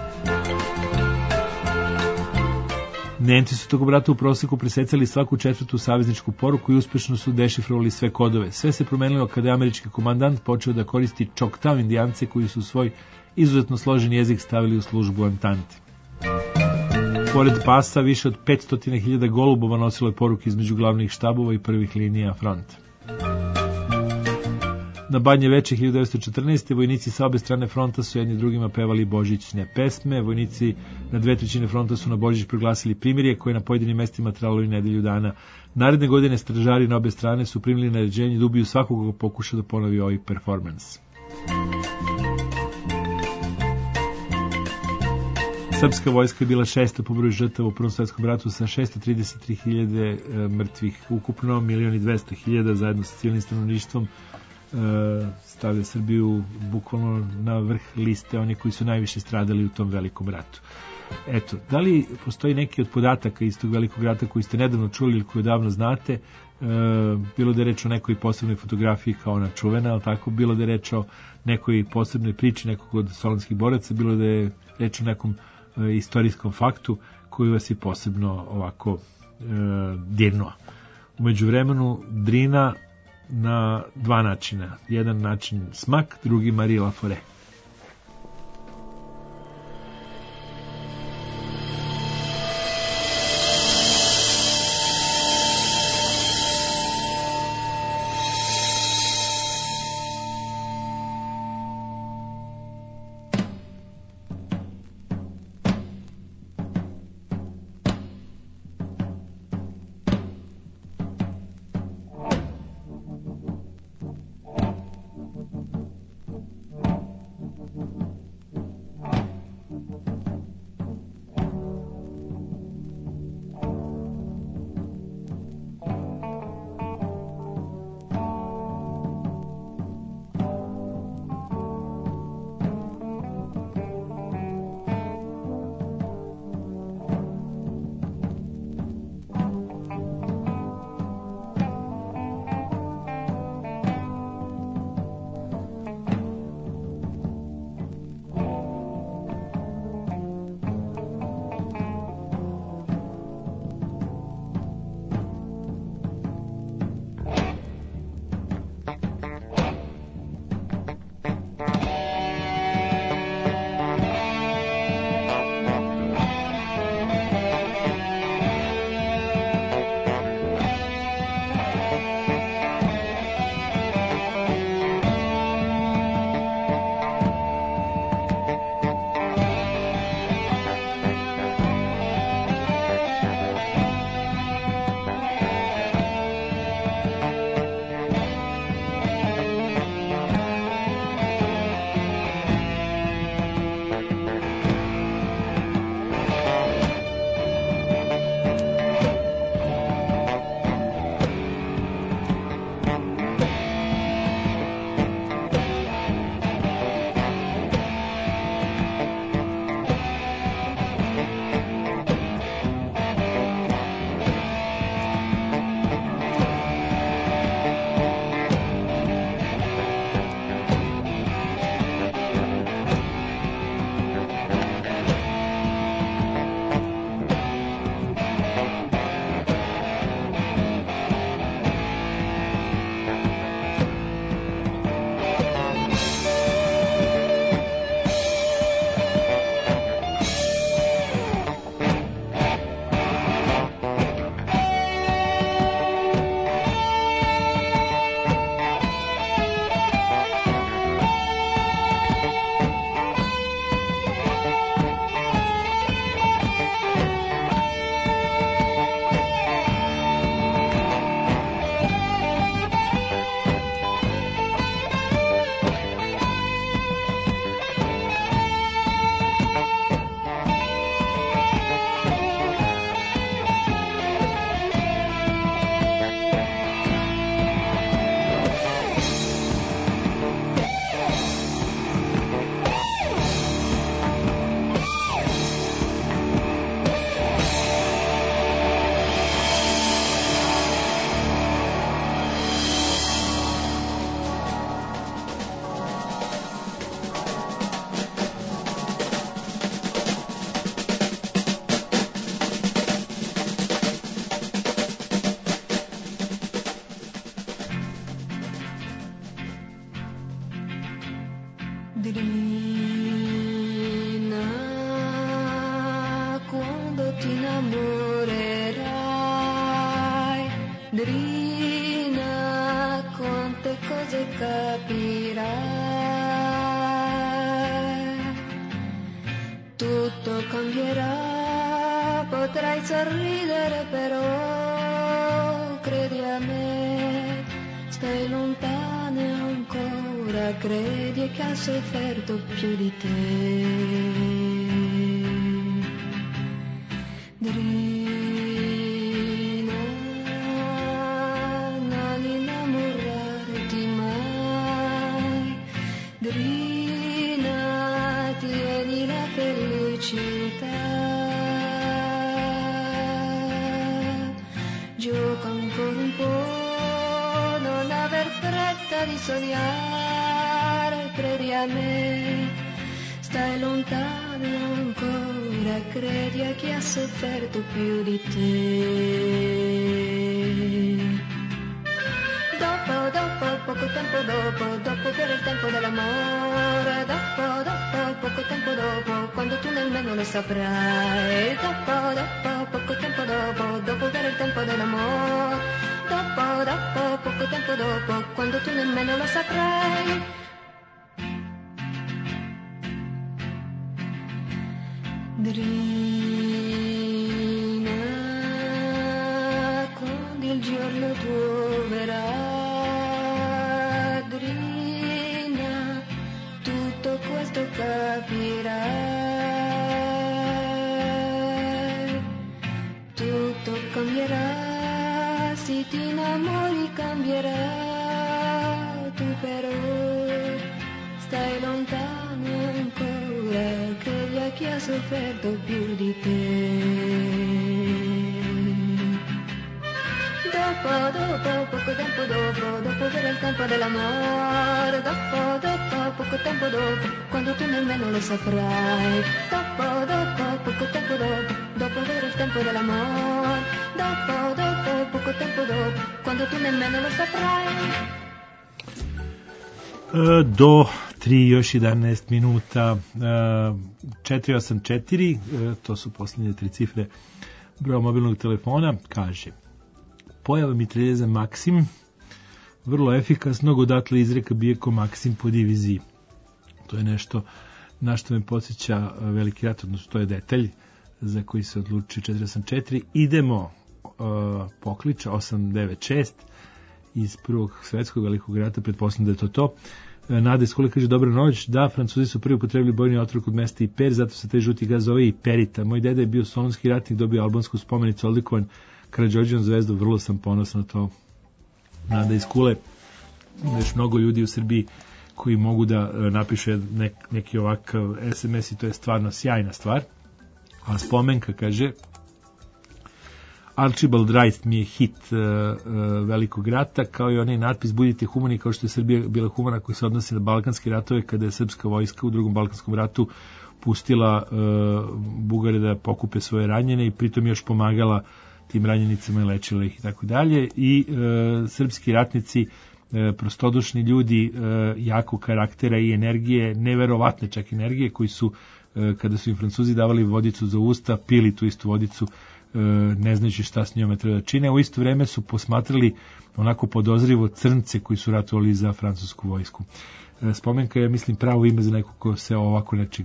Nemci su tokom rata u prosjeku presecali svaku 4. savezničku poruku i uspešno su dešifrovali sve kodove. Sve se promenilo kada je američki komandant počeo da koristi Choctaw Indijance koji su svoj izuzetno složen jezik stavili u službu Antante. Pored pasa, više od 500.000 golubova nosilo je poruke između glavnih štabova i prvih linija fronta. Na Badnje veče 1914. vojnici sa obe strane fronta su jedni drugima pevali božićne pesme. Vojnici na 2/3 fronta su na Božić proglasili primirje koje na pojedinim mestima trajalo i nedelju dana. Naredne godine stražari na obe strane su primili naređenje da ubiju svakog ko pokuša da ponovi ovaj performans. Srpska vojska je bila 6. po broju žrtava u Prvom svjetskom ratu sa 633.000 mrtvih. Ukupno 1.200.000 zajedno sa civilnim stanovništvom stavlja Srbiju bukvalno na vrh liste oni koji su najviše stradali u tom velikom ratu. Eto, da li postoji neki od podataka iz tog velikog rata koji ste nedavno čuli ili koji odavno znate, bilo da je reč o nekoj posebnoj fotografiji kao ona čuvena, ali tako, bilo da je reč o nekoj posebnoj priči nekog od solunskih boraca, bilo da je reč o nekom istorijskom faktu koji vas je posebno ovako dirnuo. U međuvremenu Drina na dva načina. Jedan način smak, drugi Marie Laforêt. Drina, quando ti innamorerai, Drina, quante cose capirai. Tutto cambierà, potrai sorridere però, credi a me, stai lontano ancora, credi che ha sofferto più di te. Drina, non innamorarti mai, Drina, tieni la felicità, gioca ancora un po', non aver fretta di sognare, credi a me, stai lontano ancora, credi a chi ha sofferto più di te. Dopo, poco tempo dopo per il tempo dell'amore, dopo, poco tempo dopo, quando tu nemmeno lo saprai. Dopo, poco tempo dopo per il tempo dell'amore, dopo, poco tempo dopo, quando tu nemmeno lo saprai. Drina, quando il giorno troverà, Drina, tutto questo capirai. Tutto cambierà, se ti innamori cambierà. Tu però stai lontano ancora, credi a chi ha sofferto più di te. Dopo, poco tempo dopo per il tempo dell'amore, dopo, poco tempo dopo, quando tu nemmeno lo saprai. Dopo, poco tempo dopo per il tempo dell'amore, dopo, poco tempo dopo, quando tu nemmeno lo saprai. Do 3 još 11 minuta, 484, to su posljednje 3 cifre broja mobilnog telefona, kaže: pojava mitraljeza Maksim, vrlo efikasno, odatle izreka bije ko Maksim po diviziji. To je nešto na što me podsjeća Veliki rat, odnosno to je detalj za koji se odluči 484. Idemo pokliča 896 iz Prvog svetskog velikog rata, pretpostavljam da je to. Nada iz Kule kaže: dobra noć, da, Francuzi su prvi upotrebili bojni otrov kod mesta Iper, zato se taj žuti gaz zove Iperita. Moj deda je bio solunski ratnik, dobio albansku spomenicu, odlikovan Karađorđevom zvezdom, vrlo sam ponosan na to. Nada iz Kule, još mnogo ljudi u Srbiji koji mogu da napiše neki ovakav SMS i to je stvarno sjajna stvar. A spomenka kaže: Archibald Wright mi je hit velikog rata, kao i onaj natpis budite humani, kao što je Srbija bila humana, koji se odnosi na balkanske ratove, kada je srpska vojska u drugom balkanskom ratu pustila Bugare da pokupe svoje ranjene i pritom još pomagala tim ranjenicama i lečila ih i tako dalje. I srpski ratnici, prostodušni ljudi, jakog karaktera i energije, neverovatne čak energije, koji su, kada su im Francuzi davali vodicu za usta, pili tu istu vodicu, ne znajući šta s njome treba da čine. U isto vreme su posmatrali onako podozrivo crnce koji su ratovali za francusku vojsku. Spomenka je, mislim, pravo ime za nekog ko se ovako nečeg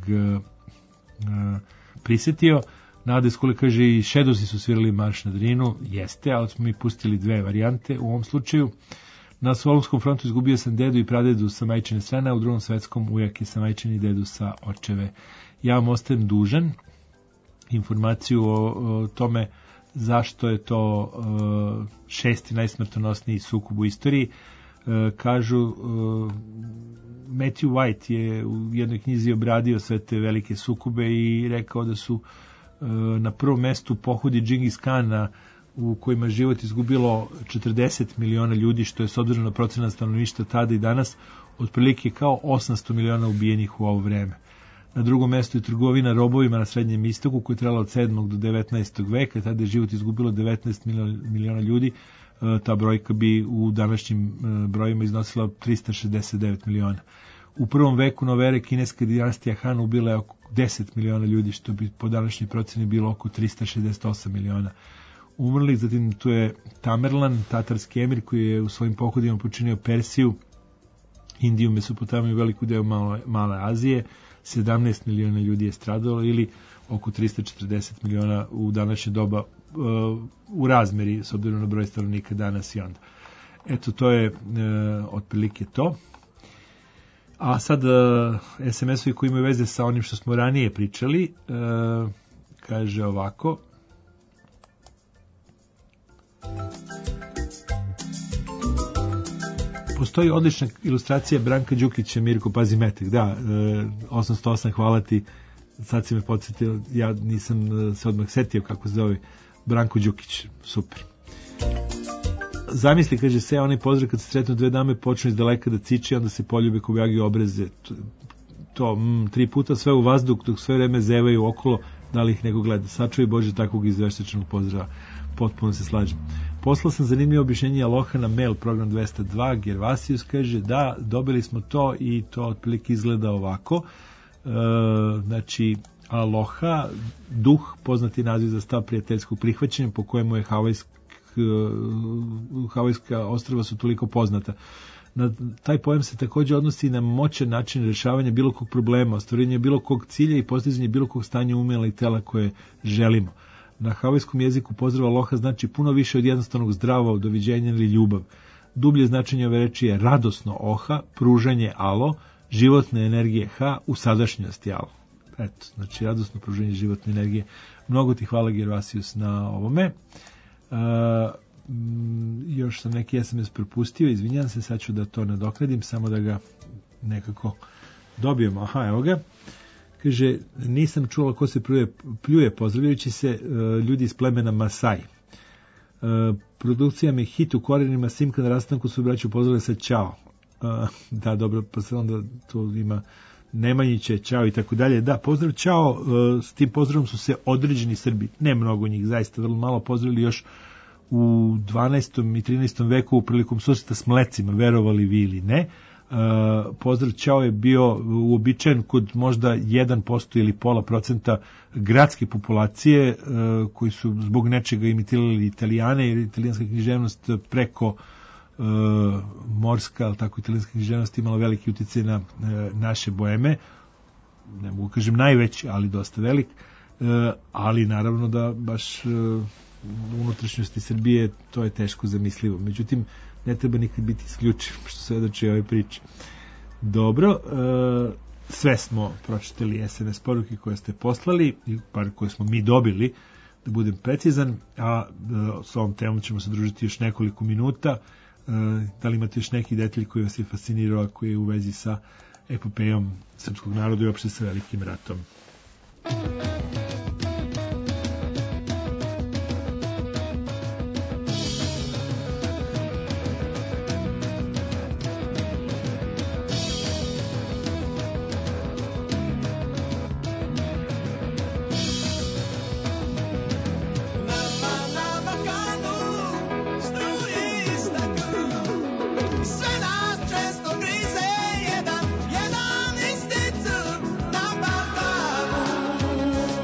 prisetio. Nada iz Kule kaže: i Shadowsi su svirali Marš na Drinu. Jeste, ali smo mi pustili 2 varijante u ovom slučaju. Na Solunskom frontu izgubio sam dedu i pradedu sa majčine strane, a u Drugom svetskom ujak i sa majčine i dedu sa očeve. Ja vam ostajem dužan informaciju o tome zašto je to 6. najsmrtonosniji sukob u istoriji. Kažu, Matthew White je u jednoj knjizi obradio sve te velike sukobe i rekao da su na prvom mestu pohodi Džingis Kana, u kojima život izgubilo 40 miliona ljudi, što je s obzirom na procenat stanovništva tada i danas otprilike kao 800 miliona ubijenih u ovo vreme. Na drugom mestu je trgovina robovima na Srednjem istoku, koja je trajala od 7. do 19. veka, tada je život izgubilo 19 miliona ljudi. Ta brojka bi u današnjim brojima iznosila 369 miliona. U prvom veku nove ere kineska dinastija Han ubila je oko 10 miliona ljudi, što bi po današnjoj proceni bilo oko 368 miliona umrlih. Zatim tu je Tamerlan, tatarski emir, koji je u svojim pohodima počinio Persiju, Indiju, Mesopotamiju, veliku deo Male Azije. 17 miliona ljudi je stradalo, ili oko 340 miliona u današnje doba u razmeri s obzirom na broj stanovnika danas i onda. Eto, to je otprilike to. A sad SMS-ovi koji imaju veze sa onim što smo ranije pričali, kaže ovako: postoji odlična ilustracija Branka Đukića, Mirko, pazi metak, da, 808, hvala ti, sad si me podsjetio, ja nisam se odmah setio kako se zove Branko Đukić, super. Zamisli, kaže se, onaj pozdrav kad se sretnu 2 dame, počnu iz daleka da ciče, onda se poljube ko bjagi obreze. to 3 puta sve u vazduh, dok sve vreme zevaju okolo, da li ih neko gleda. Sačuvaj Bože takvog izveštačnog pozdrava. Potpuno se slažem. Poslao sam zanimljivo objašnjenje Aloha na mail program 202. Gervasius kaže da, dobili smo to i to otprilike izgleda ovako. Znači, Aloha, duh, poznati naziv za stav prijateljskog prihvaćanja, po kojemu je Havajska ostrva su toliko poznata. Taj pojam se takođe odnosi na moćan način rešavanja bilo kog problema, ostvarenja bilo kog cilja i postizanje bilo kog stanja umela i tela koje želimo. Na havajskom jeziku pozdrav Aloha znači puno više od jednostavnog zdravo, doviđenja ili ljubav. Dublje značenje ove reči je radosno oha, pružanje alo, životne energije ha, u sadašnjosti alo. Eto, znači radosno pruženje životne energije. Mnogo ti hvala Gervasius na ovome. Još sam neki SMS propustio, izvinjam se, sad ću da to nadoknadim, samo da ga nekako dobijemo. Aha, evo ga. Kaže, nisam čula ko se pljuje pozdravljajući se ljudi iz plemena Masaj. Produkcija mi hit u korenima, Simka na rastanku su braću pozdravili sa čao. Da, dobro, pa se onda tu ima Nemanjiće, čao i tako dalje. Da, pozdrav, čao, s tim pozdravom su se određeni Srbi, ne mnogo njih, zaista vrlo malo pozdravili još u 12. i 13. veku prilikom susreta s mlecima, verovali vi ili ne. Pozdrav čao je bio uobičajen kod možda 1% ili 0,5% gradske populacije koji su zbog nečega imitirali Italijane, jer italijanska književnost preko morska, ali tako italijanska književnost imala veliki utjecaj na naše boeme, ne mogu kažem najveći, ali dosta velik, ali naravno da baš u unutrašnjosti Srbije to je teško zamislivo. Međutim, ne treba nikad biti isključiv, što svedoči ove priče. Dobro, sve smo pročitali SMS poruke koje ste poslali, par koje smo mi dobili, da budem precizan, a s ovom temom ćemo se družiti još nekoliko minuta. Da li imate još neki detalj koji vas je fascinirao, a koji je u vezi sa epopejom srpskog naroda i uopšte sa velikim ratom? Sve nas često grize jedan isti crv na Balkanu.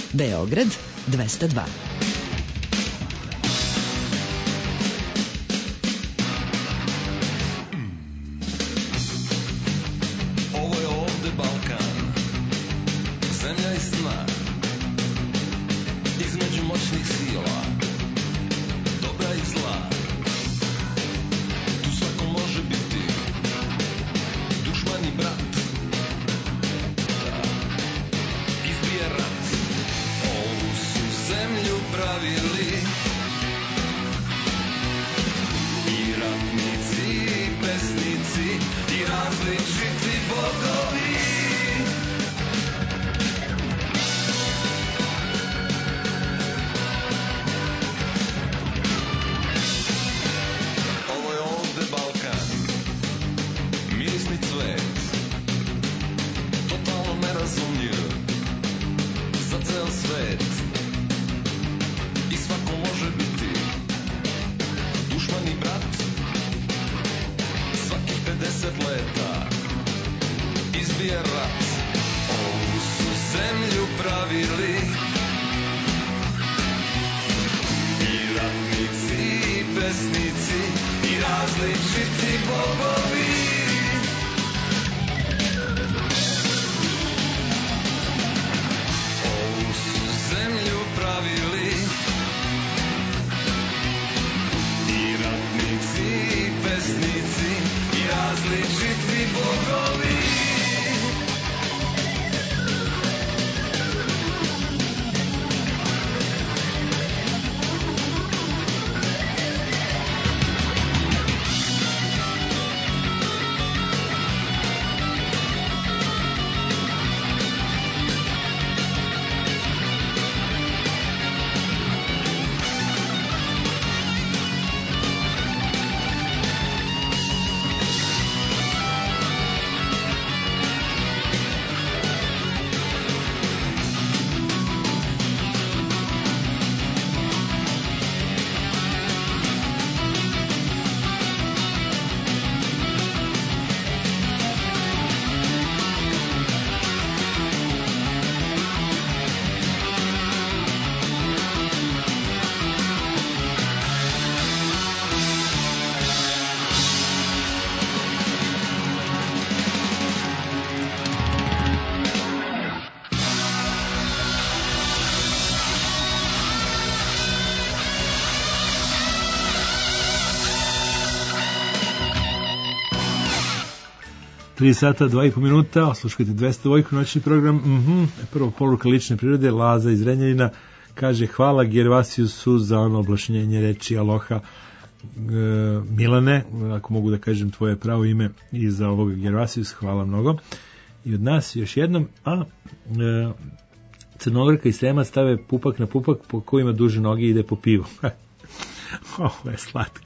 Beograd 202. Ovo je ovde Balkan, zemlja i sna, između moćnih sila, dobra i zla. Tu svako može biti dušman i brat, da izbije rat. Ovu su zemlju pravili i ratnici i pesnici i različiti bogovi. Ovo je ovde Balkan, mirisni cvet, totalno nerazumljiv za ceo svet. I svako može biti dušman i brat, svakih 50 leta izbije rat. Ovu su zemlju pravili i ratnici i pesnici i različiti bogovi. Ovu su zemlju pravili i ratnici i pesnici i različiti bogovi. Tri sata, 2,5 minuta, osluškajte 202, noćni program. Prvo poruka lične prirode, Laza iz Renjanina, kaže hvala Gervasiusu za ono oblašnjenje reči aloha. Milane, ako mogu da kažem tvoje pravo ime i za ovog Gervasius, hvala mnogo. I od nas još jednom, Crnogorka i Sremac stave pupak na pupak po kojima duže noge ide po pivu. Ovo je slatko.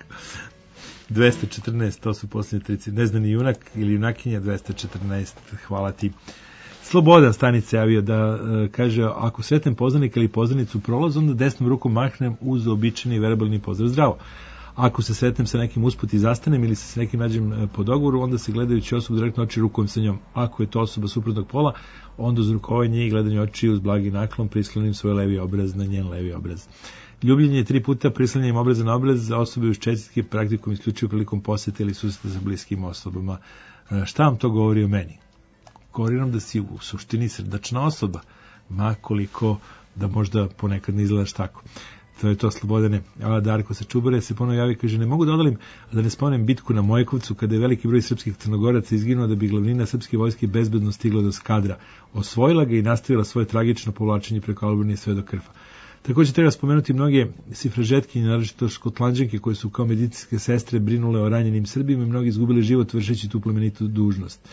214, to su posljednje 30. Neznani junak ili junakinja 214, hvala ti. Slobodan Stanice javio da kaže, ako sretnem poznanika ili poznanicu u prolazu, onda desnom rukom mahnem uz običajni verbalni pozdrav zdravo. Ako se sretnem sa nekim usput i zastanem ili se s nekim nađem po dogovoru, onda se gledajući osobu direktno oči rukujem sa njom. Ako je to osoba suprotnog pola, onda uz rukovanje i gledanje oči uz blagi naklon prisklonim svoj levi obraz na njen levi obraz. Ljubljenje 3 puta prislanjanjem obraza na obraz za osobe uz čestitke praktikom isključivo prilikom posete ili susreta sa bliskim osobama. Šta vam to govori o meni? Govori nam da si u suštini srdačna osoba, makoliko da možda ponekad ne izgledaš tako. To je to, Slobodane. A Darko sa Čubare se ponovo javi, kaže, ne mogu da odalim, a da ne spomenem bitku na Mojkovcu, kada je veliki broj srpskih Crnogoraca izginuo da bi glavnina srpske vojske bezbedno stigla do Skadra. Osvojila ga i nastavila svoje tragično povlačenje preko Albanije sve do Krfa. Također treba spomenuti mnoge sifražetkinje, naročito Škotlanđanke, koje su kao medicinske sestre brinule o ranjenim Srbima i mnogi izgubili život vršeći tu plemenitu dužnost.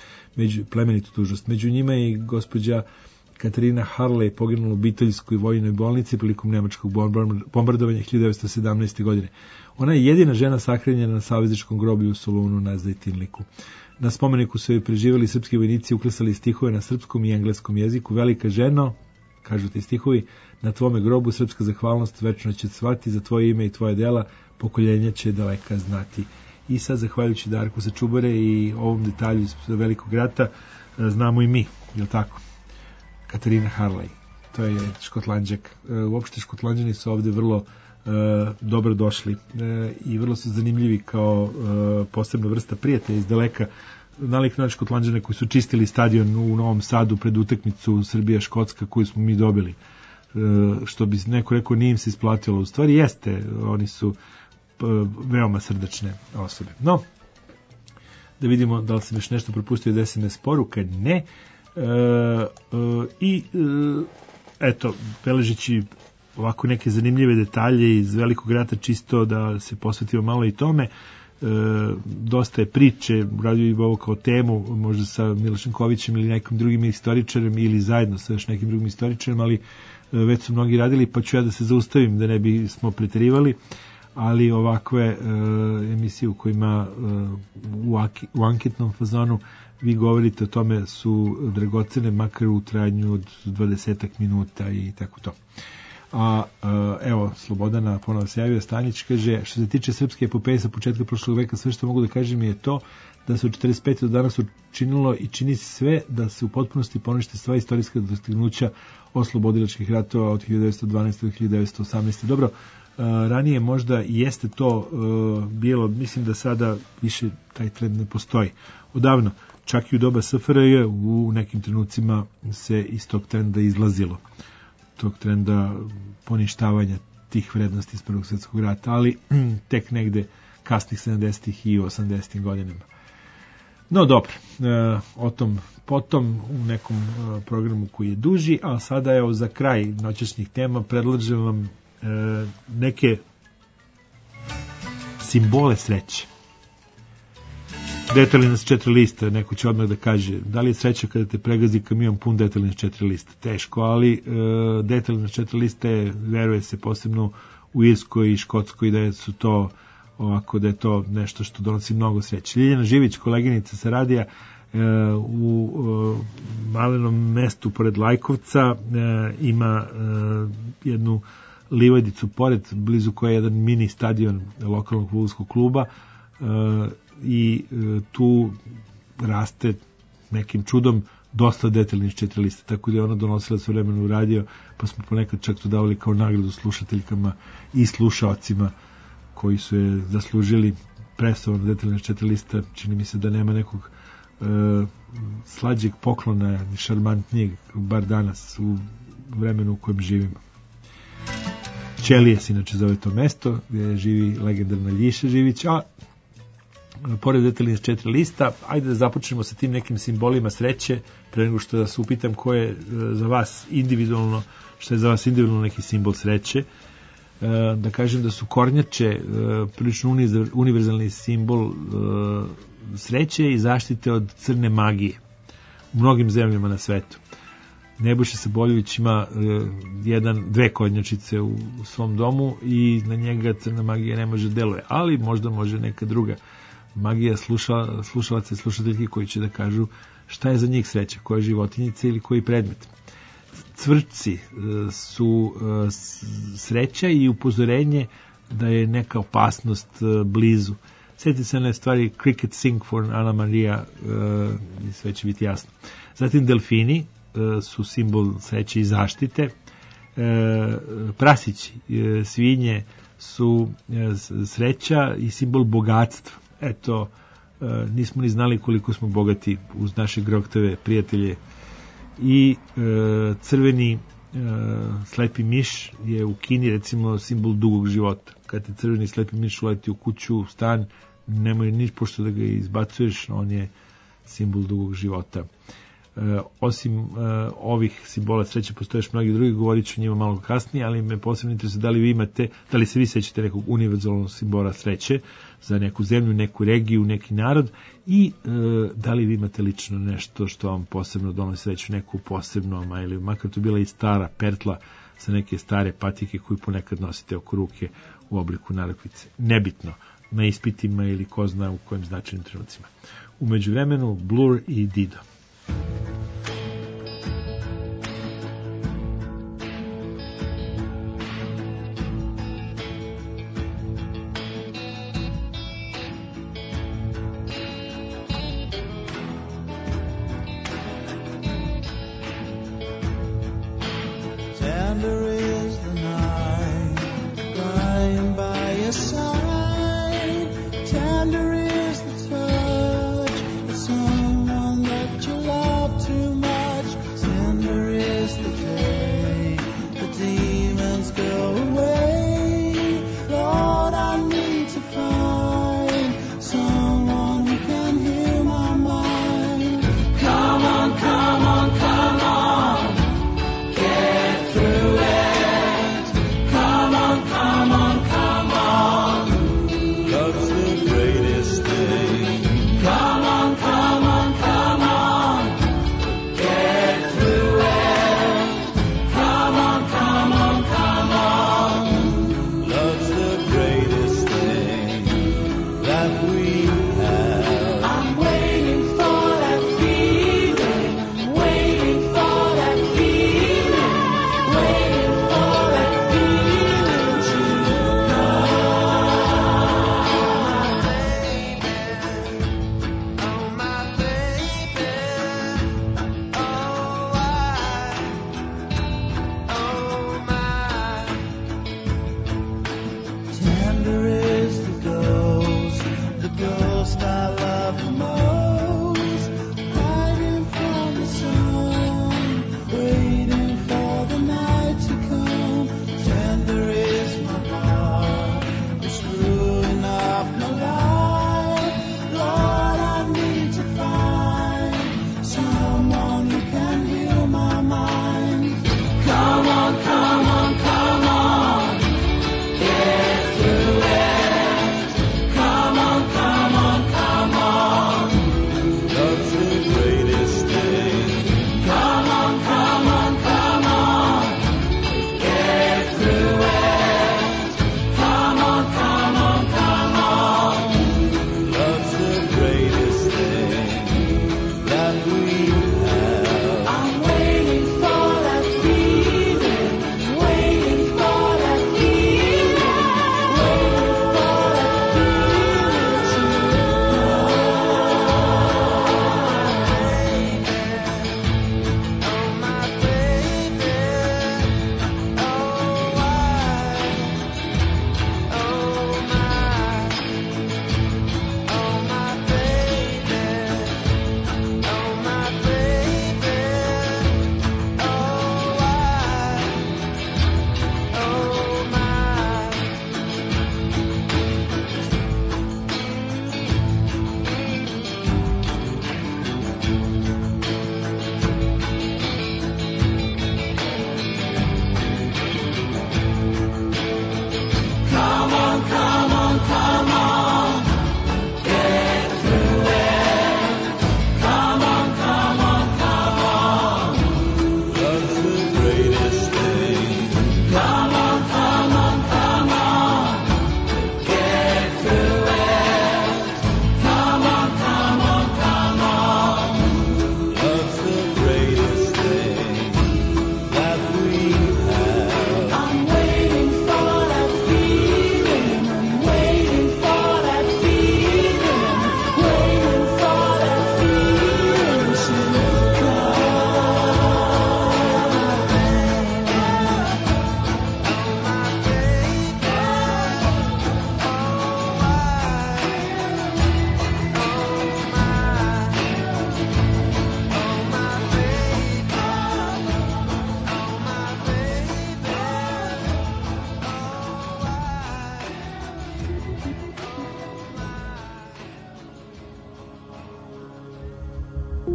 Među njima je i gospođa Katarina Harley, poginula u obiteljskoj vojnoj bolnici prilikom nemačkog bombardovanja 1917. godine. Ona je jedina žena sahranjena na savezničkom groblju u Solunu na Zajtinliku. Na spomeniku su joj preživjeli srpski vojnici, uklesali stihove na srpskom i engleskom jeziku. Velika ženo, kažu ti stihovi, na tvome grobu srpska zahvalnost večno će cvati, za tvoje ime i tvoje dela pokoljenja će daleka znati. I sad, zahvaljujući Darku sa Čubare i ovom detalju iz Velikog rata, znamo i mi, je li tako? Katarina Harley. to je Škotlanđak. Uopšte Škotlanđani su ovde vrlo dobro došli i vrlo su zanimljivi kao posebna vrsta prijatelja iz daleka. Nalik na Škotlanđane koji su čistili stadion u Novom Sadu pred utakmicu Srbija-Škotska koju smo mi dobili. Što bi neko rekao nije im se isplatilo. U stvari jeste, oni su veoma srdačne osobe. No, da vidimo da li sam još nešto propustio od SMS poruka. Ne. Eto, beležeći ovako neke zanimljive detalje iz Velikog rata, čisto da se posvetimo malo i tome. Dosta je priče, radio i ovo kao temu, možda sa Milošenkovićem ili nekim drugim istoričarem ili zajedno sa još nekim drugim istoričarem, ali već su mnogi radili, pa ću ja da se zaustavim da ne bi smo preterivali, ali ovakve emisije u kojima u anketnom fazonu vi govorite o tome su dragocene, makar u trajanju od 20 minuta i tako to. Evo, Slobodana ponovo se javio, Stanić kaže, što se tiče srpske epopeje sa početka prošlog veka, sve što mogu da kažem je to da se od 45. do danas učinilo i čini sve da se u potpunosti ponište sva istorijska dostignuća oslobodilačkih ratova od 1912. do 1918. Dobro, ranije možda i jeste to bilo, mislim da sada više taj trend ne postoji. Odavno, čak i u doba SFRJ u nekim trenucima se iz tog trenda izlazilo, tog trenda poništavanja tih vrednosti iz Prvog svjetskog rata, ali tek negde kasnih 70. i 80. godinama. No dobro, o tom potom u nekom programu koji je duži, a sada evo za kraj noćašnjih tema predlažem vam neke simbole sreće. Detaljne s 4 lista, neko će odmah da kaže, da li je sreća kada te pregazi kamion pun detaljne s 4 lista? Teško, ali detaljne s 4 liste veruje se posebno u Irskoj i Škotskoj da su to ovako, da je to nešto što donosi mnogo sreće. Ljiljana Živić, koleginica sa radija, u malenom mestu pored Lajkovca ima jednu livadicu pored, blizu koja je jedan mini stadion lokalnog fudbalskog kluba i tu raste nekim čudom dosta detaljnih 4 lista, tako da je ona donosila sve vremena u radio, pa smo ponekad čak to davali kao nagradu slušateljkama i slušaocima koji su je zaslužili. Presovano detaljnih 4 lista, čini mi se da nema nekog slađeg poklona ni šarmantnijeg, bar danas u vremenu u kojem živimo. Ćelije se inače zove to mesto gde živi legendarna Ljiša Živić, a pored detaljnih 4 lista, ajde da započnemo sa tim nekim simbolima sreće, pre nego što da se upitam ko je za vas individualno, što je za vas individualno neki simbol sreće. Da kažem da su kornjače prilično univerzalni simbol sreće i zaštite od crne magije u mnogim zemljama na svetu. Nebojša Saboljević ima dve kornjačice u svom domu i na njega crna magija ne može deluje, ali možda može neka druga magija slušalaca i slušateljki koji će da kažu šta je za njih sreća, koja životinjica ili koji predmet. Cvrčci su sreća i upozorenje da je neka opasnost blizu. Sjetite se na stvari Cricket Sing for Anna Maria i sve će biti jasno. Zatim delfini su simbol sreće i zaštite. Prasići, svinje su sreća i simbol bogatstva. Eto, nismo ni znali koliko smo bogati uz naše groktove prijatelje. I crveni slepi miš je u Kini recimo simbol dugog života. Kad te crveni slepi miš uleti u kuću, u stan, nemoj niš pošto da ga izbacuješ, on je simbol dugog života. Osim ovih simbola sreće postoje još mnogi drugi, govorit ću o njima malo kasnije, ali me posebno interesuje da li se vi sećate nekog univerzalnog simbola sreće za neku zemlju, neku regiju, neki narod i da li vi imate lično nešto što vam posebno donosi sreću, neku posebno, ili makar to bila i stara pertla sa neke stare patike koju ponekad nosite oko ruke u obliku narakvice. Nebitno, na ispitima ili ko zna u kojim značajnim trenucima. U međuvremenu Blur i Dido.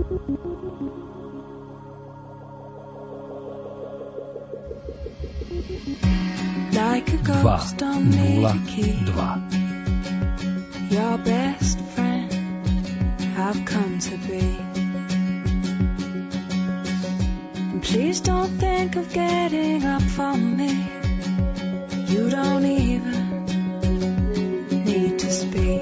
Like a ghost on the key, your best friend I've come to be. And please don't think of getting up from me. You don't even need to speak.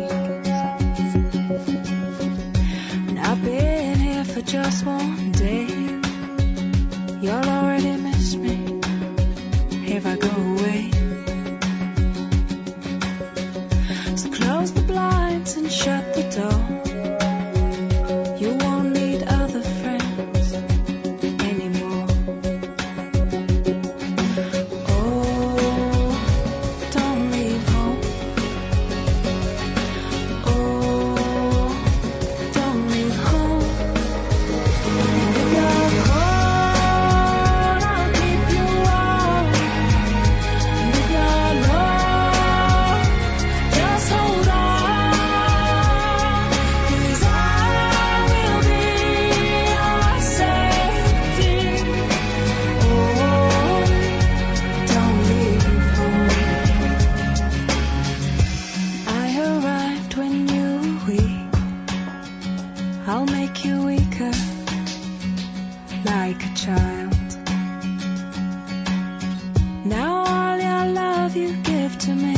And I've been here for just one day. You'll already miss me if I go away. So close the blinds and shut the door. You won't need other friends anymore. Oh, don't leave home. Oh, don't leave home. And if you're cold, I'll keep you warm. And if you're low, just hold on. 'Cause I will be your safety. Oh, don't leave home. I arrived when you were weak. I'll make you weaker, like a child. Now all your love you give to me,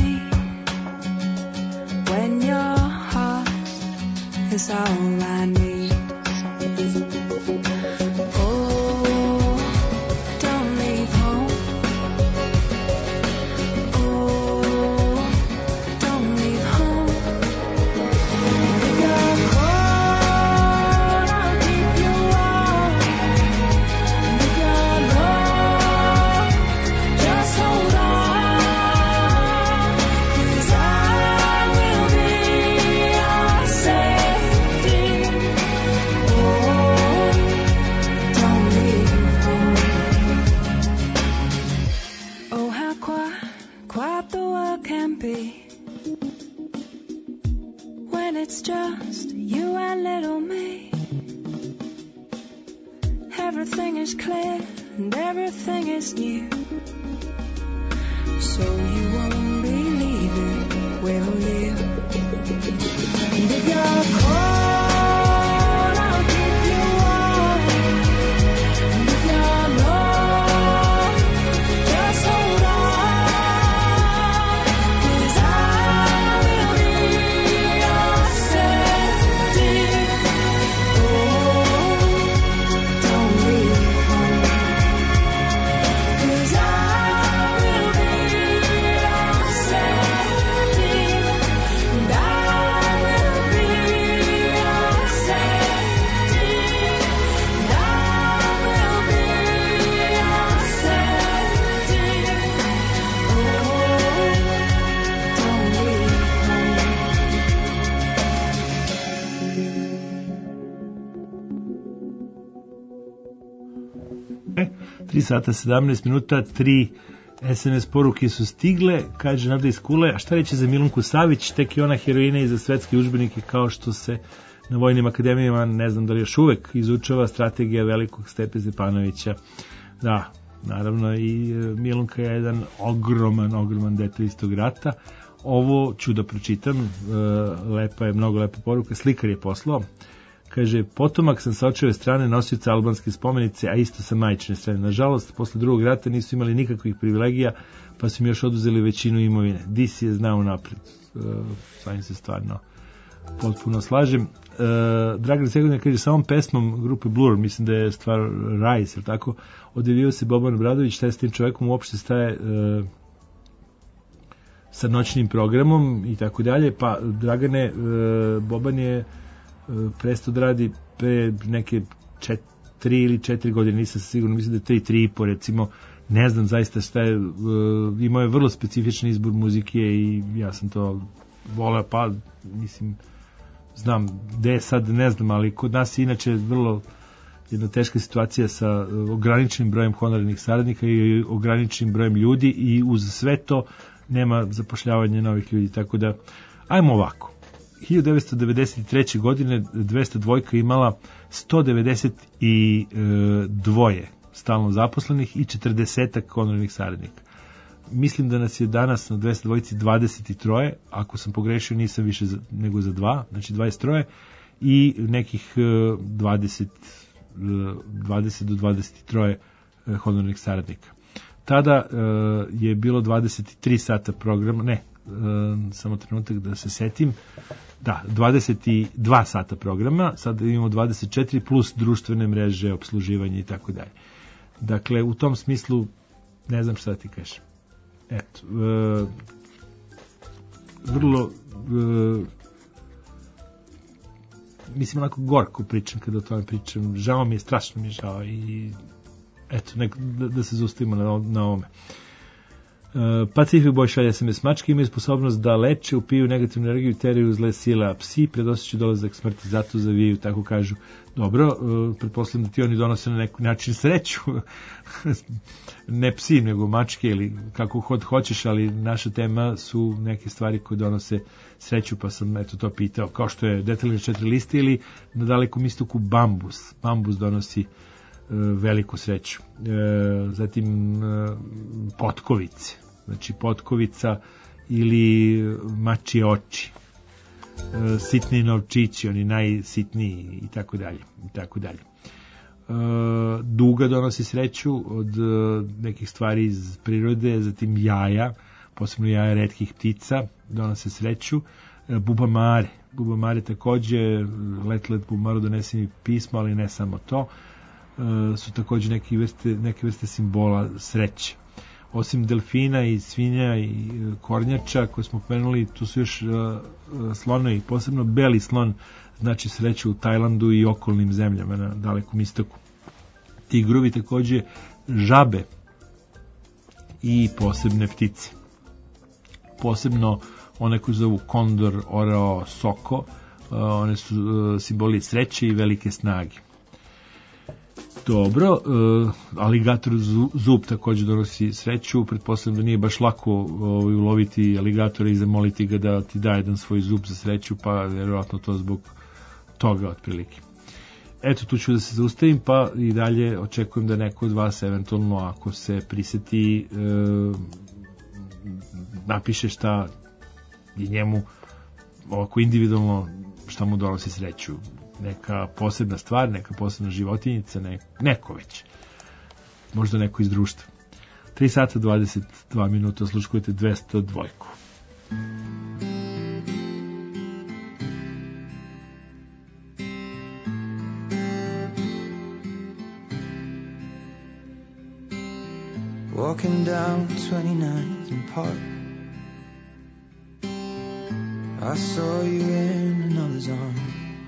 when your heart is all I need. Oh, don't leave home. Oh, don't leave home. And if you're cold, I'll keep you warm. And if you're low, just hold on. 'Cause I will be your safety. Oh, don't leave home. Oh, how quiet the world can be when it's just you and little me. Everything is clear and everything is new. So you won't be leaving, will you? And if you're cold, I'll keep you warm. And if you're low, just hold on. 'Cause I will be your safety. Oh, don't leave home. 'Cause I will be your safety. And I will be your safety. And I will be your safety. Oh, don't leave home. 3 sata 17 minuta, 3 SMS poruke su stigle, kaže Nada iz Kule, a šta reći za Milunku Savić, tek i ona heroina i za svetske udžbenike, kao što se na vojnim akademijama, ne znam da li još uvek, izučava strategija velikog Stepe Stepanovića. Da, naravno i Milunka je jedan ogroman detalj iz tog rata. Ovo ću da pročitam, lepa je, mnogo lepa poruka, slikar je poslao. Kaže, potomak sam sa očeve strane nosioca albanske spomenice, a isto sa majčine strane. Nažalost, posle drugog rata nisu imali nikakvih privilegija, pa su im još oduzeli većinu imovine. Dis je znao napred. S ovim se stvarno potpuno slažem. Dragan Segodnja kaže, sa ovom pesmom grupe Blur, mislim da je stvar Rise, ili tako, odjavio se Boban Obradović, šta je s tim čovekom uopšte staje sa noćnim programom i tako dalje. Pa, Dragane, Boban je prestao da radi pre neke 3 ili 4 godine, nisam sigurno, mislim da je 3,5 recimo, ne znam zaista šta je, imao je vrlo specifičan izbor muzike i ja sam to voleo, pa mislim, znam gde je sad, ne znam, ali kod nas je inače vrlo jedna teška situacija sa ograničenim brojem honorarnih saradnika i ograničenim brojem ljudi i uz sve to nema zapošljavanja novih ljudi, tako da ajmo ovako. 1993. godine 202 imala 192 stalno zaposlenih i 40 honorarnih saradnika. Mislim da nas je danas na 202 23, ako sam pogrešio nisam više nego za 2, znači 23 i nekih 20 do 23 honorarnih saradnika. Tada je bilo 23 sata programa, ne, samo trenutak da se setim, da, 22 sata programa, sada imamo 24 plus društvene mreže, obsluživanje i tako dalje. Dakle, u tom smislu, ne znam šta ti kažem. Eto, vrlo, mislim, onako gorko pričam kada o tome pričam, žao mi je, strašno mi je žao i eto, da se zaustavimo na ovome. Pacific Boy šalje SMS, mačke imaju sposobnost da leče, upiju negativnu energiju, teraju zle sile, a psi predoseću dolazak smrti, zato zaviju, tako kažu. Dobro, pretpostavljam da ti oni donose na neki način sreću, ne psi, nego mačke ili kako hoćeš, ali naša tema su neke stvari koje donose sreću, pa sam eto to pitao, kao što je detaljne 4 liste ili na dalekom istoku bambus. Bambus donosi veliku sreću. Zatim potkovice, znači potkovica ili mačije oči, sitni novčići, oni najsitniji i tako dalje, i tako dalje. Duga donosi sreću od nekih stvari iz prirode, zatim jaja, posebno jaja retkih ptica donose sreću. Bubamare takođe, let bubamaru donese mi pismo, ali ne samo to, su takođe neke vrste simbola sreće. Osim delfina i svinja i kornjača koje smo pomenuli, tu su još slonovi, posebno beli slon znači sreću u Tajlandu i okolnim zemljama na dalekom istoku. Tigrovi takođe, žabe i posebne ptice. Posebno one koje zovu kondor, orao, soko, one su simboli sreće i velike snage. Dobro, aligator zub takođe donosi sreću, pretpostavljam da nije baš lako uloviti aligatora i zamoliti ga da ti da jedan svoj zub za sreću, pa vjerovatno to zbog toga otprilike. Eto, tu ću da se zaustavim, pa i dalje očekujem da neko od vas eventualno, ako se priseti, napiše šta je njemu ovako individualno, šta mu donosi sreću. Neka posebna stvar, neka posebna životinjica, neko već. Možda neko iz društva. 3 sata 22 minuta, osluškujete 202. Walking down 29th and Park, I saw you in another's arms.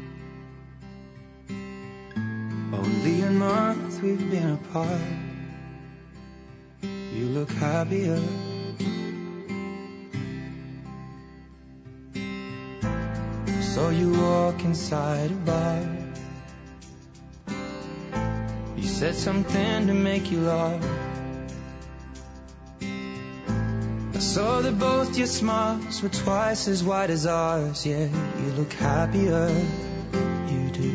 Only a month we've been apart. You look happier. Saw you walk inside a bar. You said something to make you laugh. I saw that both your smiles were twice as wide as ours. Yeah, you look happier. You do.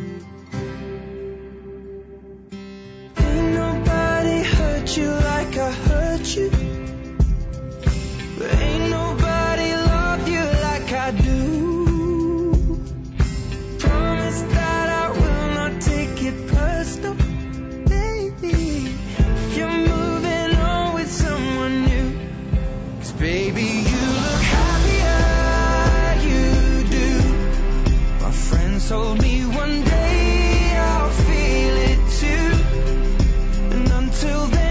You like I hurt you, but ain't nobody love you like I do. Promise that I will not take it personal, baby. If you're moving on with someone new, 'cause baby you look happier, you do. My friends told me one day I'll feel it too, and until then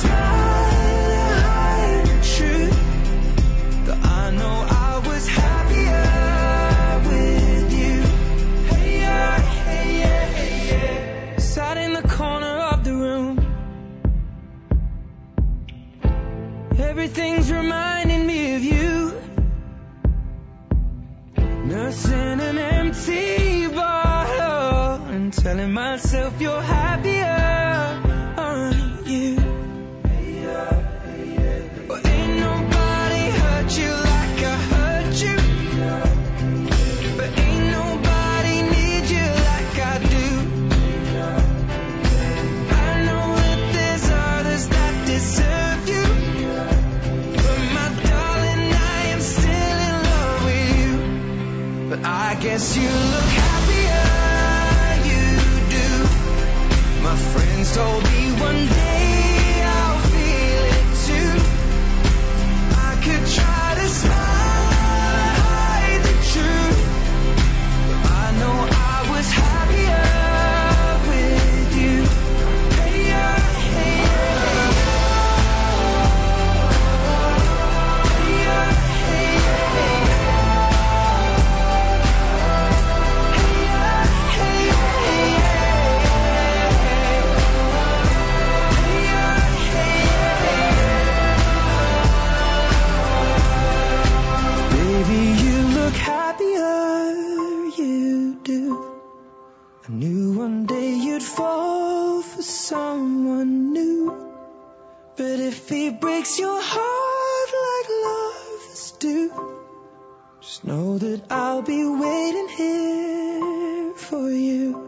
everything's reminding me of you, nursing an empty bottle and telling myself you're happier, aren't you? Well, ain't nobody hurt you like I hurt you, but I guess you look happier, you do. My friends told me one day I'll feel it too. I could try to smile and hide the truth, but I know I was happier with you. Hey, yeah, hey, yeah. Hey, yeah, hey, yeah. I knew one day you'd fall for someone new. But if he breaks your heart like lovers do, just know that I'll be waiting here for you.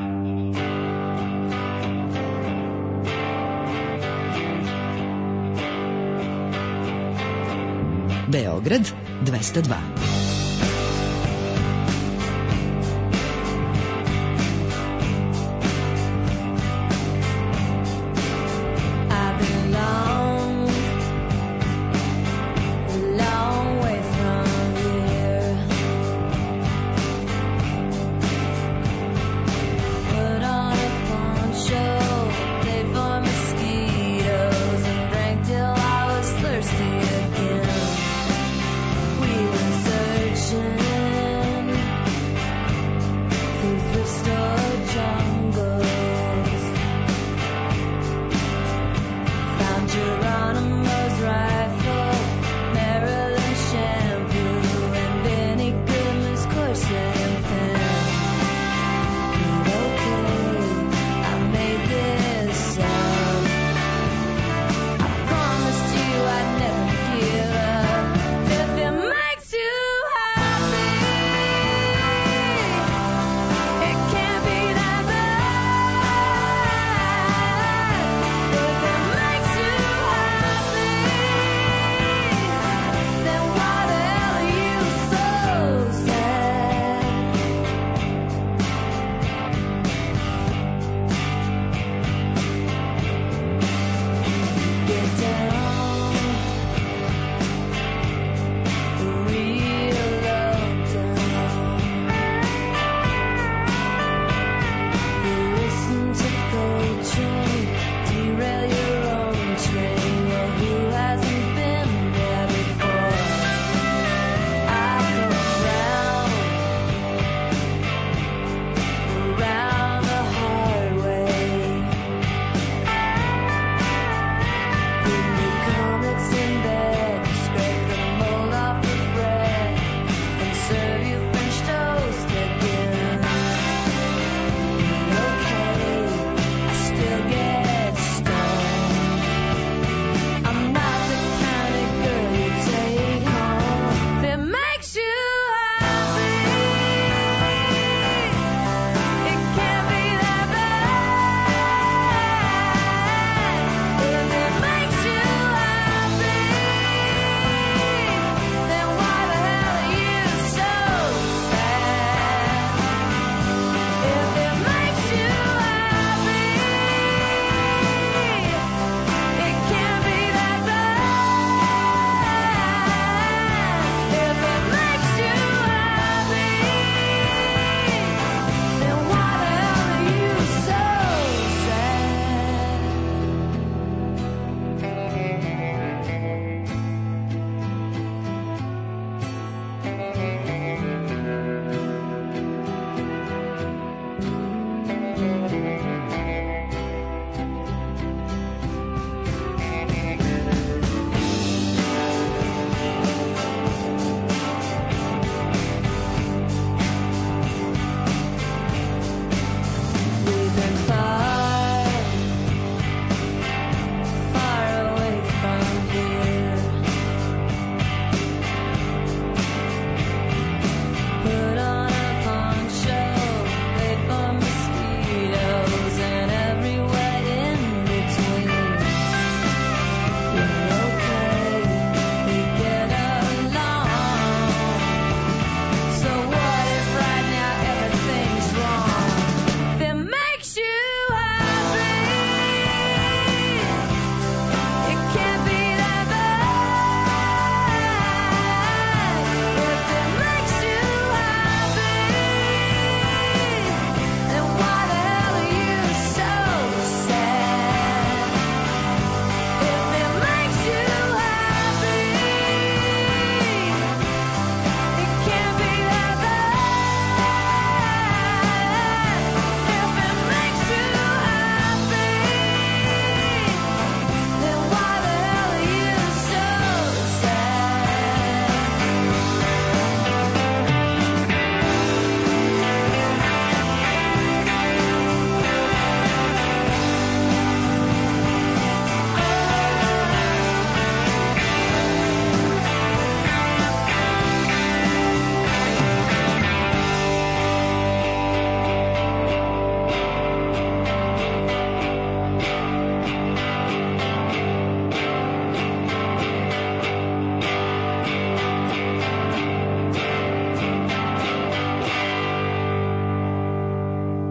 Beograd 202. Thirsty again. We were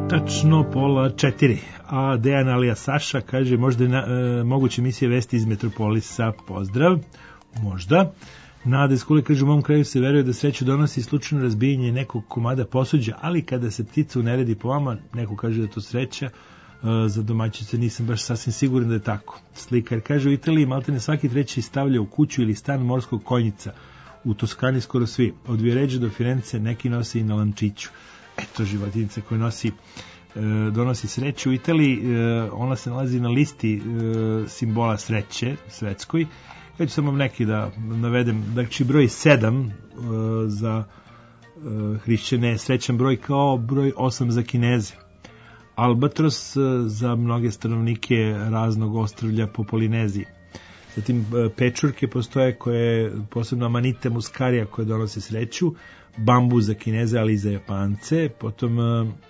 Tačno 3:30. A Dejan alija Saša kaže možda je moguće emisija Vesti iz Metropolisa. Pozdrav. Možda. Nada iz Kule kaže u mom kraju se veruje da sreću donosi slučajno razbijenje nekog komada posuđa, ali kada se ptica uneredi po vama, neko kaže da je to sreća, za domaćice nisam baš sasvim siguran da je tako. Slikar kaže u Italiji maltene svaki treći stavlja u kuću ili stan morskog konjica. U Toskani skoro svi. Od Viareggio do Firence neki nosi i na lančiću. Eto životinjica koja donosi sreću. U Italiji ona se nalazi na listi simbola sreće svetskoj. Ja ću samo neki da navedem. Znači broj 7 za hrišćane je srećan broj kao broj 8 za Kineze. Albatros za mnoge stanovnike raznog ostrvlja po Polineziji. Zatim pečurke postoje koje posebno amanite muskarija koje donosi sreću, bambu za Kineze, ali i za Japance, potom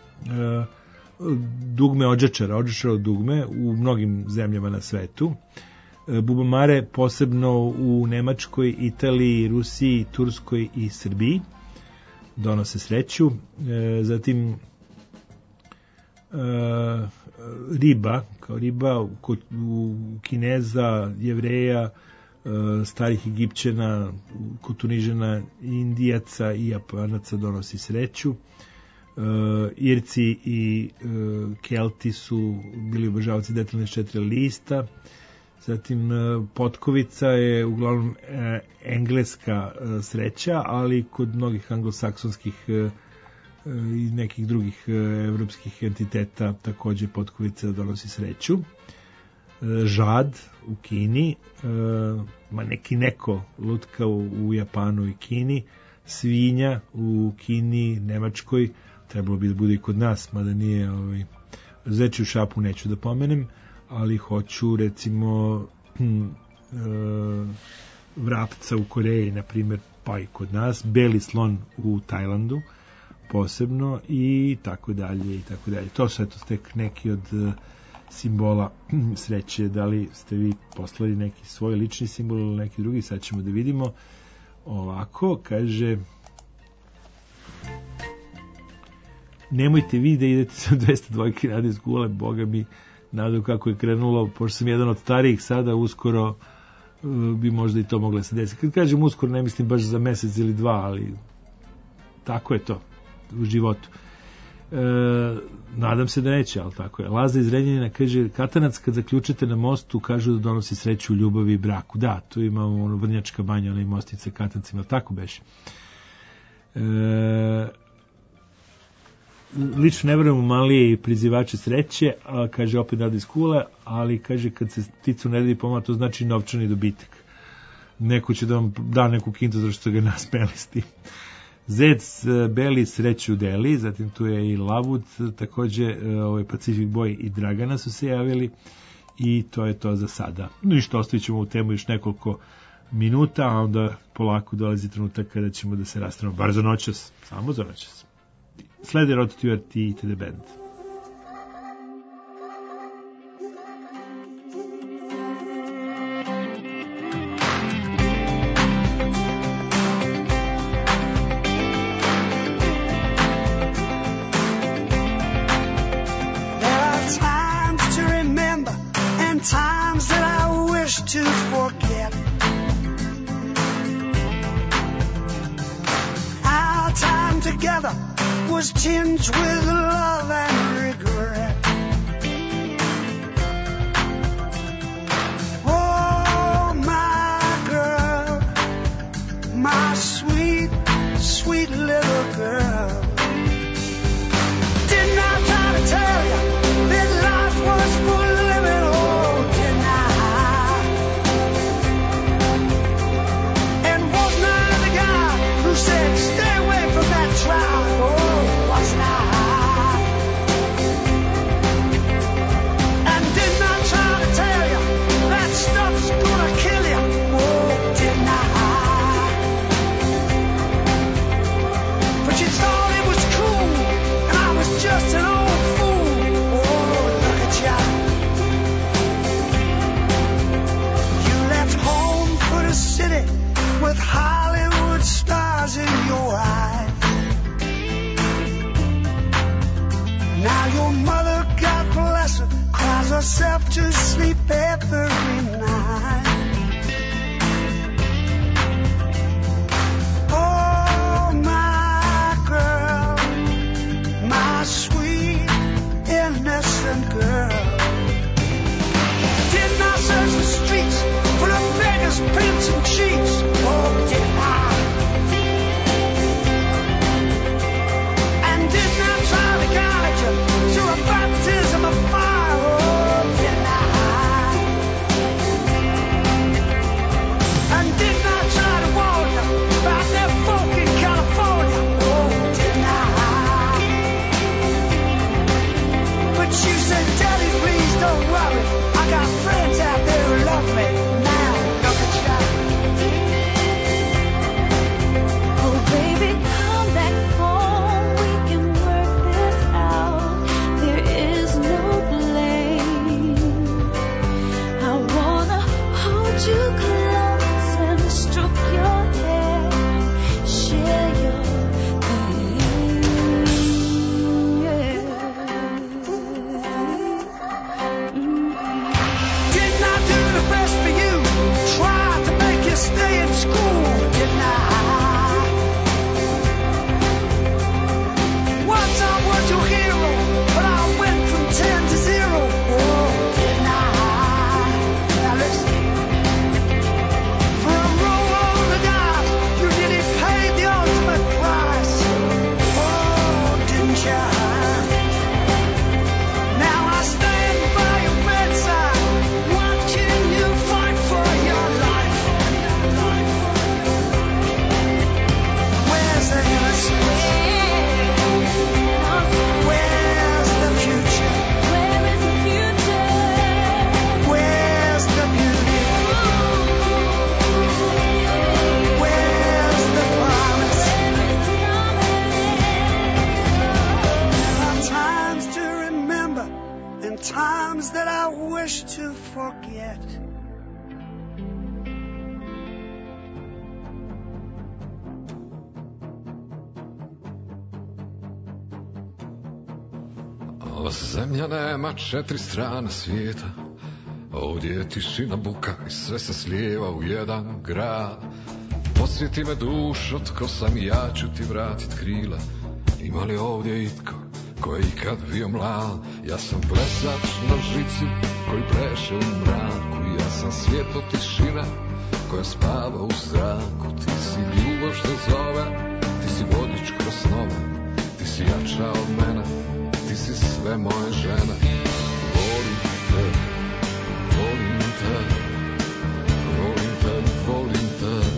dugme odžačara od dugme u mnogim zemljama na svetu, bubamare posebno u Nemačkoj, Italiji, Rusiji, Turskoj i Srbiji donose sreću. Zatim riba, kao riba u Kineza, Jevreja, starih Egipćana, kod Tunižana, Indijaca i Japanaca donosi sreću. Irci i Kelti su bili obožavaoci detaljne 4 lista. Zatim potkovica je uglavnom engleska sreća, ali kod mnogih anglosaksonskih i nekih drugih evropskih entiteta takođe potkovica donosi sreću. Žad u Kini, neko lutka u Japanu i Kini, svinja u Kini, Nemačkoj, trebalo bi da bude i kod nas, mada nije zečju šapu neću da pomenem, ali hoću recimo vrapca u Koreji, na primjer, pa i kod nas, beli slon u Tajlandu posebno i tako dalje i tako dalje. To su eto tek neki od simbola sreće. Da li ste vi poslali neki svoj lični simbol ili neki drugi, sad ćemo da vidimo. Ovako, kaže nemojte vi da idete sa 202 radi iz Gule, boga mi nadu kako je krenulo, pošto sam jedan od starijih sada, uskoro bi možda i to moglo se desiti. Kad kažem uskoro, ne mislim baš za mesec ili dva, ali tako je to u životu. Nadam se da neće, ali tako je. Laza iz Renjanina kaže, katanac kad zaključite na mostu, kažu da donosi sreću u ljubavi i braku. Da, tu imamo Vrnjačka banja, onaj mostice katancima, tako beše. Lično ne verujem u malije i prizivače sreće, a kaže opet Nada iz Kule, ali kaže kad se pticu ne radi pomalo, to znači novčani dobitak. Neko će da vam da neku kintu zato što ga naspeli s tim. Zec beli sreću deli, zatim tu je i Lavut, takođe Pacific Boy i Dragana su se javili i to je to za sada. Ništa, ostavit ćemo u temu još nekoliko minuta, a onda polako dolazi trenutak kada ćemo da se rastavimo, bar za noćas, samo za noćas. Slede Rod Stewart i The Band. To forget our time together was tinged with love and regret. Oh, my girl, my sweet, sweet little girl. Didn't I try to tell you that life was for living? Oh, didn't I? Said, stay away from that trial. Oh, what's not? ones that I wish to forget. Ova zemlja nema 4 strane svijeta. Ovdje je tišina, buka i sve se slijeva u jedan grad. Posjeti me dušo, tko sam i ja ću ti vratit krila. Ima li ovdje itko ko je ikad bio mlad? Ja sam plesač na žici koji pleše u mraku. Ja sam svjetlo tišine koja spava u zraku. Ti si ljubav što zove, ti si vodič kroz snove. Ti si jača od mene, ti si sve moje žene. Volim te, volim te, volim te, volim te.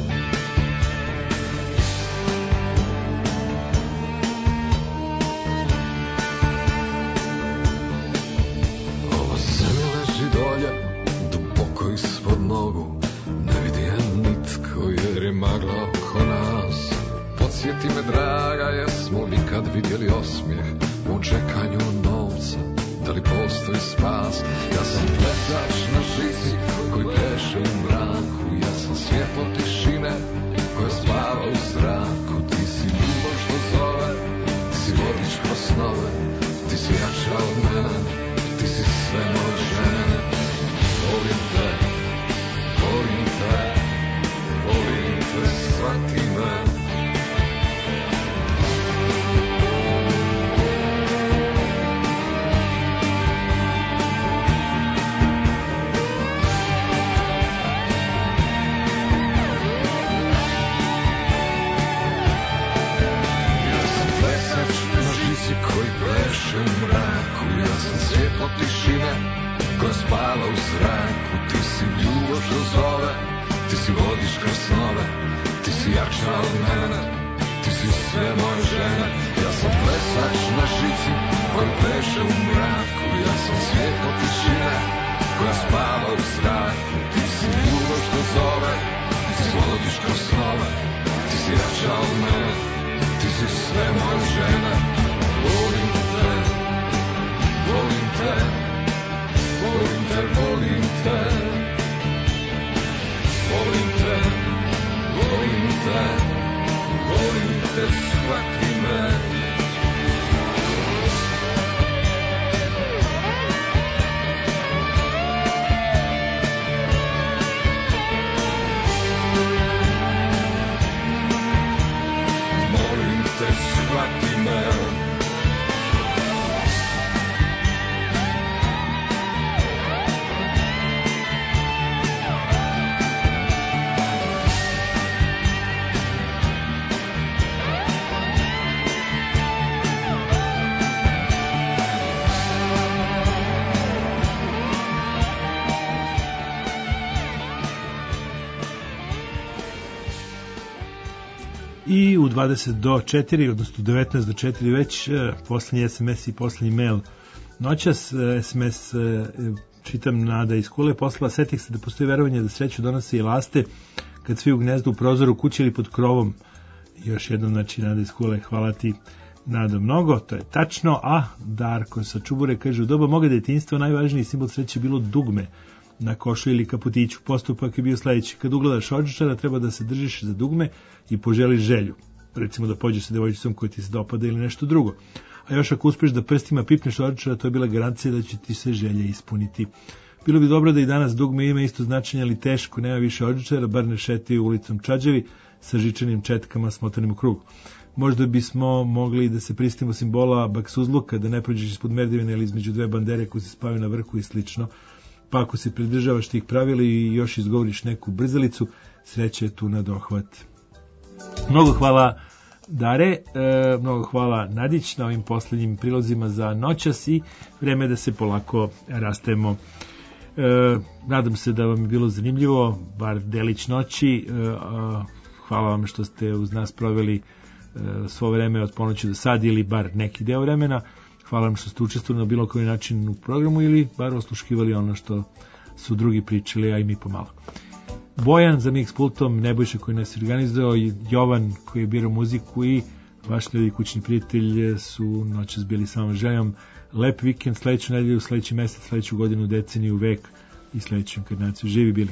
Ova zemlja leži dolje, duboko ispod nogu. Ne vidi je nitko jer je magla oko nas. Podsjeti me draga, jesmo li kad vidjeli osmijeh u čekanju novca, da li postoji spas? Ja sam plesač na žici koji pleše u mraku. Ja sam svjetlo tišine koja spava u zraku. Ti si ljubav što zove, ti si vodič kroz snove. Ti si jača od mene, ti si sve moje žene. Volim te, volim te, volim te, shvati me. Koji pleše u mraku. Ja sam svjetlo tišine koja spava u zraku. Ti si ljubav što zove, ti si vodič kroz snove. Ti si jača od mene, ti si sve moje žene. Ja sam plesač na žici koji pleše u mraku. Ja sam svjetlo tišine koja spava u zraku. Ti si ljubav što zove, ti si vodič kroz snove. Ti si jača od mene, ti si sve moje žene. Volim te, volim te, volim te, volim te, volim te, volim te, volim te, shvati me. Molim te, shvati me. I u 20 do 4, odnosno 19 do 4 već poslednji SMS i poslednji mail noćas. SMS čitam, Nada iz Kule poslala: setih se da postoji verovanje da sreću donose i laste kad svi u gnezdu u prozoru kuće ili pod krovom. Još jednom, znači, Nada iz Kule, hvala ti, Nado, mnogo, to je tačno. A Darko sa Čubure kaže: u doba moga detinjstva najvažniji simbol sreće bilo dugme na košu ili kaputiću. Postupak je bio sledeći: kad ugledaš odžičara, treba da se držiš za dugme i poželiš želju. Recimo da pođeš sa devojčicom koja ti se dopada ili nešto drugo. A još ako uspeš da prstima pipneš odžičara, to je bila garancija da će ti se želje ispuniti. Bilo bi dobro da i danas dugme ima isto značenje, ali teško, nema više odžičara, bar ne šetaju ulicom Čađevi sa žičanim četkama smotanim u krug. Možda bismo mogli da se pristimo simbola baksuzluka, da ne prođeš ispod merdevine ili između dve bandere koje se spavaju na vrhu i slično. Pa ako se pridržavaš tih pravila i još izgovoriš neku brzalicu, sreće je tu na dohvat. Mnogo hvala, Dare, mnogo hvala, Nadić, na ovim poslednjim prilozima za noćas i vreme da se polako rastajemo. Nadam se da vam je bilo zanimljivo, bar delić noći. Hvala vam što ste uz nas proveli svo vreme od ponoći do sad ili bar neki deo vremena. Hvala vam što ste učestvovali na bilo koji način u programu ili bar osluškivali ono što su drugi pričali, a i mi pomalo. Bojan za mix pultom, Nebojša koji nas organizuje, Jovan koji je birao muziku i vaš ljudi kućni prijatelj su noćas bili samo željom. Lep vikend, sledeću nedelju, sledeći mesec, sledeću godinu, deceniju, vek i sledeću inkarnaciju. Živi bili.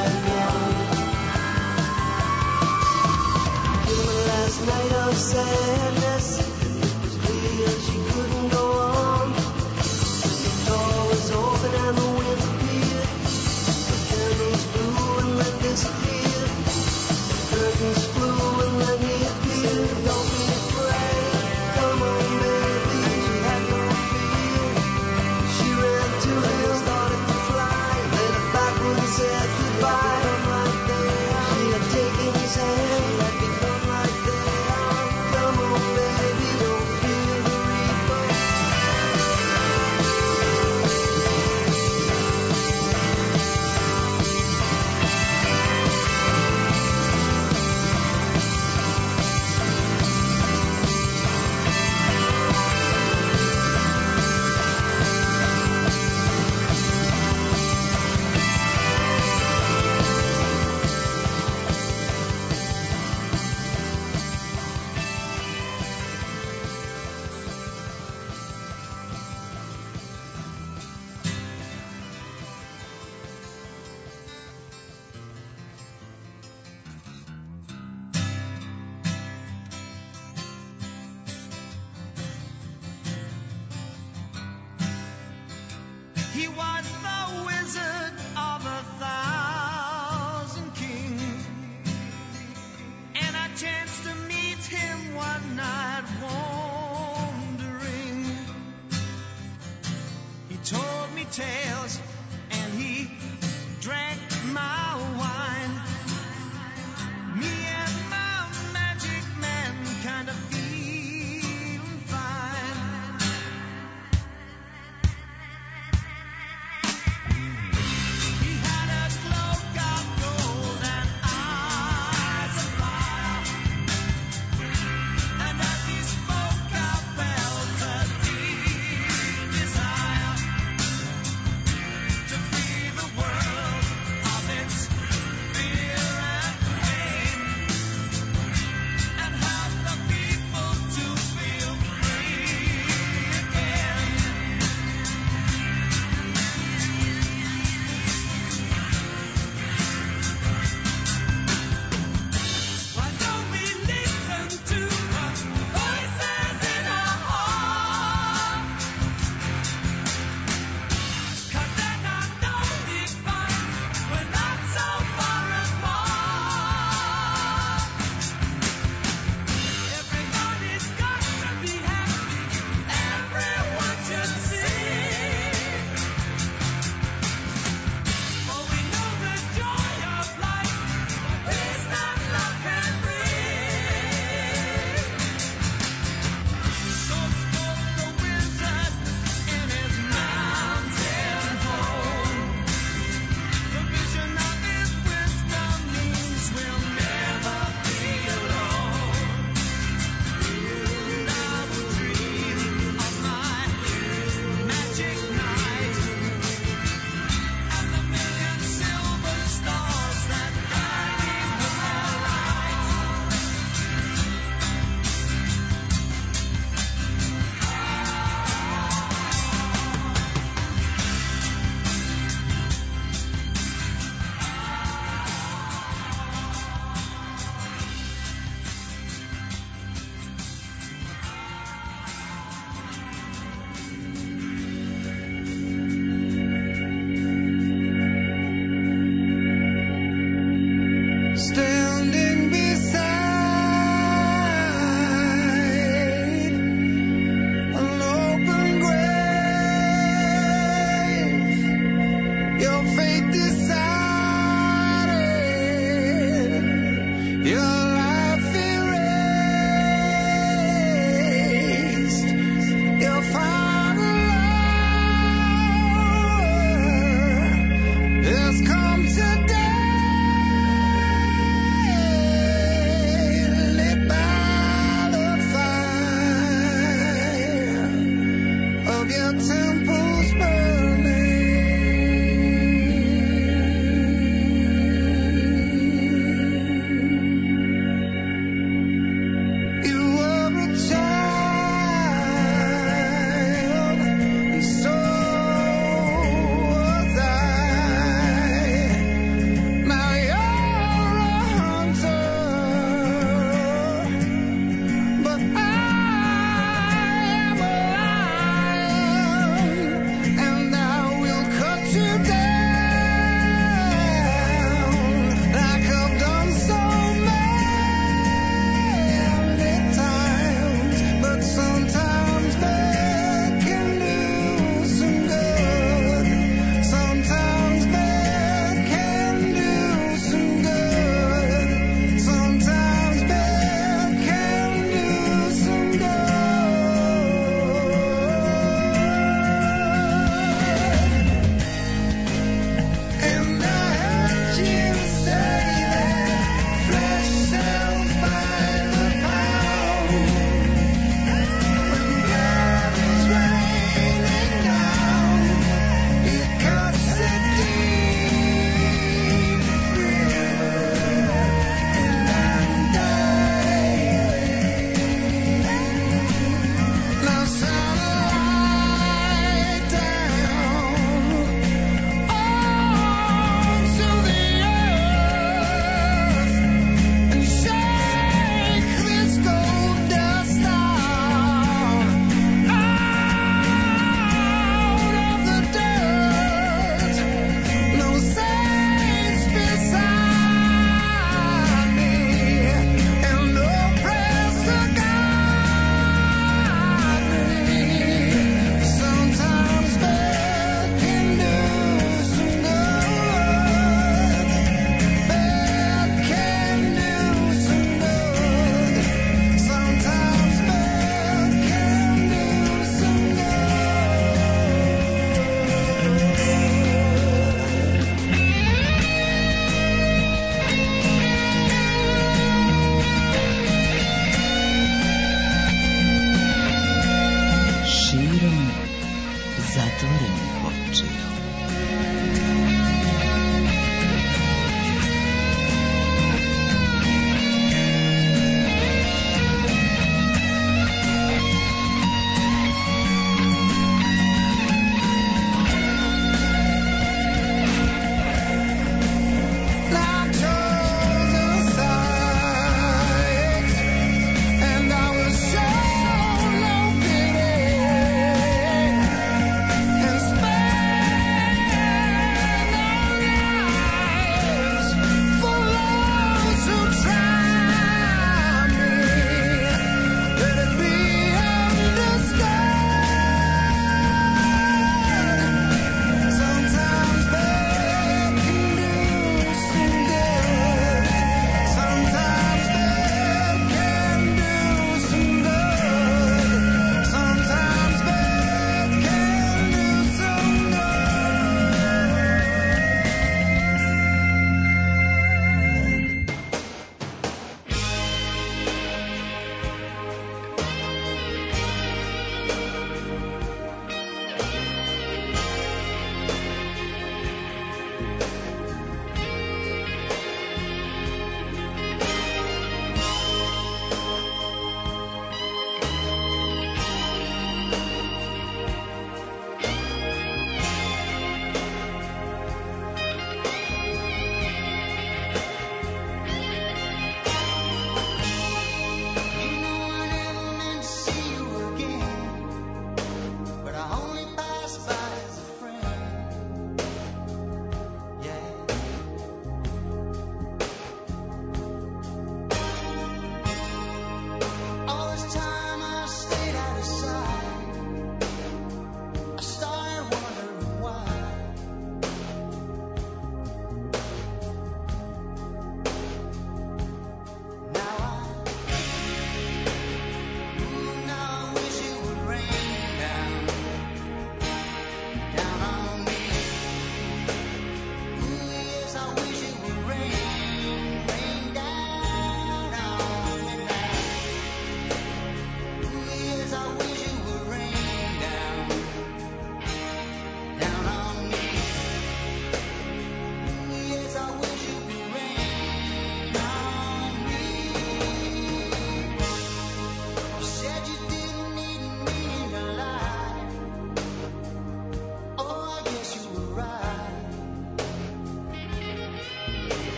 say